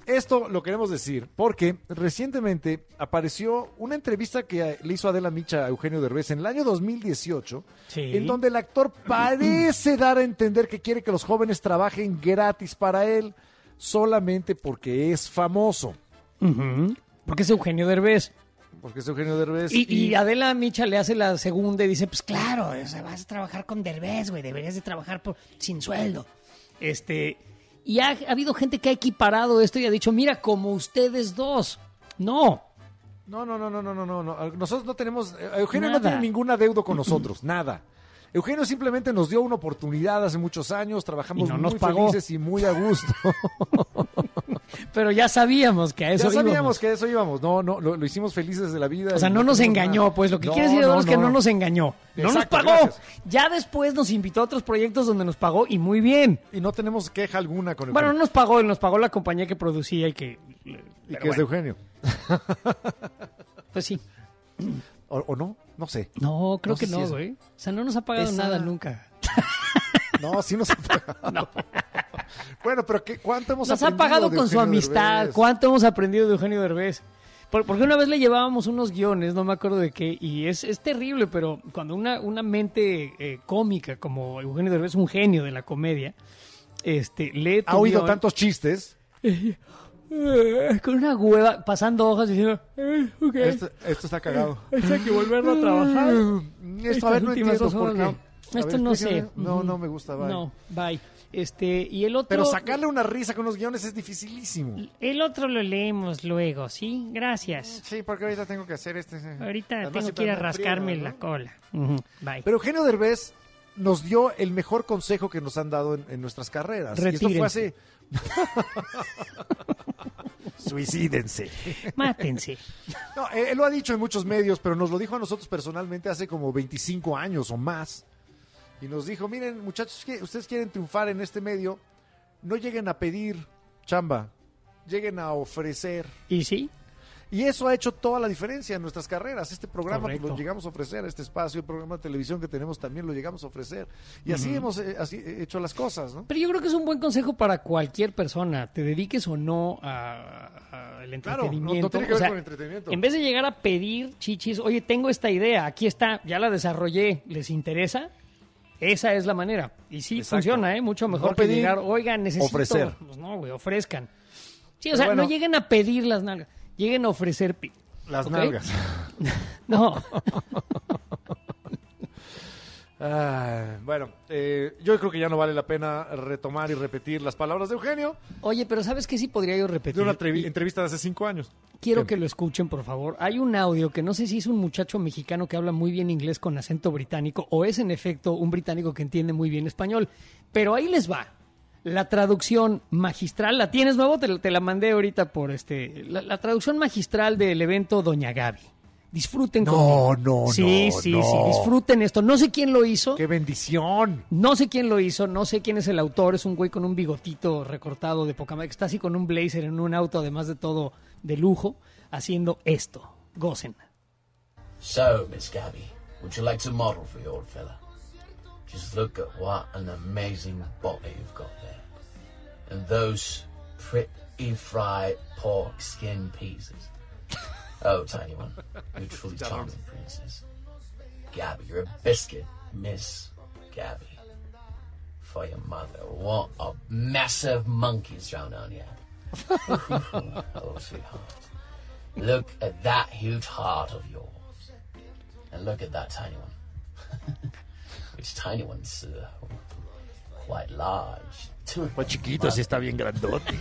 B: esto lo queremos decir porque recientemente apareció una entrevista que le hizo Adela Micha a Eugenio Derbez en el año dos mil dieciocho,
A: Sí.
B: en donde el actor parece dar a entender que quiere que los jóvenes trabajen gratis para él solamente porque es famoso.
A: Ujú. Porque es Eugenio Derbez.
B: Porque es Eugenio Derbez.
A: Y, y Adela Micha le hace la segunda y dice, pues claro, o sea, vas a trabajar con Derbez, güey, deberías de trabajar por, sin sueldo. Este, y ha, ha habido gente que ha equiparado esto y ha dicho, mira, como ustedes dos. No.
B: No, no, no, no, no, no, no, no. Nosotros no tenemos, Eugenio
A: Nada.
B: no tiene ningún adeudo con nosotros, nada. Eugenio simplemente nos dio una oportunidad hace muchos años, trabajamos
A: Y no
B: muy
A: nos pagó.
B: felices y muy a gusto.
A: Pero ya sabíamos que a eso
B: ya sabíamos
A: íbamos.
B: que a eso íbamos. No, no, lo, lo hicimos felices de la vida.
A: O sea,
B: y
A: no nos
B: tuvimos
A: engañó,
B: nada.
A: pues lo que
B: No,
A: quiere decir Eduardo es que no nos engañó. No nos
B: Exacto,
A: pagó.
B: gracias.
A: Ya después nos invitó a otros proyectos donde nos pagó y muy bien.
B: Y no tenemos queja alguna con Eugenio.
A: Bueno, no nos pagó, él nos pagó la compañía que producía y que...
B: y que es de Eugenio.
A: Pues sí.
B: ¿O, o no? No sé.
A: No, creo
B: No
A: que
B: sé si
A: no,
B: es-
A: güey. O sea, no nos ha pagado
B: Esa-
A: nada nunca.
B: No, sí nos ha pagado. Bueno, pero ¿qué, ¿cuánto hemos
A: Nos ha
B: aprendido
A: pagado
B: de
A: con su
B: Eugenio
A: amistad.
B: Derbez?
A: ¿Cuánto hemos aprendido de Eugenio Derbez? Por- Porque una vez le llevábamos unos guiones, no me acuerdo de qué, y es, es terrible, pero cuando una, una mente eh, cómica como Eugenio Derbez, un genio de la comedia, este, lee tu
B: Ha oído
A: guión,
B: tantos chistes.
A: eh, con una hueva, pasando hojas diciendo, eh, ok,
B: Esto, esto está cagado.
A: esto hay que volverlo a trabajar.
B: Esto,
A: Estas
B: a ver, no
A: últimas
B: entiendo
A: dos
B: por
A: horas,
B: qué.
A: no.
B: A
A: Esto
B: ver,
A: no sé.
B: explícame. No,
A: Ujú.
B: no me gusta, bye.
A: No, bye. Este, y el otro...
B: Pero sacarle una risa con los guiones es dificilísimo.
K: El otro lo leemos luego, ¿sí? Gracias.
B: Sí, porque ahorita tengo que hacer este.
K: Ahorita
B: Además,
K: tengo
B: siempre
K: que ir a
B: me
K: rascarme
B: friega, ¿no?
K: la cola.
A: Ujú, bye.
B: Pero Eugenio Derbez nos dio el mejor consejo que nos han dado en, en nuestras carreras. Y esto fue hace... Suicídense.
K: Mátense.
B: No, él, él lo ha dicho en muchos medios, pero nos lo dijo a nosotros personalmente hace como veinticinco años o más. Y nos dijo, miren, muchachos, que ustedes quieren triunfar en este medio, no lleguen a pedir chamba, lleguen a ofrecer.
A: ¿Y sí?
B: Y eso ha hecho toda la diferencia en nuestras carreras. Este programa pues,
A: Correcto.
B: lo llegamos a ofrecer, este espacio, el programa de televisión que tenemos también lo llegamos a ofrecer. Y así
A: Ujú.
B: hemos eh, así, eh, hecho las cosas, ¿no?
A: Pero yo creo que es un buen consejo para cualquier persona, te dediques o no a- a- al
B: Claro, no- no
A: entretenimiento.
B: tiene que
A: O
B: ver
A: sea,
B: con entretenimiento.
A: En vez de llegar a pedir chichis, oye, tengo esta idea, aquí está, ya la desarrollé, ¿les interesa? Esa es la manera. Y sí,
B: Exacto.
A: funciona, ¿eh? Mucho mejor
B: No
A: que
B: pedir,
A: llegar, oigan, necesito...
B: ofrecer.
A: Pues no, güey, ofrezcan. Sí, o
B: Pero
A: sea,
B: bueno.
A: no lleguen a pedir las nalgas, lleguen a ofrecer... pi-
B: Las
A: ¿ok?
B: nalgas.
A: No.
B: Ah, bueno, eh, yo creo que ya no vale la pena retomar y repetir las palabras de Eugenio
A: Oye, pero ¿sabes qué sí podría yo repetir?
B: de una trevi- entrevista de hace cinco años.
A: Quiero
B: ¿Qué?
A: que lo escuchen, por favor. Hay un audio que no sé si es un muchacho mexicano que habla muy bien inglés con acento británico o es en efecto un británico que entiende muy bien español. Pero ahí les va. La traducción magistral, ¿la tienes, nuevo? Te, te la mandé ahorita por este... La, la traducción magistral del evento Doña Gaby. Disfruten
B: No,
A: conmigo.
B: no,
A: Sí,
B: no,
A: sí,
B: no.
A: sí. Disfruten esto. No sé quién lo hizo.
B: ¡Qué bendición!
A: No sé quién lo hizo, no sé quién es el autor, es un güey con un bigotito recortado de poca madre, que está así con un blazer en un auto, además de todo de lujo, haciendo esto. Gocen.
R: So, Miss Gabby, would you like to model for your old fella? Just look at what an amazing body you've got there. And those pretty fried pork skin pieces. Oh, tiny one, you're truly charming, princess. Gabby, you're a biscuit, Miss Gabby. For your mother, what a massive monkey's thrown on you. Oh, sweetheart. Look at that huge heart of yours. And look at that tiny one. Which tiny one's uh, quite large.
K: Pues chiquito, sí está bien grandote.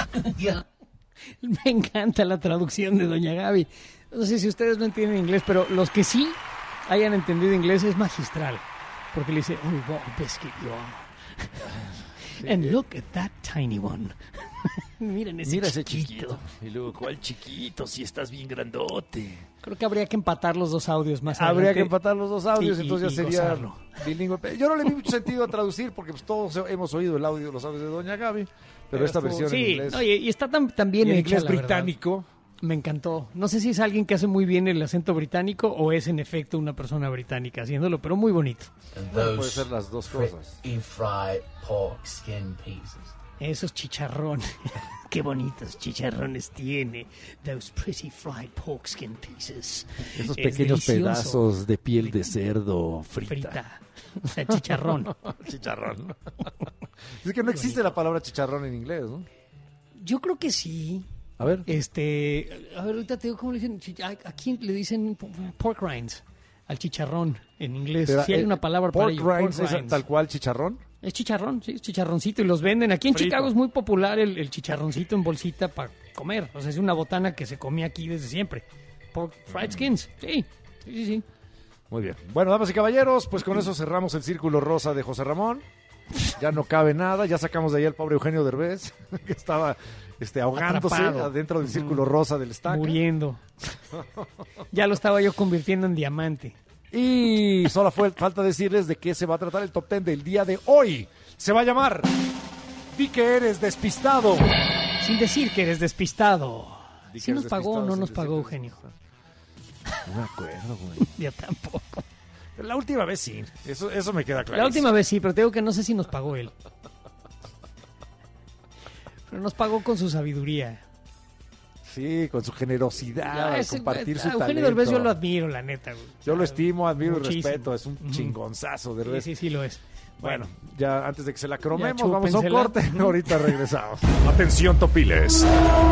A: Me encanta la traducción de Doña Gaby. No sé si ustedes no entienden inglés, pero los que sí hayan entendido inglés es magistral. Porque le dice, oh, what a biscuit you are. And look at that tiny one. Miren ese
K: Mira ese
A: chiquito.
K: chiquito. Y luego, ¿cuál chiquito? Si estás bien grandote.
A: Creo que habría que empatar los dos audios más
B: Habría
A: adelante.
B: que empatar los dos audios,
A: Y- y-
B: entonces
A: y
B: ya sería
A: gozarlo.
B: bilingüe. Pero yo no le vi mucho sentido a traducir porque pues, todos hemos oído el audio, los audios de Doña Gaby, pero esta
A: estuvo-
B: versión
A: sí,
B: en inglés.
A: no, y, y está tan, tan bien
B: y en
A: hecha,
B: inglés
A: la verdad.
B: británico.
A: Me encantó. No sé si es alguien que hace muy bien el acento británico o es en efecto una persona británica haciéndolo, pero muy bonito.
R: And
B: Bueno,
R: those
B: puede ser las dos cosas.
R: pretty fried pork skin pieces.
K: Esos chicharrones. Qué bonitos chicharrones tiene. Those pretty fried pork skin pieces.
B: Esos
K: Es
B: pequeños
K: delicioso.
B: pedazos de piel de cerdo frita.
K: Frita. O sea, chicharrón.
B: Chicharrón. Es que no existe la palabra chicharrón en inglés, ¿no?
A: Yo creo que sí.
B: A ver.
A: Este, a ver, ahorita te digo cómo le dicen. chi- ¿A, a quién le dicen pork rinds? Al chicharrón en inglés.
B: Pero,
A: Sí hay
B: eh,
A: una palabra para
B: pork
A: ello.
B: rinds
A: pork
B: es
A: rinds.
B: tal cual chicharrón.
A: Es chicharrón, sí, es chicharroncito y los venden. Aquí en
B: Frito.
A: Chicago es muy popular el, el chicharroncito en bolsita para comer. O sea, es una botana que se come aquí desde siempre. Pork fried skins, sí, sí, sí. sí.
B: Muy bien. Bueno, damas y caballeros, pues con eso cerramos el círculo rosa de José Ramón. Ya no cabe nada, ya sacamos de ahí al pobre Eugenio Derbez, que estaba este, ahogándose
A: Atrapado.
B: adentro del círculo rosa del estaca.
A: Muriendo. Ya lo estaba yo convirtiendo en diamante.
B: Y solo fue falta decirles de qué se va a tratar el top ten del día de hoy. Se va a llamar Di que eres despistado.
A: Sin decir que eres despistado.
B: Di que
A: ¿Sí
B: eres
A: nos pagó o
B: despistado,
A: no
B: sin
A: nos
B: decir
A: pagó,
B: que
A: Eugenio?
B: No me acuerdo, güey.
A: Yo tampoco.
B: La última vez sí, eso, eso me queda claro.
A: La última vez sí, pero te digo que no sé si nos pagó él. Pero nos pagó con su sabiduría.
B: Sí, con su generosidad,
A: Ya,
B: al
A: ese-
B: compartir su
A: a Eugenio
B: talento.
A: Derbez yo lo admiro, la neta, güey.
B: Yo lo estimo, admiro
A: Muchísimo.
B: y respeto. Es un
A: Ujú.
B: chingonzazo,
A: Sí,
B: Derbez.
A: sí, sí lo es.
B: Bueno, ya antes de que se la cromemos,
A: Ya,
B: vamos a un
A: chúpensela.
B: corte. Ahorita regresamos.
L: Atención, Topiles.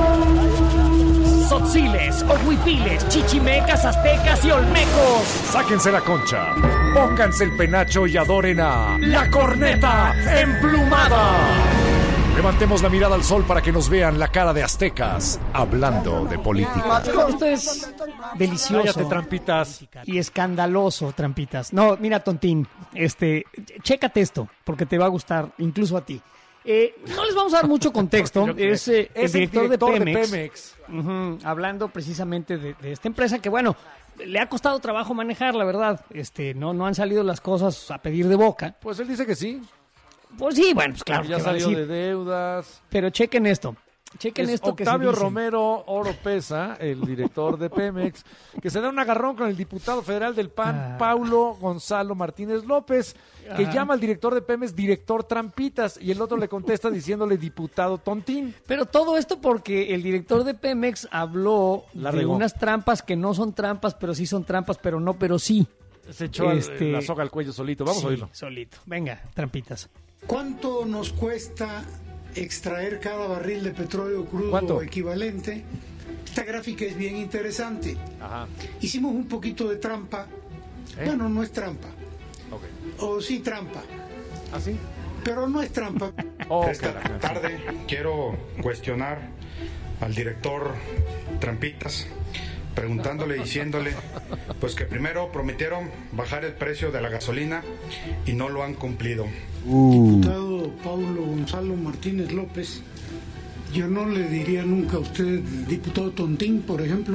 M: Tzotziles, Ohuipiles, Chichimecas, Aztecas y Olmecos.
L: Sáquense la concha, pónganse el penacho y adoren a
M: La Corneta
L: Emplumada. Levantemos la mirada al sol para que nos vean la cara de aztecas hablando de política.
A: Esto es delicioso.
B: Cállate, trampitas.
A: Y escandaloso, trampitas. No, mira, tontín, este, chécate esto, porque te va a gustar, incluso a ti. Eh, no les vamos a dar mucho contexto.
B: Yo creo.
A: es eh, el,
B: Es el
A: director
B: director
A: de
B: de
A: Pemex,
B: Pemex.
A: Ujú, hablando precisamente de, de esta empresa que, bueno, le ha costado trabajo manejar, la verdad. Este, no, no han salido las cosas a pedir de boca.
B: Pues él dice que sí.
A: Pues sí, bueno, pues claro.
B: Ya
A: ¿qué va a
B: salió
A: decir?
B: de deudas.
A: Pero chequen esto. Chequen
B: Es
A: esto que se
B: Octavio
A: dice.
B: Romero Oropesa, el director de Pemex, que se da un agarrón con el diputado federal del P A N,
A: Ah.
B: Paulo Gonzalo Martínez López, que
A: Ajá.
B: llama al director de Pemex director trampitas, y el otro le contesta diciéndole diputado tontín.
A: Pero todo esto porque el director de Pemex habló
B: La
A: de
B: regó.
A: unas trampas que no son trampas, pero sí son trampas, pero no, pero sí.
B: Se echó al-
A: Este-
B: la soga al cuello solito. Vamos
A: Sí,
B: a oírlo.
A: solito. Venga, trampitas.
F: ¿Cuánto nos cuesta extraer cada barril de petróleo crudo
B: ¿Cuánto?
F: equivalente? Esta gráfica es bien interesante.
B: Ajá.
F: Hicimos un poquito de trampa.
B: ¿Eh?
F: Bueno, no es trampa.
B: Ok.
F: O sí trampa.
B: ¿Así?
F: Pero no es trampa.
B: Oh,
S: Esta
B: carajo.
S: tarde quiero cuestionar al director Trampitas, preguntándole, diciéndole, pues que primero prometieron bajar el precio de la gasolina y no lo han cumplido.
F: Diputado Paulo Gonzalo Martínez López, yo no le diría nunca a usted diputado tontín, por ejemplo.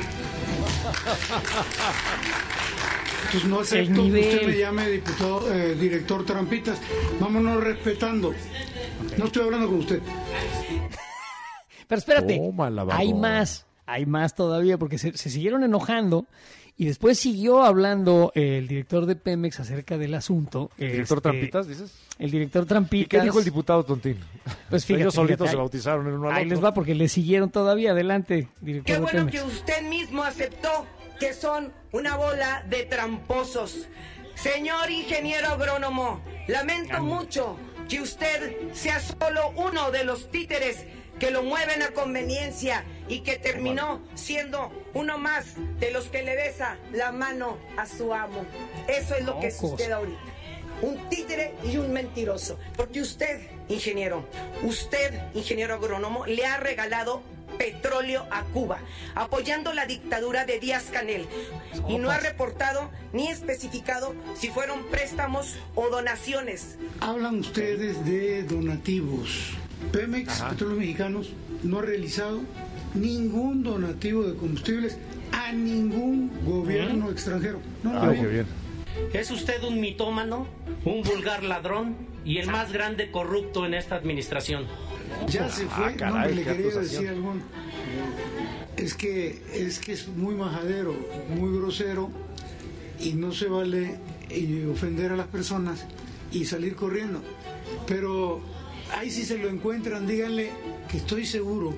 F: Entonces no acepto
A: El
F: que
A: nivel.
F: usted me llame diputado, eh, director Trampitas. Vámonos respetando. No estoy hablando con usted.
A: Pero espérate,
B: Tómala, babón.
A: hay más, hay más todavía, porque se, se siguieron enojando y después siguió hablando el director de Pemex acerca del asunto.
B: ¿El director
A: Este,
B: Trampitas, dices?
A: El director
B: ¿Y
A: Trampitas.
B: qué dijo el diputado tontín?
A: Pues fíjate,
B: Ellos solitos
A: fíjate,
B: se
A: ahí-
B: bautizaron en uno al
A: Ahí
B: otro.
A: les va porque le siguieron todavía. Adelante, director
T: Qué
A: de
T: bueno
A: Pemex.
T: que usted mismo aceptó que son una bola de tramposos. Señor ingeniero agrónomo, lamento mucho que usted sea solo uno de los títeres que lo mueven a conveniencia y que terminó siendo uno más de los que le besa la mano a su amo. Eso es lo que es
A: Locos.
T: usted ahorita. Un títere y un mentiroso. Porque usted, ingeniero, usted, ingeniero agrónomo, le ha regalado petróleo a Cuba, apoyando la dictadura de Díaz-Canel. Y no ha reportado ni especificado si fueron préstamos o donaciones.
F: Hablan ustedes de donativos. Pemex, Petróleos Mexicanos, no ha realizado ningún donativo de combustibles a ningún gobierno extranjero. No,
B: Ah,
F: no.
B: qué bien.
U: ¿Es usted un mitómano, un vulgar ladrón y el más grande corrupto en esta administración?
F: Ya se fue.
B: Ah, caray,
F: no, le
B: qué
F: quería
B: acusación.
F: decir algo. Es que, es que es muy majadero, muy grosero y no se vale eh, ofender a las personas y salir corriendo. Pero ahí si se lo encuentran, díganle que estoy seguro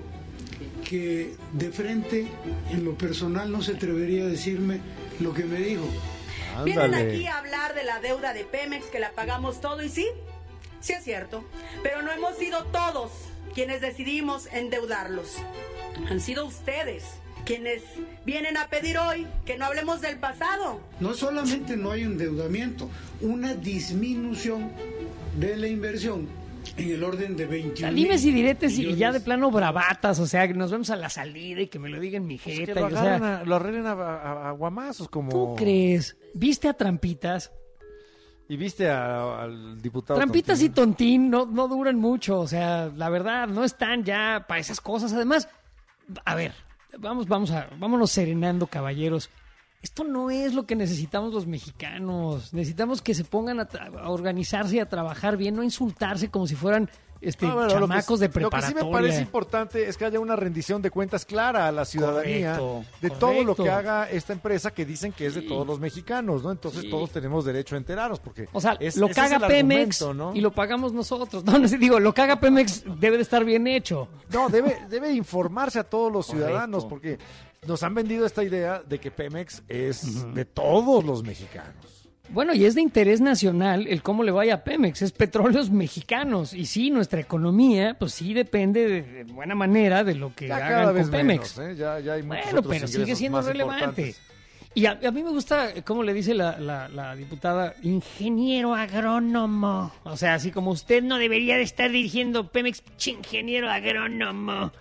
F: que de frente, en lo personal, no se atrevería a decirme lo que me dijo.
C: Vienen aquí a hablar de la deuda de Pemex, que la pagamos todo, y sí, sí es cierto, pero no hemos sido todos quienes decidimos endeudarlos. Han sido ustedes quienes vienen a pedir hoy que no hablemos del pasado.
F: No solamente no hay endeudamiento, una disminución de la inversión en el orden de veintiún.
A: Dimes y diretes y ya de plano bravatas, o sea, que nos vemos a la salida y que me lo digan mi
B: Pues
A: jeta.
B: que lo,
A: o sea,
B: agarren a- lo arreglen a, a- a guamazos como...
A: ¿tú crees? ¿Viste a Trampitas?
B: Y viste a- al diputado...
A: Trampitas
B: Tontín.
A: y Tontín no, no duran mucho, o sea, la verdad, no están ya para esas cosas. Además, a ver, vamos, vamos a, vámonos serenando, caballeros. Esto no es lo que necesitamos los mexicanos. Necesitamos que se pongan a, tra- a organizarse y a trabajar bien, no insultarse como si fueran este,
B: No, bueno, lo que-
A: chamacos de
B: Lo que
A: preparatoria.
B: sí me parece importante es que haya una rendición de cuentas clara a la ciudadanía
A: Correcto,
B: de
A: correcto.
B: todo lo que haga esta empresa que dicen que es de todos los mexicanos, ¿no? Entonces
A: Sí.
B: todos tenemos derecho a enterarnos porque
A: O sea,
B: es-
A: lo
B: ese
A: caga
B: es el
A: Pemex
B: argumento, ¿no?
A: y lo pagamos nosotros. No, no sé, digo, lo caga Pemex debe de estar bien hecho.
B: No, debe, debe informarse a todos los
A: Correcto.
B: ciudadanos porque nos han vendido esta idea de que Pemex es de todos los mexicanos.
A: Bueno, y es de interés nacional el cómo le vaya a Pemex, es petróleos mexicanos. Y sí, nuestra economía, pues sí depende de, de buena manera de lo que
B: Ya
A: hagan
B: cada
A: con
B: vez
A: Pemex.
B: menos, ¿eh? Ya, ya hay muchos
A: Bueno,
B: otros
A: pero sigue
B: ingresos
A: siendo
B: más
A: relevante.
B: importantes.
A: Y a, a mí me gusta, eh, ¿cómo le dice la, la- la diputada? Ingeniero agrónomo. O sea, así como usted no debería de estar dirigiendo Pemex, ch, ingeniero agrónomo.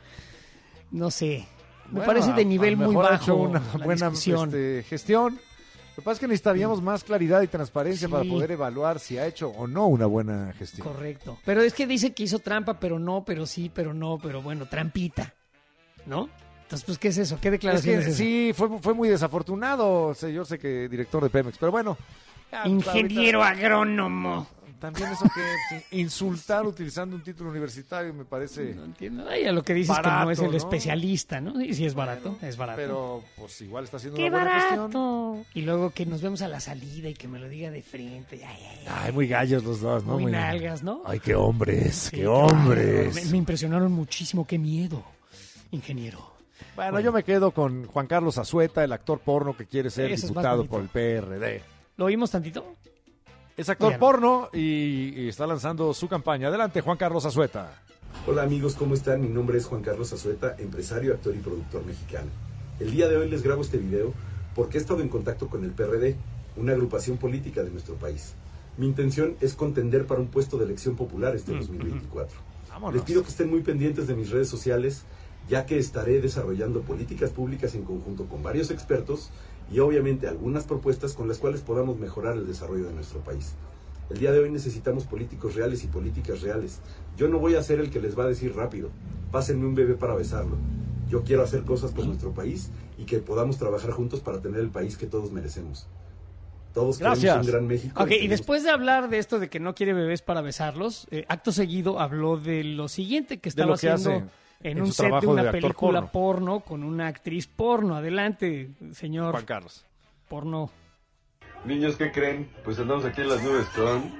A: No sé, me
B: Bueno,
A: parece de
B: a-
A: nivel
B: a lo
A: muy
B: mejor ha
A: bajo
B: hecho una
A: la
B: buena
A: discusión.
B: este, gestión. Lo que pasa es que necesitaríamos más claridad y transparencia
A: Sí.
B: para poder evaluar si ha hecho o no una buena gestión.
A: Correcto. Pero es que dice que hizo trampa, pero no, pero sí, pero no, pero bueno, trampita. ¿No? Entonces, pues, ¿qué es eso? ¿Qué
B: Es
A: declaración
B: que
A: es esa?
B: sí, fue, fue muy desafortunado. O sea, yo sé que director de Pemex, pero bueno. ya,
A: Ingeniero
B: ahorita-
A: agrónomo.
B: También eso que sí, insultar utilizando un título universitario me parece.
A: No entiendo. Ay, a lo que dices
B: barato,
A: que no es el
B: ¿no?
A: especialista, ¿no? Y sí es barato, es barato.
B: Pero pues igual está haciendo
A: ¡Qué
B: una buena gestión.
A: barato! Y luego que nos vemos a la salida y que me lo diga de frente. Ay, ay, ay.
B: Ay, muy gallos los dos, ¿no?
A: Muy nalgas, ¿no?
B: Ay, qué hombres,
A: Sí,
B: qué
A: claro.
B: hombres.
A: Me, me impresionaron muchísimo. ¡Qué miedo, ingeniero!
B: Bueno, yo me quedo con Juan Carlos Azueta, el actor porno que quiere ser
A: Eso es más
B: diputado
A: bonito.
B: por el P R D.
A: ¿Lo oímos tantito?
B: Es actor
A: Ya no.
B: porno y, y está lanzando su campaña. Adelante, Juan Carlos Azueta.
D: Hola amigos, ¿cómo están? Mi nombre es Juan Carlos Azueta, empresario, actor y productor mexicano. El día de hoy les grabo este video porque he estado en contacto con el P R D, una agrupación política de nuestro país. Mi intención es contender para un puesto de elección popular este dos mil veinticuatro.
B: Vámonos.
D: Les pido que estén muy pendientes de mis redes sociales, ya que estaré desarrollando políticas públicas en conjunto con varios expertos y obviamente algunas propuestas con las cuales podamos mejorar el desarrollo de nuestro país. El día de hoy necesitamos políticos reales y políticas reales. Yo no voy a ser el que les va a decir rápido, pásenme un bebé para besarlo. Yo quiero hacer cosas por nuestro país y que podamos trabajar juntos para tener el país que todos merecemos. Todos
B: Gracias.
D: queremos un gran México.
A: Ok, y
D: tenemos-
A: después de hablar de esto de que no quiere bebés para besarlos, eh, acto seguido habló de lo siguiente que estaba
B: lo que
A: haciendo
B: hace
A: en,
B: en
A: un
B: su
A: set de
B: trabajo
A: una
B: de actor
A: película
B: porno.
A: porno. con una actriz porno. Adelante, señor.
B: Juan Carlos.
A: Porno.
E: Niños, ¿qué creen? Pues andamos aquí en las nubes con...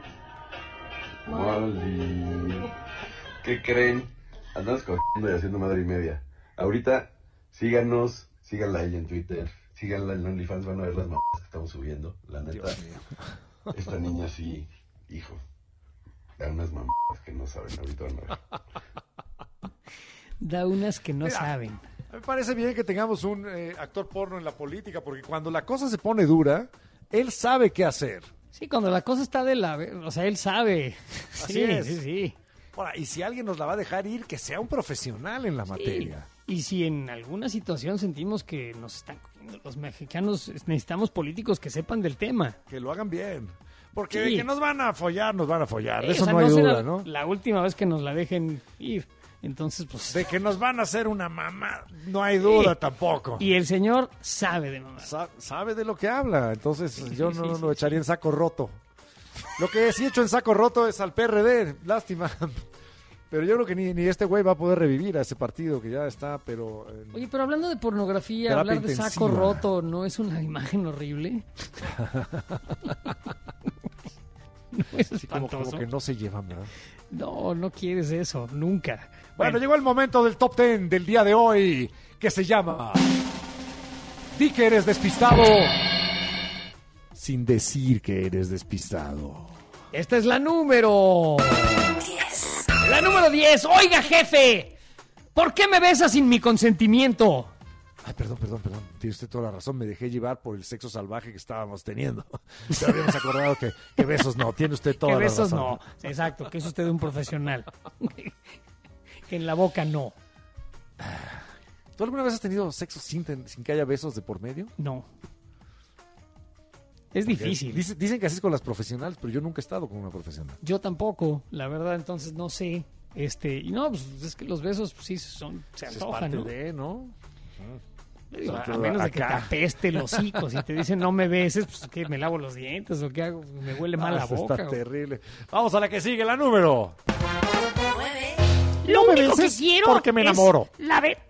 E: Molly. ¿Qué creen? Andamos cogiendo y haciendo madre y media. Ahorita, síganos, síganla ahí en Twitter, síganla en OnlyFans, van a ver las mamás que estamos subiendo. La neta, esta niña sí, hijo, da unas mamás que no saben, ahorita van a ver.
A: Da unas que no
B: Mira,
A: saben.
B: A mí me parece bien que tengamos un eh, actor porno en la política, porque cuando la cosa se pone dura, él sabe qué hacer.
A: Sí, cuando la cosa está de la... O sea, él sabe.
B: Así
A: sí,
B: es.
A: sí, sí.
B: Ahora, y si alguien nos la va a dejar ir, que sea un profesional en la materia.
A: Y si en alguna situación sentimos que nos están cogiendo los mexicanos, necesitamos políticos que sepan del tema.
B: Que lo hagan bien. Porque
A: Sí.
B: de que nos van a follar, nos van a follar. De
A: Eh,
B: eso
A: o sea,
B: no hay
A: será
B: duda, ¿no?
A: La última vez que nos la dejen ir. Entonces, pues...
B: De que nos van a hacer una mamá, no hay duda
A: Sí.
B: tampoco.
A: Y el señor sabe de mamá.
B: Sa- sabe de lo que habla, entonces yo no
A: sí, sí,
B: lo echaría en saco roto. Lo que sí he hecho en saco roto es al P R D, lástima. Pero yo creo que ni, ni este güey va a poder revivir a ese partido que ya está, pero... en-
A: Oye, pero hablando de pornografía,
B: Terapia
A: hablar de saco
B: intensiva.
A: roto, ¿no es una imagen horrible? No es
B: Así como,
A: espantoso.
B: como que no se llevan, ¿verdad?
A: No, no quieres eso, nunca.
B: Bueno,
A: Bueno,
B: llegó el momento del top ten del día de hoy, que se llama Di que eres despistado sin decir que eres despistado.
A: esta es la número diez. La número diez. Oiga, jefe, ¿por qué me besas sin mi consentimiento?
B: Ay, perdón, perdón, perdón. Tiene usted toda la razón. Me dejé llevar por el sexo salvaje que estábamos teniendo. Ya habíamos acordado que, que besos no. Tiene usted toda
A: Que
B: la
A: besos
B: razón.
A: no. Exacto, que es usted un profesional. Que en la boca no.
B: ¿Tú alguna vez has tenido sexo sin, ten- sin que haya besos de por medio?
A: No. Es difícil.
B: Dice- dicen que así es con las profesionales, pero yo nunca he estado con una profesional.
A: Yo tampoco, la verdad, entonces no sé. Este, y no, pues es que los besos pues, sí son, se
B: Es
A: antojan,
B: parte
A: ¿no?
B: de, ¿no?
A: Digo,
B: Sobre
A: a
B: todo
A: menos de que te
B: acá.
A: apeste los hocicos y te dicen no me beses, pues que me lavo los dientes o qué hago, me huele mal
B: Ah,
A: la
B: eso
A: boca.
B: Está
A: o-
B: terrible. Vamos a la que sigue, la número.
K: Lo
B: No me
K: único que
B: beses
K: quiero
B: porque me
K: es
B: enamoro.
K: la ve-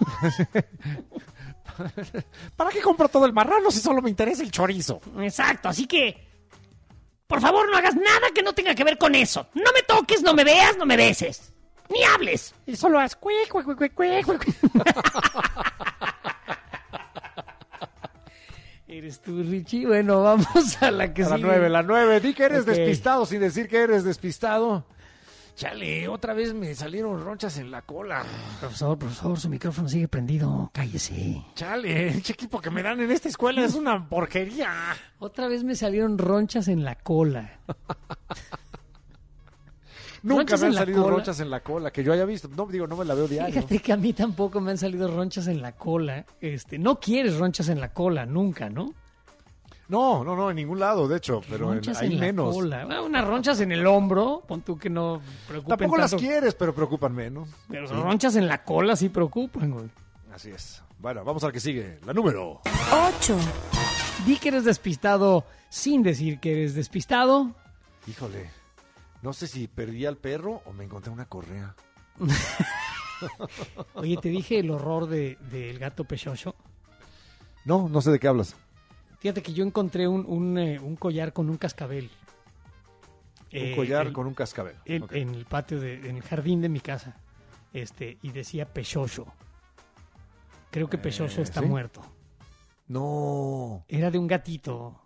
B: ¿Para qué compro todo el marrano si solo me interesa el chorizo?
K: Exacto, así que por favor no hagas nada que no tenga que ver con eso. No me toques, no me veas, no me beses. Ni hables.
B: Y solo haz cue, cue, cue, cue, cue, cue.
A: Eres tú, Richie. Bueno, vamos a la que
B: A la
A: sigue.
B: nueve, la nueve. Di que eres
A: Ok.
B: despistado sin decir que eres despistado. Chale, otra vez me salieron ronchas en la cola.
A: Profesor, profesor, su micrófono sigue prendido. Cállese.
B: Chale, el equipo que me dan en esta escuela es una porquería.
A: Otra vez me salieron ronchas en la cola.
B: Nunca
A: ¿Ronchas
B: me han
A: en la
B: salido
A: cola?
B: ronchas en la cola, que yo haya visto. No, digo, no me la veo diario.
A: Fíjate que a mí tampoco me han salido ronchas en la cola. Este, no quieres ronchas en la cola, nunca, ¿no?
B: No, no, no, en ningún lado, de hecho, pero en,
A: Ronchas
B: ahí
A: en
B: menos.
A: la cola. Ah, unas ronchas en el hombro, pon tú que no preocupen
B: Tampoco las
A: tanto.
B: quieres, pero preocupan menos.
A: Pero
B: Sí.
A: ronchas en la cola sí preocupan, güey.
B: Así es. Bueno, vamos al que sigue. La número.
A: Ocho. Di que eres despistado sin decir que eres despistado.
B: Híjole, no sé si perdí al perro o me encontré una correa.
A: Oye, te dije el horror de, del gato pechocho.
B: No, no sé de qué hablas.
A: Fíjate que yo encontré un, un, eh, un collar con un cascabel.
B: Un
A: Eh,
B: collar
A: el-
B: con un cascabel.
A: En,
B: Ok.
A: en el patio, de, en el jardín de mi casa. Este, y decía Pechocho. Creo que Pechocho
B: Eh,
A: está
B: ¿sí?
A: muerto.
B: No.
A: Era de un gatito.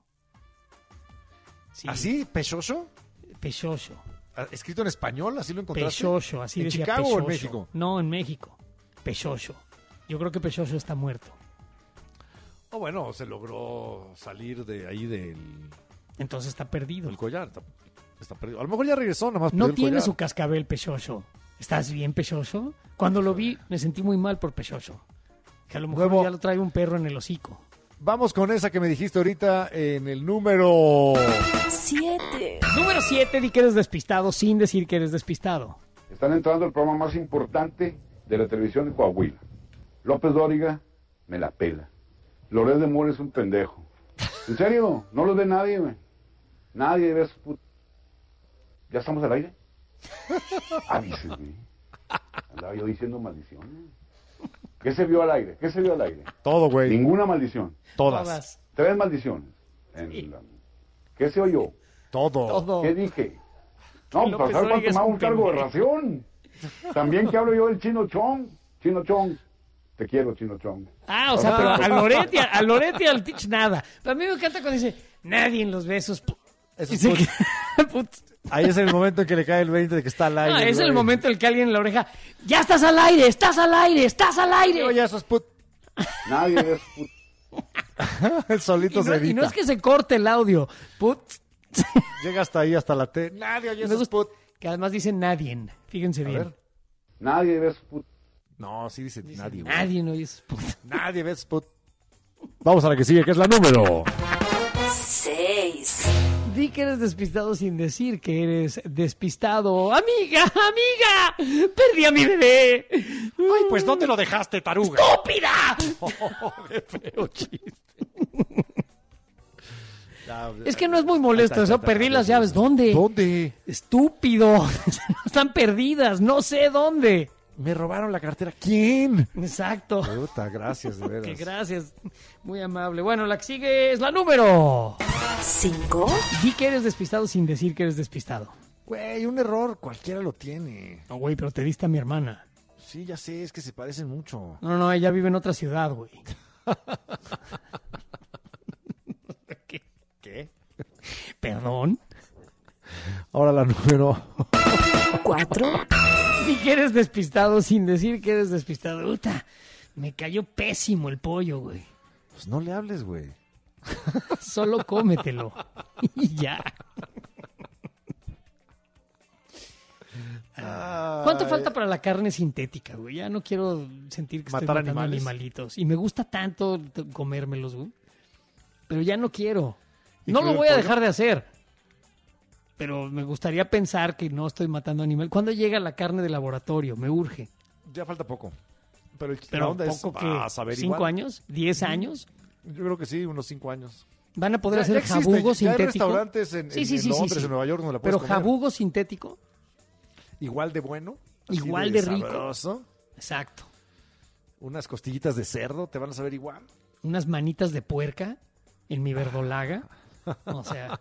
A: Sí.
B: ¿Así? ¿Pechocho?
A: Pechocho.
B: Ah, ¿Escrito en español? ¿Así lo encontraste?
A: Pechocho, así
B: ¿En
A: decía
B: Chicago o en
A: Pechocho.
B: México?
A: No, en México. Pechocho. Yo creo que Pechocho está muerto.
B: Oh, bueno, se logró salir de ahí del,
A: Entonces está perdido.
B: del collar. Está, está perdido. A lo mejor ya regresó, nada más
A: No
B: perdió el
A: tiene
B: collar.
A: su cascabel Pechocho. ¿Estás bien, Pechocho? Cuando lo vi, me sentí muy mal por Pechocho. Que a lo mejor
B: Nuevo-
A: ya lo trae un perro en el hocico.
B: Vamos con esa que me dijiste ahorita en el número...
A: Siete. Número siete, di que eres despistado sin decir que eres despistado.
G: Están entrando al programa más importante de la televisión de Coahuila. López Dóriga me la pela. Loret de Mola es un pendejo. En serio, no los ve nadie, güey. Nadie ve a su put... ¿Ya estamos al aire? Avísenme. Andaba yo diciendo maldiciones. ¿Qué se vio al aire? ¿Qué se vio al aire?
B: Todo, güey.
G: Ninguna maldición.
B: Todas.
A: Todas.
G: Tres maldiciones. En la- ¿Qué se oyó?
B: Todo.
A: Todo.
G: ¿Qué dije? No,
A: López
G: pasar para
A: Dóriga es
G: tomar
A: un
G: un cargo de
A: pendejo.
G: ración. También que hablo yo del Chino Chong. Chino Chong. Te quiero, Chino Chong.
A: Ah, o sea, pero a Loret y a, a Loret y al Tich nada. Pero a mí me encanta cuando dice, nadie en los besos. pu-".
B: Eso
A: Y
B: es
A: se
B: put-
A: queda- put.
B: Ahí es el momento en que le cae el veinte de que está al aire.
A: Ah, es el
B: güey.
A: momento en el que alguien en la oreja, ya estás al aire, estás al aire, estás al aire.
B: Oye, eso es put...
G: Nadie es put...
B: El solito
A: Y no,
B: se
A: y
B: edita.
A: no es que se corte el audio. Put.
B: Llega hasta ahí, hasta la T. Nadie oye
A: Me
B: eso es
A: gusta
B: put.
A: que además dice nadie. Fíjense
B: A
A: bien.
B: ver.
G: Nadie ve su put...
B: No, sí dice, nadie, güey.
A: Nadie no oye eso. Put.
B: Nadie ve put. Vamos a la que sigue, que es la número.
A: Seis. Di que eres despistado sin decir que eres despistado. Amiga, amiga, perdí a mi bebé.
B: Ay, pues ¿dónde lo dejaste, taruga?
A: ¡Estúpida!
B: Oh, qué feo chiste.
A: Es que no es muy molesto
B: Ahí está,
A: eso.
B: ahí está,
A: Perdí
B: ahí
A: las
B: está.
A: llaves. ¿Dónde?
B: ¿Dónde?
A: Estúpido. Están perdidas. No sé dónde.
B: Me robaron la cartera. ¿Quién?
A: Exacto.
B: Puta, gracias, de
A: Que
B: veras.
A: gracias. Muy amable. Bueno, la que sigue es la número cinco. Di que eres despistado sin decir que eres despistado.
B: Güey, un error cualquiera lo tiene.
A: No, güey, pero te diste a mi hermana.
B: Sí, ya sé, es que se parecen mucho.
A: No, no, ella vive en otra ciudad, güey. ¿Qué?
B: ¿Qué?
A: ¿Perdón?
B: Ahora la número
A: cuatro. Di que eres despistado sin decir que eres despistado. Uta, me cayó pésimo el pollo, güey.
B: Pues no le hables, güey.
A: Solo cómetelo. Y ya. ¿Cuánto falta para la carne sintética, güey? Ya no quiero sentir que estoy
B: ¿Matar
A: matando
B: animales?
A: animalitos. Y me gusta tanto t- comérmelos, güey. Pero ya no quiero.
B: ¿Y
A: No
B: con
A: lo
B: el
A: voy a
B: pollo?
A: dejar de hacer. Pero me gustaría pensar que no estoy matando animales. ¿Cuándo llega la carne de laboratorio? Me urge.
B: Ya falta poco. Pero, el- la
A: Pero
B: onda
A: poco
B: es,
A: que
B: vas a ver
A: ¿Cinco
B: igual.
A: años? ¿Diez años?
B: Yo creo que sí, unos cinco años.
A: ¿Van a poder
B: Ya-
A: hacer
B: ya existe,
A: jabugo
B: ya hay
A: sintético?
B: restaurantes en- en- en Londres, en Nueva York, donde la puedes
A: Pero
B: comer.
A: jabugo sintético.
B: Igual de bueno. así
A: Igual de rico.
B: sabroso.
A: Exacto.
B: Unas costillitas de cerdo, te van a saber igual.
A: Unas manitas de puerca en mi verdolaga. O sea,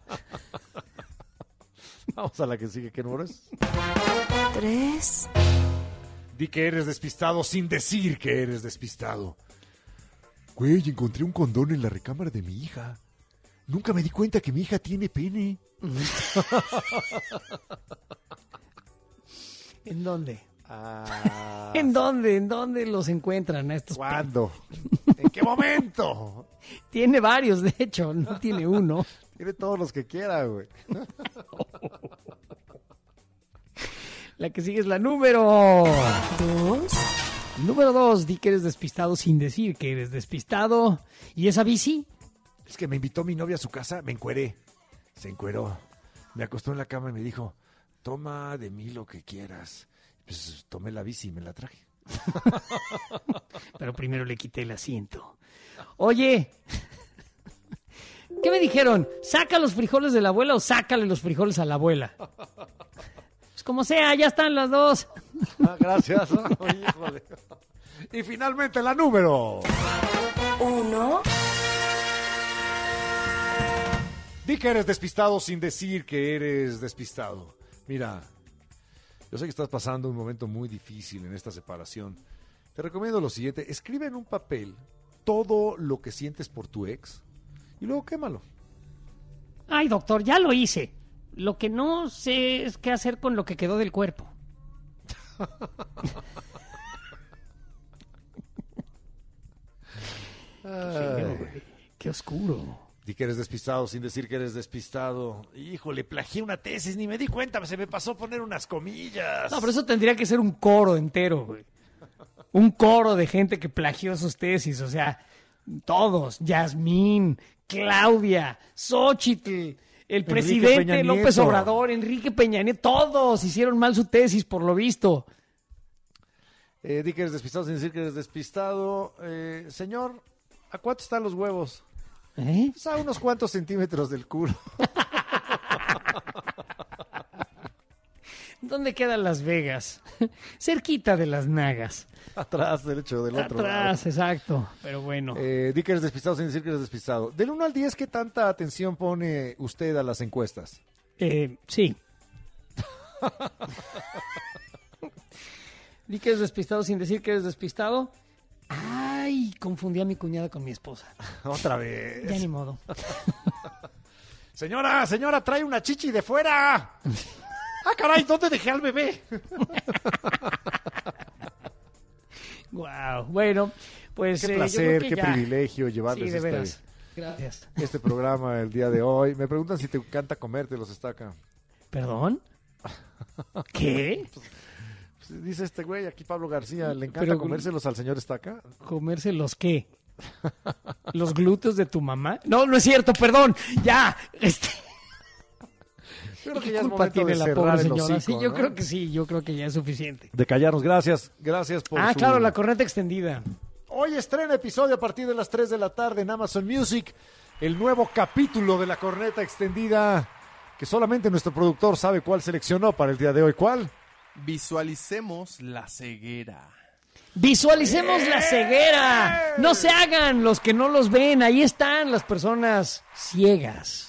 B: Vamos a la que sigue, ¿qué número es?
A: tres.
L: Di que eres despistado sin decir que eres despistado. Güey, encontré un condón en la recámara de mi hija. Nunca me di cuenta que mi hija tiene pene.
A: ¿En dónde?
B: Ah,
A: ¿En dónde? ¿En dónde los encuentran a estos?
B: ¿Cuándo? ¿En qué momento?
A: Tiene varios, de hecho, no tiene uno.
B: Tiene todos los que quiera, güey.
A: La que sigue es la número dos. Número dos, di que eres despistado sin decir que eres despistado. ¿Y esa bici?
B: Es que me invitó mi novia a su casa, me encueré. Se encueró. Me acostó en la cama y me dijo, toma de mí lo que quieras. Pues tomé la bici y me la traje.
A: Pero primero le quité el asiento. Oye, ¿qué me dijeron? ¿Saca los frijoles de la abuela o sácale los frijoles a la abuela? Pues como sea, ya están las dos.
B: Ah, gracias. Oye, híjole. Y finalmente la número
A: uno.
L: Di que eres despistado sin decir que eres despistado.
B: Mira, yo sé que estás pasando un momento muy difícil en esta separación. Te recomiendo lo siguiente, escribe en un papel todo lo que sientes por tu ex y luego quémalo.
A: Ay, doctor, ya lo hice. Lo que no sé es qué hacer con lo que quedó del cuerpo.
B: Ay.
A: Qué, qué oscuro.
B: Di que eres despistado sin decir que eres despistado. Híjole, plagié una tesis, ni me di cuenta, se me pasó poner unas comillas.
A: No, pero eso tendría que ser un coro entero, güey. Un coro de gente que plagió sus tesis, o sea, todos. Yasmín, Claudia, Xóchitl, el presidente
B: Peña
A: López
B: Nieto.
A: Obrador, Enrique Peña Nieto, todos hicieron mal su tesis, por lo visto.
B: Eh, di que eres despistado sin decir que eres despistado. Eh, señor, ¿a cuánto están los huevos?
A: ¿Eh?
B: Pues a unos cuantos centímetros del culo.
A: ¿Dónde quedan Las Vegas? Cerquita de Las Nagas.
B: Atrás, derecho, del otro lado.
A: Atrás, exacto. Pero bueno.
B: Eh, di que eres despistado sin decir que eres despistado. Del uno al diez, ¿qué tanta atención pone usted a las encuestas?
A: Eh, sí. Di que eres despistado sin decir que eres despistado. Ay, confundí a mi cuñada con mi esposa.
B: Otra vez.
A: Ya ni modo.
B: Señora, señora, trae una chichi de fuera. Ah, caray, ¿dónde dejé al bebé?
A: Wow. Bueno, pues
B: Qué
A: eh,
B: placer,
A: yo creo que
B: qué
A: ya.
B: privilegio llevarles
A: Sí, de
B: este,
A: veras. Gracias.
B: este programa el día de hoy. Me preguntan si te encanta comerte los estaca.
A: ¿Perdón? ¿Qué?
B: Pues, dice este güey, aquí Pablo García, ¿le encanta
A: Pero-
B: comérselos al señor estaca?
A: ¿Comerse los qué? ¿Los glúteos de tu mamá? No, no es cierto, perdón. Ya. Este...
B: Yo creo que
A: ¿Qué
B: ya es
A: culpa
B: momento
A: tiene
B: de
A: la
B: cerrar
A: pobre
B: el
A: señora?
B: hocico,
A: Sí, yo
B: ¿no?
A: creo que sí, yo creo que ya es suficiente.
B: De callarnos, gracias, gracias por
A: Ah,
B: su-
A: claro, la corneta extendida.
B: Hoy estrena episodio a partir de las tres de la tarde en Amazon Music, el nuevo capítulo de la corneta extendida, que solamente nuestro productor sabe cuál seleccionó para el día de hoy. ¿Cuál?
H: Visualicemos la ceguera.
A: Visualicemos la ceguera. No se hagan los que no los ven. Ahí están las personas ciegas.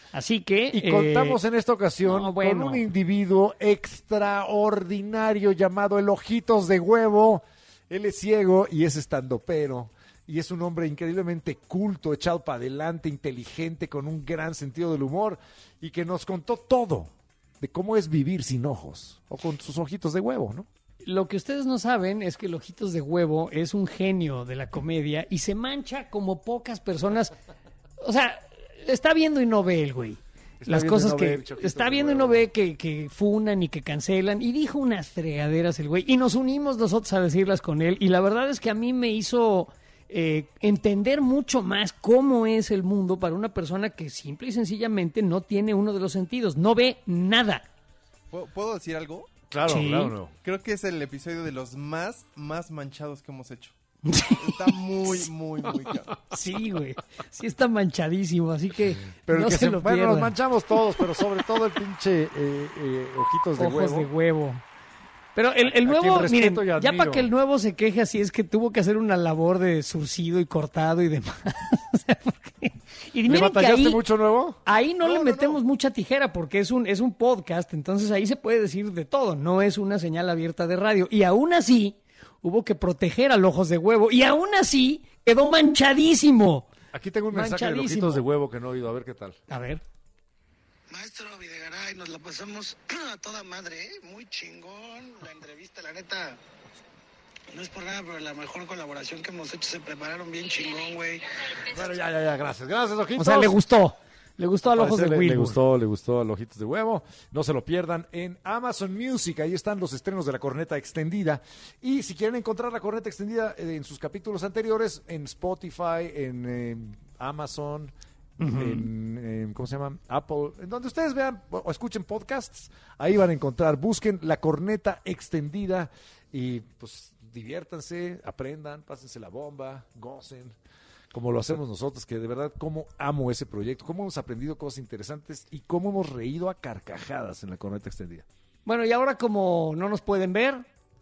A: Así que...
B: Y
A: eh,
B: contamos en esta ocasión
A: no, bueno.
B: con un individuo extraordinario llamado el Ojitos de Huevo. Él es ciego y es estandopero. Y es un hombre increíblemente culto, echado para adelante, inteligente, con un gran sentido del humor. Y que nos contó todo de cómo es vivir sin ojos. O con sus ojitos de huevo, ¿no?
A: Lo que ustedes no saben es que el Ojitos de Huevo es un genio de la comedia y se mancha como pocas personas. O sea, está viendo y no ve el güey.
B: Está
A: Las
B: viendo
A: cosas
B: y no
A: que
B: ve el Ojitos
A: está
B: de
A: viendo y
B: Huevo.
A: no ve que, que funan y que cancelan. Y dijo unas fregaderas el güey. Y nos unimos nosotros a decirlas con él. Y la verdad es que a mí me hizo eh, entender mucho más cómo es el mundo para una persona que simple y sencillamente no tiene uno de los sentidos. No ve nada.
H: ¿Puedo, ¿puedo decir algo?
B: Claro,
A: Sí.
B: claro. No.
H: Creo que es el episodio de los más, más manchados que hemos hecho. Está muy, muy, muy caro.
A: Sí, güey. Sí está manchadísimo, así que
B: Pero
A: no
B: el que
A: se,
B: se,
A: lo
B: bueno,
A: pierdan.
B: nos manchamos todos, pero sobre todo el pinche eh, eh, Ojitos de
A: Ojos
B: Huevo.
A: de huevo. Pero el, el
B: A- a quien
A: nuevo,
B: respeto
A: miren,
B: y
A: ya
B: admiro.
A: para que el nuevo se queje así es que tuvo que hacer una labor de surcido y cortado y demás. O sea, porque- y
B: ¿Le
A: miren que
B: batallaste
A: ahí,
B: mucho, Nuevo?
A: ahí no, le metemos mucha tijera porque es un, es un podcast, entonces ahí se puede decir de todo, no es una señal abierta de radio. Y aún así, hubo que proteger al Ojos de Huevo y aún así quedó manchadísimo.
B: Aquí tengo un mensaje de
A: Manchadísimo.
B: Ojitos de Huevo que no he oído, a ver qué tal.
A: A ver.
J: Maestro Videgaray, nos la pasamos a toda madre, ¿eh? Muy chingón la entrevista, la neta. No es por nada, pero la mejor colaboración que hemos hecho, se prepararon bien chingón, güey.
B: Bueno, ya, ya, ya, gracias. Gracias, Ojitos.
A: O sea, le gustó. Le gustó al
B: Al
A: Ojos de
B: parecer le, le
A: Wilbur.
B: gustó, le gustó al Ojitos de Huevo. No se lo pierdan en Amazon Music. Ahí están los estrenos de La Corneta Extendida. Y si quieren encontrar La Corneta Extendida eh, en sus capítulos anteriores, en Spotify, en eh, Amazon,
A: Ujú.
B: en, en, ¿cómo se llama? Apple. En donde ustedes vean o, o escuchen podcasts, ahí van a encontrar. Busquen La Corneta Extendida y pues diviértanse, aprendan, pásense la bomba, gocen. Como lo hacemos nosotros, que de verdad cómo amo ese proyecto, cómo hemos aprendido cosas interesantes y cómo hemos reído a carcajadas en La Corneta Extendida.
A: Bueno, y ahora como no nos pueden ver,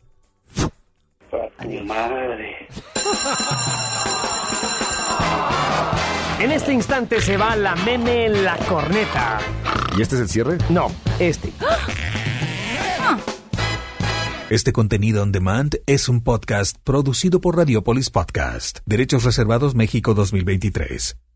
Q: Tu madre.
M: En este instante se va la meme La Corneta.
L: ¿Y este es el cierre?
M: No, este.
V: Este contenido on demand es un podcast producido por Radiopolis Podcast. Derechos reservados México dos mil veintitrés.